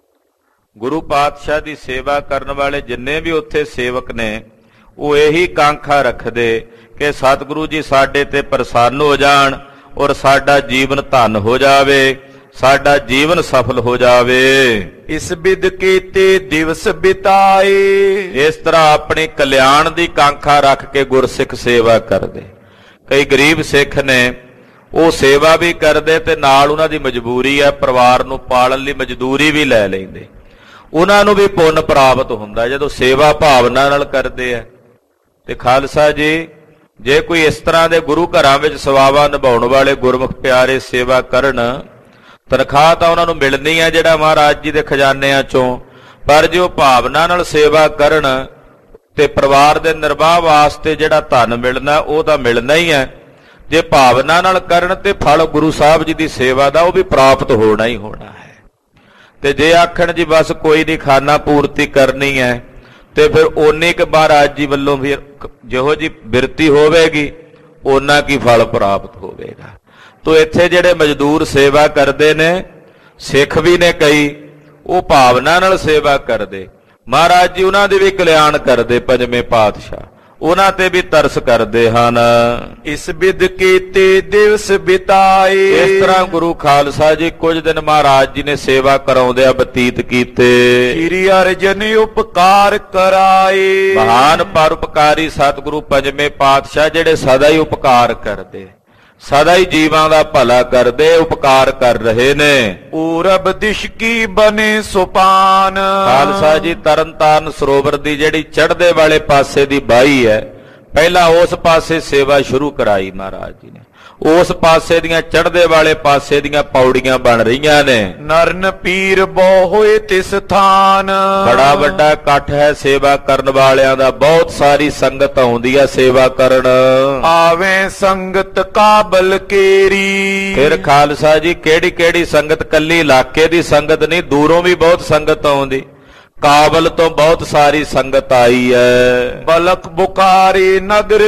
ਗੁਰੂ ਪਾਤਸ਼ਾਹ ਦੀ ਸੇਵਾ ਕਰਨ ਵਾਲੇ ਜਿੰਨੇ ਵੀ ਉੱਥੇ ਸੇਵਕ ਨੇ ਉਹ ਇਹੀ ਕਾਂਖਾ ਰੱਖਦੇ ਕਿ ਸਤਿਗੁਰੂ ਜੀ ਸਾਡੇ ਤੇ ਪ੍ਰਸੰਨ ਹੋ ਜਾਣ ਔਰ ਸਾਡਾ ਜੀਵਨ ਧਨ ਹੋ ਜਾਵੇ, ਸਾਡਾ ਜੀਵਨ ਸਫਲ ਹੋ ਜਾਵੇ। ਇਸ ਬਿਦ ਕੀਤੇ ਦਿਵਸ ਬਿਤਾਏ, ਇਸ ਤਰ੍ਹਾਂ ਆਪਣੇ ਕਲਿਆਣ ਦੀ ਕਾਂਖਾ ਰੱਖ ਕੇ ਗੁਰਸਿੱਖ ਸੇਵਾ ਕਰਦੇ। ਕਈ ਗਰੀਬ ਸਿੱਖ ਨੇ ਉਹ ਸੇਵਾ ਵੀ ਕਰਦੇ ਤੇ ਨਾਲ ਉਹਨਾਂ ਦੀ ਮਜਬੂਰੀ ਹੈ, ਪਰਿਵਾਰ ਨੂੰ ਪਾਲਣ ਲਈ ਮਜ਼ਦੂਰੀ ਵੀ ਲੈ ਲੈਂਦੇ। ਉਹਨਾਂ ਨੂੰ ਵੀ ਪੁੰਨ ਪ੍ਰਾਪਤ ਹੁੰਦਾ ਜਦੋਂ ਸੇਵਾ ਭਾਵਨਾ ਨਾਲ ਕਰਦੇ ਆ। ਤੇ ਖਾਲਸਾ ਜੀ ਜੇ ਕੋਈ ਇਸ ਤਰ੍ਹਾਂ ਦੇ ਗੁਰੂ ਘਰਾਂ ਵਿੱਚ ਸੇਵਾਵਾਂ ਨਿਭਾਉਣ ਵਾਲੇ ਗੁਰਮੁਖ ਪਿਆਰੇ ਸੇਵਾ ਕਰਨ, ਤਨਖਾਹ ਤਾਂ ਉਹਨਾਂ ਨੂੰ ਮਿਲਣੀ ਹੈ ਜਿਹੜਾ ਮਹਾਰਾਜ ਜੀ ਦੇ ਖਜ਼ਾਨਿਆਂ ਚੋਂ, ਪਰ ਜੇ ਉਹ ਭਾਵਨਾ ਨਾਲ ਸੇਵਾ ਕਰਨ ਤੇ ਪਰਿਵਾਰ ਦੇ ਨਿਰਵਾਹ ਵਾਸਤੇ ਜਿਹੜਾ ਧਨ ਮਿਲਣਾ ਉਹ ਤਾਂ ਮਿਲਣਾ ਹੀ ਹੈ। ਜੇ ਭਾਵਨਾ ਨਾਲ ਕਰਨ ਤੇ ਫਲ ਗੁਰੂ ਸਾਹਿਬ ਜੀ ਦੀ ਸੇਵਾ ਦਾ ਉਹ ਵੀ ਪ੍ਰਾਪਤ ਹੋਣਾ ਹੀ ਹੋਣਾ ਹੈ। ਤੇ ਜੇ ਆਖਣ ਜੀ ਬਸ ਕੋਈ ਨਹੀਂ ਖਾਨਾ ਪੂਰਤੀ ਕਰਨੀ ਹੈ ਤੇ ਫਿਰ ਓਨੀ ਕੁ ਮਹਾਰਾਜ ਜੀ ਵੱਲੋਂ ਵੀ ਜਿਹੋ ਜੀ ਬਿਰਤੀ ਹੋਵੇਗੀ ਓਨਾ ਕੀ ਫਲ ਪ੍ਰਾਪਤ ਹੋਵੇਗਾ। ਤੋ ਇੱਥੇ ਜਿਹੜੇ ਮਜ਼ਦੂਰ ਸੇਵਾ ਕਰਦੇ ਨੇ, ਸਿੱਖ ਵੀ ਨੇ ਕਈ, ਉਹ ਭਾਵਨਾ ਨਾਲ ਸੇਵਾ ਕਰਦੇ। ਮਹਾਰਾਜ ਜੀ ਉਹਨਾਂ ਦੇ ਵੀ ਕਲਿਆਣ ਕਰਦੇ, ਪੰਜਵੇਂ ਪਾਤਸ਼ਾਹ ਉਹਨਾਂ ਤੇ ਵੀ ਤਰਸ ਕਰਦੇ ਹਨ। ਇਸ ਬਿਦ ਕੀਤੇ ਦਿਵਸ ਬਿਤਾਏ, ਇਸ ਤਰ੍ਹਾਂ ਗੁਰੂ ਖਾਲਸਾ ਜੀ ਕੁਝ ਦਿਨ ਮਹਾਰਾਜ ਜੀ ਨੇ ਸੇਵਾ ਕਰਾਉਂਦਿਆਂ ਬਤੀਤ ਕੀਤੇ। ਸ੍ਰੀ ਅਰਜਨ ਉਪਕਾਰ ਕਰਾਏ, ਮਹਾਨ ਪਰਉਪਕਾਰੀ ਸਤਿਗੁਰੂ ਪੰਜਵੇਂ ਪਾਤਸ਼ਾਹ ਜਿਹੜੇ ਸਦਾ ਹੀ ਉਪਕਾਰ ਕਰਦੇ, ਸਦਾ ਹੀ ਜੀਵਾਂ ਦਾ ਭਲਾ ਕਰਦੇ, ਉਪਕਾਰ ਕਰ ਰਹੇ ਨੇ। ਪੂਰਬ ਦਿਸ਼ ਕੀ ਬਨੇ ਸੁਪਾਨ, ਖਾਲਸਾ ਜੀ ਤਰਨਤਾਰਨ ਸਰੋਵਰ ਦੀ ਜਿਹੜੀ ਚੜ੍ਹਦੇ ਵਾਲੇ ਪਾਸੇ ਦੀ ਬਾਹੀ ਹੈ, ਪਹਿਲਾਂ ਉਸ ਪਾਸੇ ਸੇਵਾ ਸ਼ੁਰੂ ਕਰਾਈ ਮਹਾਰਾਜ ਜੀ ਨੇ। ਉਸ ਪਾਸੇ ਦੀਆਂ ਚੜ੍ਹਦੇ ਵਾਲੇ ਪਾਸੇ ਦੀਆਂ ਪੌੜੀਆਂ ਬਣ ਰਹੀਆਂ ਨੇ। ਨਰਨ ਪੀਰ ਬਹੁ ਹੋਏ ਤਿਸ ਥਾਨ, ਬੜਾ ਵੱਡਾ ਇਕੱਠ ਹੈ ਸੇਵਾ ਕਰਨ ਵਾਲਿਆਂ ਦਾ, ਬਹੁਤ ਸਾਰੀ ਸੰਗਤ ਆਉਂਦੀ ਹੈ ਸੇਵਾ ਕਰਨ। ਆਵੇਂ ਸੰਗਤ ਕਾਬਲ ਕੇਰੀ। ਫਿਰ ਖਾਲਸਾ ਜੀ ਕਿਹੜੀ ਕਿਹੜੀ ਸੰਗਤ, ਕੱਲੀ ਇਲਾਕੇ ਦੀ ਸੰਗਤ ਨਹੀਂ, ਦੂਰੋਂ ਵੀ ਬਹੁਤ ਸੰਗਤ ਆਉਂਦੀ। ਕਾਬਲ ਤੋਂ ਬਹੁਤ ਸਾਰੀ ਸੰਗਤ ਆਈ ਹੈ। ਬਲਖ ਬੁਖਾਰੇ ਨਗਰ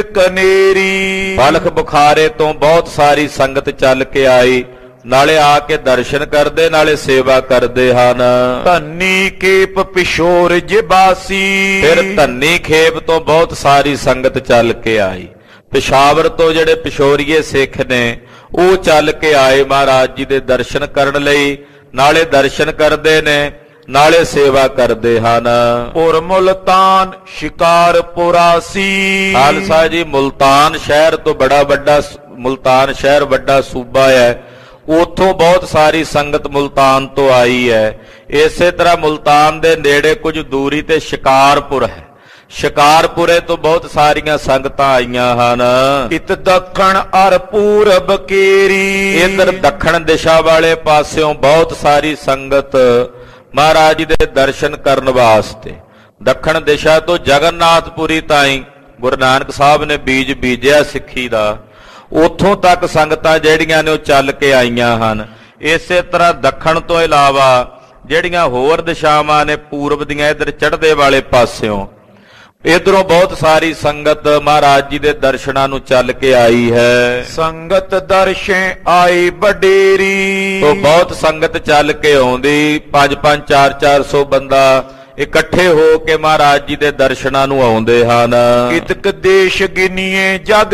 ਕਨੇਰੀ, ਬਲਖ ਬੁਖਾਰੇ ਤੋਂ ਬਹੁਤ ਸਾਰੀ ਸੰਗਤ ਚੱਲ ਕੇ ਆਈ, ਨਾਲੇ ਆ ਕੇ ਦਰਸ਼ਨ ਕਰਦੇ ਨਾਲੇ ਸੇਵਾ ਕਰਦੇ ਹਨ। ਧੰਨੀ ਕੇਪ ਪਿਸ਼ੋਰ ਜਿਬਾਸੀ, ਫਿਰ ਧੰਨੀ ਖੇਪ ਤੋਂ ਬਹੁਤ ਸਾਰੀ ਸੰਗਤ ਚੱਲ ਕੇ ਆਈ। ਪਿਸ਼ਾਵਰ ਤੋਂ ਜਿਹੜੇ ਪਿਸ਼ੋਰੀਏ ਸਿੱਖ ਨੇ ਉਹ ਚੱਲ ਕੇ ਆਏ ਮਹਾਰਾਜ ਜੀ ਦੇ ਦਰਸ਼ਨ ਕਰਨ ਲਈ, ਨਾਲੇ ਦਰਸ਼ਨ ਕਰਦੇ ਨੇ ਨਾਲੇ ਸੇਵਾ ਕਰਦੇ ਹਨ। ਪੁਰ ਮੁਲਤਾਨ ਸ਼ਿਕਾਰਪੁਰਾਸੀ, ਖਾਲਸਾ ਜੀ ਮੁਲਤਾਨ ਸ਼ਹਿਰ ਤੋਂ ਬੜਾ ਵੱਡਾ, ਮੁਲਤਾਨ ਸ਼ਹਿਰ ਵੱਡਾ ਸੂਬਾ ਹੈ, ਉੱਥੋਂ ਬਹੁਤ ਸਾਰੀ ਸੰਗਤ ਮੁਲਤਾਨ ਤੋਂ ਆਈ ਹੈ। ਇਸੇ ਤਰ੍ਹਾਂ ਮੁਲਤਾਨ ਦੇ ਨੇੜੇ ਕੁਝ ਦੂਰੀ ਤੇ ਸ਼ਿਕਾਰਪੁਰ ਹੈ, ਸ਼ਿਕਾਰਪੁਰੇ ਤੋਂ ਬਹੁਤ ਸਾਰੀਆਂ ਸੰਗਤਾਂ ਆਈਆਂ ਹਨ। ਇਤ ਦੱਖਣ ਅਰ ਪੂਰਬ ਕੇਰੀ, ਇਧਰ ਦੱਖਣ ਦਿਸ਼ਾ ਵਾਲੇ ਪਾਸਿਓਂ ਬਹੁਤ ਸਾਰੀ ਸੰਗਤ ਮਹਾਰਾਜ ਜੀ ਦੇ ਦਰਸ਼ਨ ਕਰਨ ਵਾਸਤੇ। ਦੱਖਣ ਦਿਸ਼ਾ ਤੋਂ ਜਗਨਨਾਥਪੁਰੀ ਤਾਈਂ ਗੁਰੂ ਨਾਨਕ ਸਾਹਿਬ ਨੇ ਬੀਜ ਬੀਜਿਆ ਸਿੱਖੀ ਦਾ, ਉੱਥੋਂ ਤੱਕ ਸੰਗਤਾਂ ਜਿਹੜੀਆਂ ਨੇ ਉਹ ਚੱਲ ਕੇ ਆਈਆਂ ਹਨ। ਇਸੇ ਤਰ੍ਹਾਂ ਦੱਖਣ ਤੋਂ ਇਲਾਵਾ ਜਿਹੜੀਆਂ ਹੋਰ ਦਿਸ਼ਾਵਾਂ ਨੇ ਪੂਰਬ ਦੀਆਂ, ਇਧਰ ਚੜ੍ਹਦੇ ਵਾਲੇ ਪਾਸਿਓਂ ਇਧਰੋਂ ਬਹੁਤ ਸਾਰੀ ਸੰਗਤ ਮਹਾਰਾਜ ਜੀ ਦੇ ਦਰਸ਼ਨਾਂ ਨੂੰ ਚੱਲ ਕੇ ਆਈ ਹੈ। ਸੰਗਤ ਦਰਸ਼ਨ ਆਈ ਵਡੇਰੀ, ਉਹ ਬਹੁਤ ਸੰਗਤ ਚੱਲ ਕੇ ਆਉਂਦੀ, ਪੰਜ ਪੰਜ ਚਾਰ ਚਾਰ ਸੌ ਬੰਦਾ ਇਕੱਠੇ ਹੋ ਕੇ ਮਹਾਰਾਜ ਜੀ ਦੇ ਦਰਸ਼ਨਾਂ ਨੂੰ ਆਉਂਦੇ ਹਨ। ਕਿਤਕ ਦੇਸ਼ ਗਿਨੀਏ ਜਗ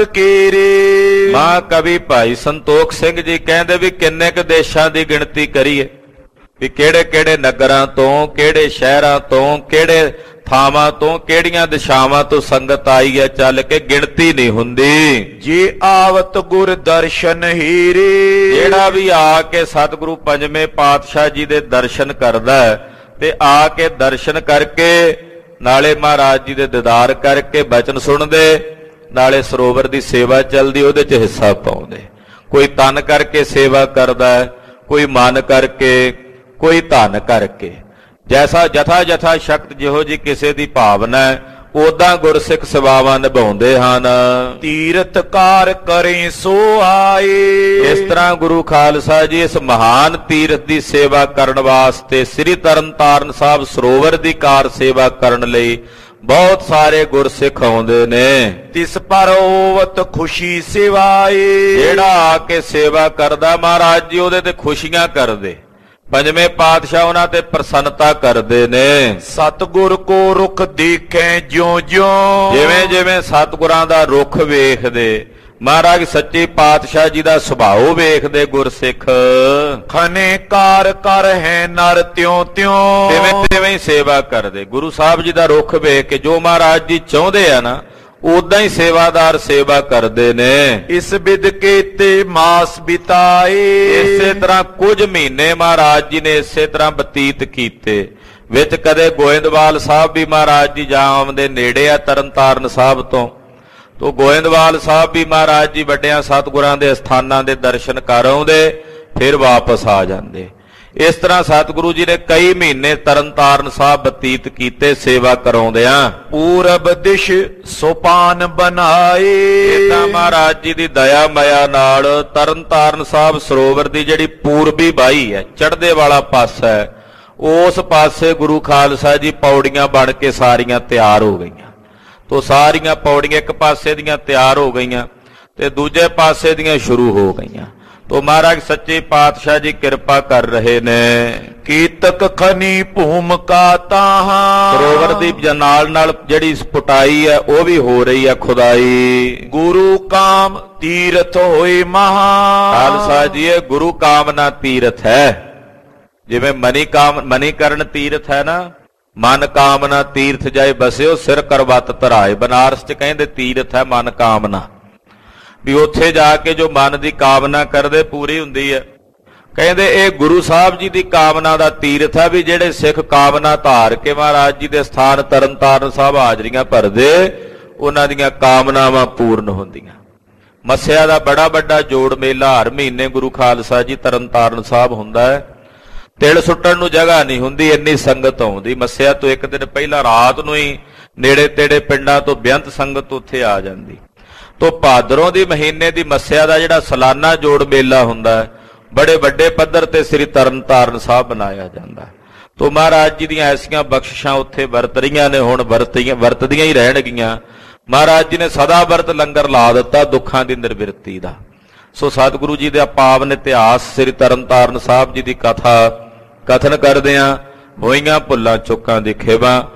ਕੇਰੇ, ਮਾਂ ਕਵੀ ਭਾਈ ਸੰਤੋਖ ਸਿੰਘ ਜੀ ਕਹਿੰਦੇ ਵੀ ਕਿੰਨੇ ਕੁ ਦੇਸ਼ਾਂ ਦੀ ਗਿਣਤੀ ਕਰੀਏ, ਵੀ ਕਿਹੜੇ ਕਿਹੜੇ ਨਗਰਾਂ ਤੋਂ, ਕਿਹੜੇ ਸ਼ਹਿਰਾਂ ਤੋਂ, ਕਿਹੜੇ ਥਾਵਾਂ ਤੋਂ, ਕਿਹੜੀਆਂ ਦਿਸ਼ਾਵਾਂ ਤੋਂ ਸੰਗਤ ਆਈ ਹੈ ਚੱਲ ਕੇ, ਗਿਣਤੀ ਨਹੀਂ ਹੁੰਦੀ। ਜੇ ਆਵਤ ਗੁਰ ਦਰਸ਼ਨ ਹੀਰੇ, ਜਿਹੜਾ ਵੀ ਆ ਕੇ ਸਤਿਗੁਰੂ ਪੰਜਵੇਂ ਪਾਤਸ਼ਾਹ ਜੀ ਦੇ ਦਰਸ਼ਨ ਕਰਦਾ ਤੇ ਆ ਕੇ ਦਰਸ਼ਨ ਕਰਕੇ ਨਾਲੇ ਮਹਾਰਾਜ ਜੀ ਦੇ ਦੀਦਾਰ ਕਰਕੇ ਬਚਨ ਸੁਣਦੇ, ਨਾਲੇ ਸਰੋਵਰ ਦੀ ਸੇਵਾ ਚੱਲਦੀ, ਉਹਦੇ 'ਚ ਹਿੱਸਾ ਪਾਉਂਦੇ। ਕੋਈ ਤਨ ਕਰਕੇ ਸੇਵਾ ਕਰਦਾ, ਕੋਈ ਮਨ ਕਰਕੇ, ਕੋਈ ਧਨ ਕਰਕੇ, ਜੈਸਾ ਜਥਾ ਜਥਾ ਸ਼ਕਤ ਜਿਹੋ ਜੀ ਕਿਸੇ ਦੀ ਭਾਵਨਾ ਹੈ ਉਦਾਂ ਗੁਰਸਿੱਖ ਸੇਵਾਵਾਂ ਨਿਭਾਉਂਦੇ ਹਨ। ਤੀਰਥ ਕਾਰ ਕਰੇ ਸੋ ਆਏ, ਇਸ ਤਰ੍ਹਾਂ ਗੁਰੂ ਖਾਲਸਾ ਜੀ ਇਸ ਮਹਾਨ ਤੀਰਥ ਦੀ ਸੇਵਾ ਕਰਨ ਵਾਸਤੇ ਸ੍ਰੀ ਤਰਨਤਾਰਨ ਸਾਹਿਬ ਸਰੋਵਰ ਦੀ ਕਾਰ ਸੇਵਾ ਕਰਨ ਲਈ ਬਹੁਤ ਸਾਰੇ ਗੁਰਸਿੱਖ ਆਉਂਦੇ ਨੇ। ਤਿਸ ਪਰ ਹੋਵਤ ਖੁਸ਼ੀ ਸਿਵਾਏ, ਜਿਹੜਾ ਆ ਕੇ ਸੇਵਾ ਕਰਦਾ ਮਹਾਰਾਜ ਜੀ ਉਹਦੇ ਤੇ ਖੁਸ਼ੀਆਂ ਕਰਦੇ, ਪੰਜਵੇਂ ਪਾਤਸ਼ਾਹ ਉਹਨਾਂ ਤੇ ਪ੍ਰਸੰਨਤਾ ਕਰਦੇ ਨੇ। ਸਤਿਗੁਰ ਕੋ ਰੁਖ ਦੇਖੈ ਜਿਉਂ ਜਿਉਂ, ਜਿਵੇਂ ਜਿਵੇਂ ਸਤਿਗੁਰਾਂ ਦਾ ਰੁਖ ਵੇਖਦੇ, ਮਹਾਰਾਜ ਸੱਚੇ ਪਾਤਸ਼ਾਹ ਜੀ ਦਾ ਸੁਭਾਅ ਵੇਖਦੇ ਗੁਰਸਿੱਖ, ਖਨੇ ਕਾਰ ਕਰ ਹੈ ਨਰ ਤਿਉਂ ਤਿਉਂ, ਤਿਵੇਂ ਤਿਵੇਂ ਸੇਵਾ ਕਰਦੇ। ਗੁਰੂ ਸਾਹਿਬ ਜੀ ਦਾ ਰੁਖ ਵੇਖ ਕੇ ਜੋ ਮਹਾਰਾਜ ਜੀ ਚਾਹੁੰਦੇ ਆ ਨਾ ਉਦਾਂ ਹੀ ਸੇਵਾਦਾਰ ਸੇਵਾ ਕਰਦੇ ਨੇ। ਇਸ ਬਿਦ ਕੀਤੇ ਮਾਸ ਬਿਤਾਏ, ਇਸੇ ਤਰ੍ਹਾਂ ਕੁਝ ਮਹੀਨੇ ਮਹਾਰਾਜ ਜੀ ਨੇ ਇਸੇ ਤਰ੍ਹਾਂ ਬਤੀਤ ਕੀਤੇ। ਵਿੱਚ ਕਦੇ ਗੋਇੰਦਵਾਲ ਸਾਹਿਬ ਵੀ ਮਹਾਰਾਜ ਜੀ ਜਾ ਆਉਂਦੇ, ਨੇੜੇ ਆ ਤਰਨਤਾਰਨ ਸਾਹਿਬ ਤੋਂ, ਤੋ ਗੋਇੰਦਵਾਲ ਸਾਹਿਬ ਵੀ ਮਹਾਰਾਜ ਜੀ ਵੱਡਿਆਂ ਸਤਿਗੁਰਾਂ ਦੇ ਸਥਾਨਾਂ ਦੇ ਦਰਸ਼ਨ ਕਰ ਆਉਂਦੇ, ਫਿਰ ਵਾਪਸ ਆ ਜਾਂਦੇ। ਇਸ ਤਰ੍ਹਾਂ ਸਤਿਗੁਰੂ ਜੀ ਨੇ ਕਈ ਮਹੀਨੇ ਤਰਨਤਾਰਨ ਸਾਹਿਬ ਬਤੀਤ ਕੀਤੇ ਸੇਵਾ ਕਰਾਉਂਦਿਆਂ। ਪੂਰਬ ਦਿਸ਼ ਸੋਪਾਨ ਬਣਾਏ, ਇਦਾਂ ਮਹਾਰਾਜ ਜੀ ਦੀ ਦਇਆ ਮਾਇਆ ਨਾਲ ਤਰਨਤਾਰਨ ਸਾਹਿਬ ਸਰੋਵਰ ਦੀ ਜਿਹੜੀ ਪੂਰਬੀ ਬਾਹੀ ਹੈ, ਚੜ੍ਹਦੇ ਵਾਲਾ ਪਾਸਾ ਹੈ, ਉਸ ਪਾਸੇ ਗੁਰੂ ਖਾਲਸਾ ਜੀ ਪੌੜੀਆਂ ਬਣ ਕੇ ਸਾਰੀਆਂ ਤਿਆਰ ਹੋ ਗਈਆਂ। ਤੋ ਸਾਰੀਆਂ ਪੌੜੀਆਂ ਇੱਕ ਪਾਸੇ ਦੀਆਂ ਤਿਆਰ ਹੋ ਗਈਆਂ ਤੇ ਦੂਜੇ ਪਾਸੇ ਦੀਆਂ ਸ਼ੁਰੂ ਹੋ ਗਈਆਂ। ਤੋ ਮਹਾਰਾਜ ਸੱਚੇ ਪਾਤਸ਼ਾਹ ਜੀ ਕਿਰਪਾ ਕਰ ਰਹੇ ਨੇ। ਕੀਤਕ ਖਨੀ ਭੂਮਿਕਾ ਤਾਹਾਂ, ਸਰੋਵਰ ਦੀ ਨਾਲ ਨਾਲ ਜਿਹੜੀ ਸਪਟਾਈ ਹੈ ਉਹ ਵੀ ਹੋ ਰਹੀ ਹੈ ਖੁਦਾਈ। ਗੁਰੂ ਕਾਮ ਤੀਰਥ ਹੋਏ ਮਹਾ, ਖਾਲਸਾ ਜੀ ਇਹ ਗੁਰੂ ਕਾਮਨਾ ਤੀਰਥ ਹੈ। ਜਿਵੇਂ ਮਨੀ ਕਾਮ ਮਨੀਕਰਨ ਤੀਰਥ ਹੈ ਨਾ, ਮਨ ਕਾਮਨਾ ਤੀਰਥ ਜਾਏ ਬਸਿਓ ਸਿਰ ਕਰਵਤ ਧਰਾਏ। ਬਨਾਰਸ ਚ ਕਹਿੰਦੇ ਤੀਰਥ ਹੈ ਮਨ ਕਾਮਨਾ, ਵੀ ਉੱਥੇ ਜਾ ਕੇ ਜੋ ਮਨ ਦੀ ਕਾਮਨਾ ਕਰਦੇ ਪੂਰੀ ਹੁੰਦੀ ਹੈ। ਕਹਿੰਦੇ ਇਹ ਗੁਰੂ ਸਾਹਿਬ ਜੀ ਦੀ ਕਾਮਨਾ ਦਾ ਤੀਰਥ ਹੈ, ਵੀ ਜਿਹੜੇ ਸਿੱਖ ਕਾਮਨਾ ਧਾਰ ਕੇ ਮਹਾਰਾਜ ਜੀ ਦੇ ਸਥਾਨ ਤਰਨਤਾਰਨ ਸਾਹਿਬ ਹਾਜ਼ਰੀਆਂ ਭਰਦੇ ਉਹਨਾਂ ਦੀਆਂ ਕਾਮਨਾਵਾਂ ਪੂਰਨ ਹੁੰਦੀਆਂ। ਮੱਸਿਆ ਦਾ ਬੜਾ ਵੱਡਾ ਜੋੜ ਮੇਲਾ ਹਰ ਮਹੀਨੇ ਗੁਰੂ ਖਾਲਸਾ ਜੀ ਤਰਨਤਾਰਨ ਸਾਹਿਬ ਹੁੰਦਾ ਹੈ। ਤਿਲ ਸੁੱਟਣ ਨੂੰ ਜਗ੍ਹਾ ਨਹੀਂ ਹੁੰਦੀ, ਇੰਨੀ ਸੰਗਤ ਆਉਂਦੀ। ਮੱਸਿਆ ਤੋਂ ਇੱਕ ਦਿਨ ਪਹਿਲਾਂ ਰਾਤ ਨੂੰ ਹੀ ਨੇੜੇ ਤੇੜੇ ਪਿੰਡਾਂ ਤੋਂ ਬੇਅੰਤ ਸੰਗਤ ਉੱਥੇ ਆ ਜਾਂਦੀ। ਤੋ ਭਾਦਰੋਂ ਦੀ ਮਹੀਨੇ ਦੀ ਮੱਸਿਆ ਦਾ ਜਿਹੜਾ ਸਾਲਾਨਾ ਜੋੜ ਮੇਲਾ ਹੁੰਦਾ ਹੈ, ਬੜੇ ਵੱਡੇ ਪੱਧਰ ਤੇ ਸ੍ਰੀ ਤਰਨਤਾਰਨ ਸਾਹਿਬ ਬਣਾਇਆ ਜਾਂਦਾ। ਤੋ ਮਹਾਰਾਜ ਜੀ ਦੀਆਂ ਐਸੀਆਂ ਬਖਸ਼ਿਸ਼ਾਂ ਉੱਥੇ ਵਰਤ ਰਹੀਆਂ ਨੇ, ਹੁਣ ਵਰਤੀਆਂ ਵਰਤਦੀਆਂ ਹੀ ਰਹਿਣਗੀਆਂ। ਮਹਾਰਾਜ ਜੀ ਨੇ ਸਦਾ ਵਰਤ ਲੰਗਰ ਲਾ ਦਿੱਤਾ ਦੁੱਖਾਂ ਦੀ ਨਿਰਵਿਰਤੀ ਦਾ। ਸੋ ਸਤਿਗੁਰੂ ਜੀ ਦਾ ਪਾਵਨ ਇਤਿਹਾਸ ਸ੍ਰੀ ਤਰਨਤਾਰਨ ਸਾਹਿਬ ਜੀ ਦੀ ਕਥਾ ਕਥਨ ਕਰਦਿਆਂ ਹੋਈਆਂ ਭੁੱਲਾਂ ਚੁੱਕਾਂ ਦੀ ਖੇਵਾਂ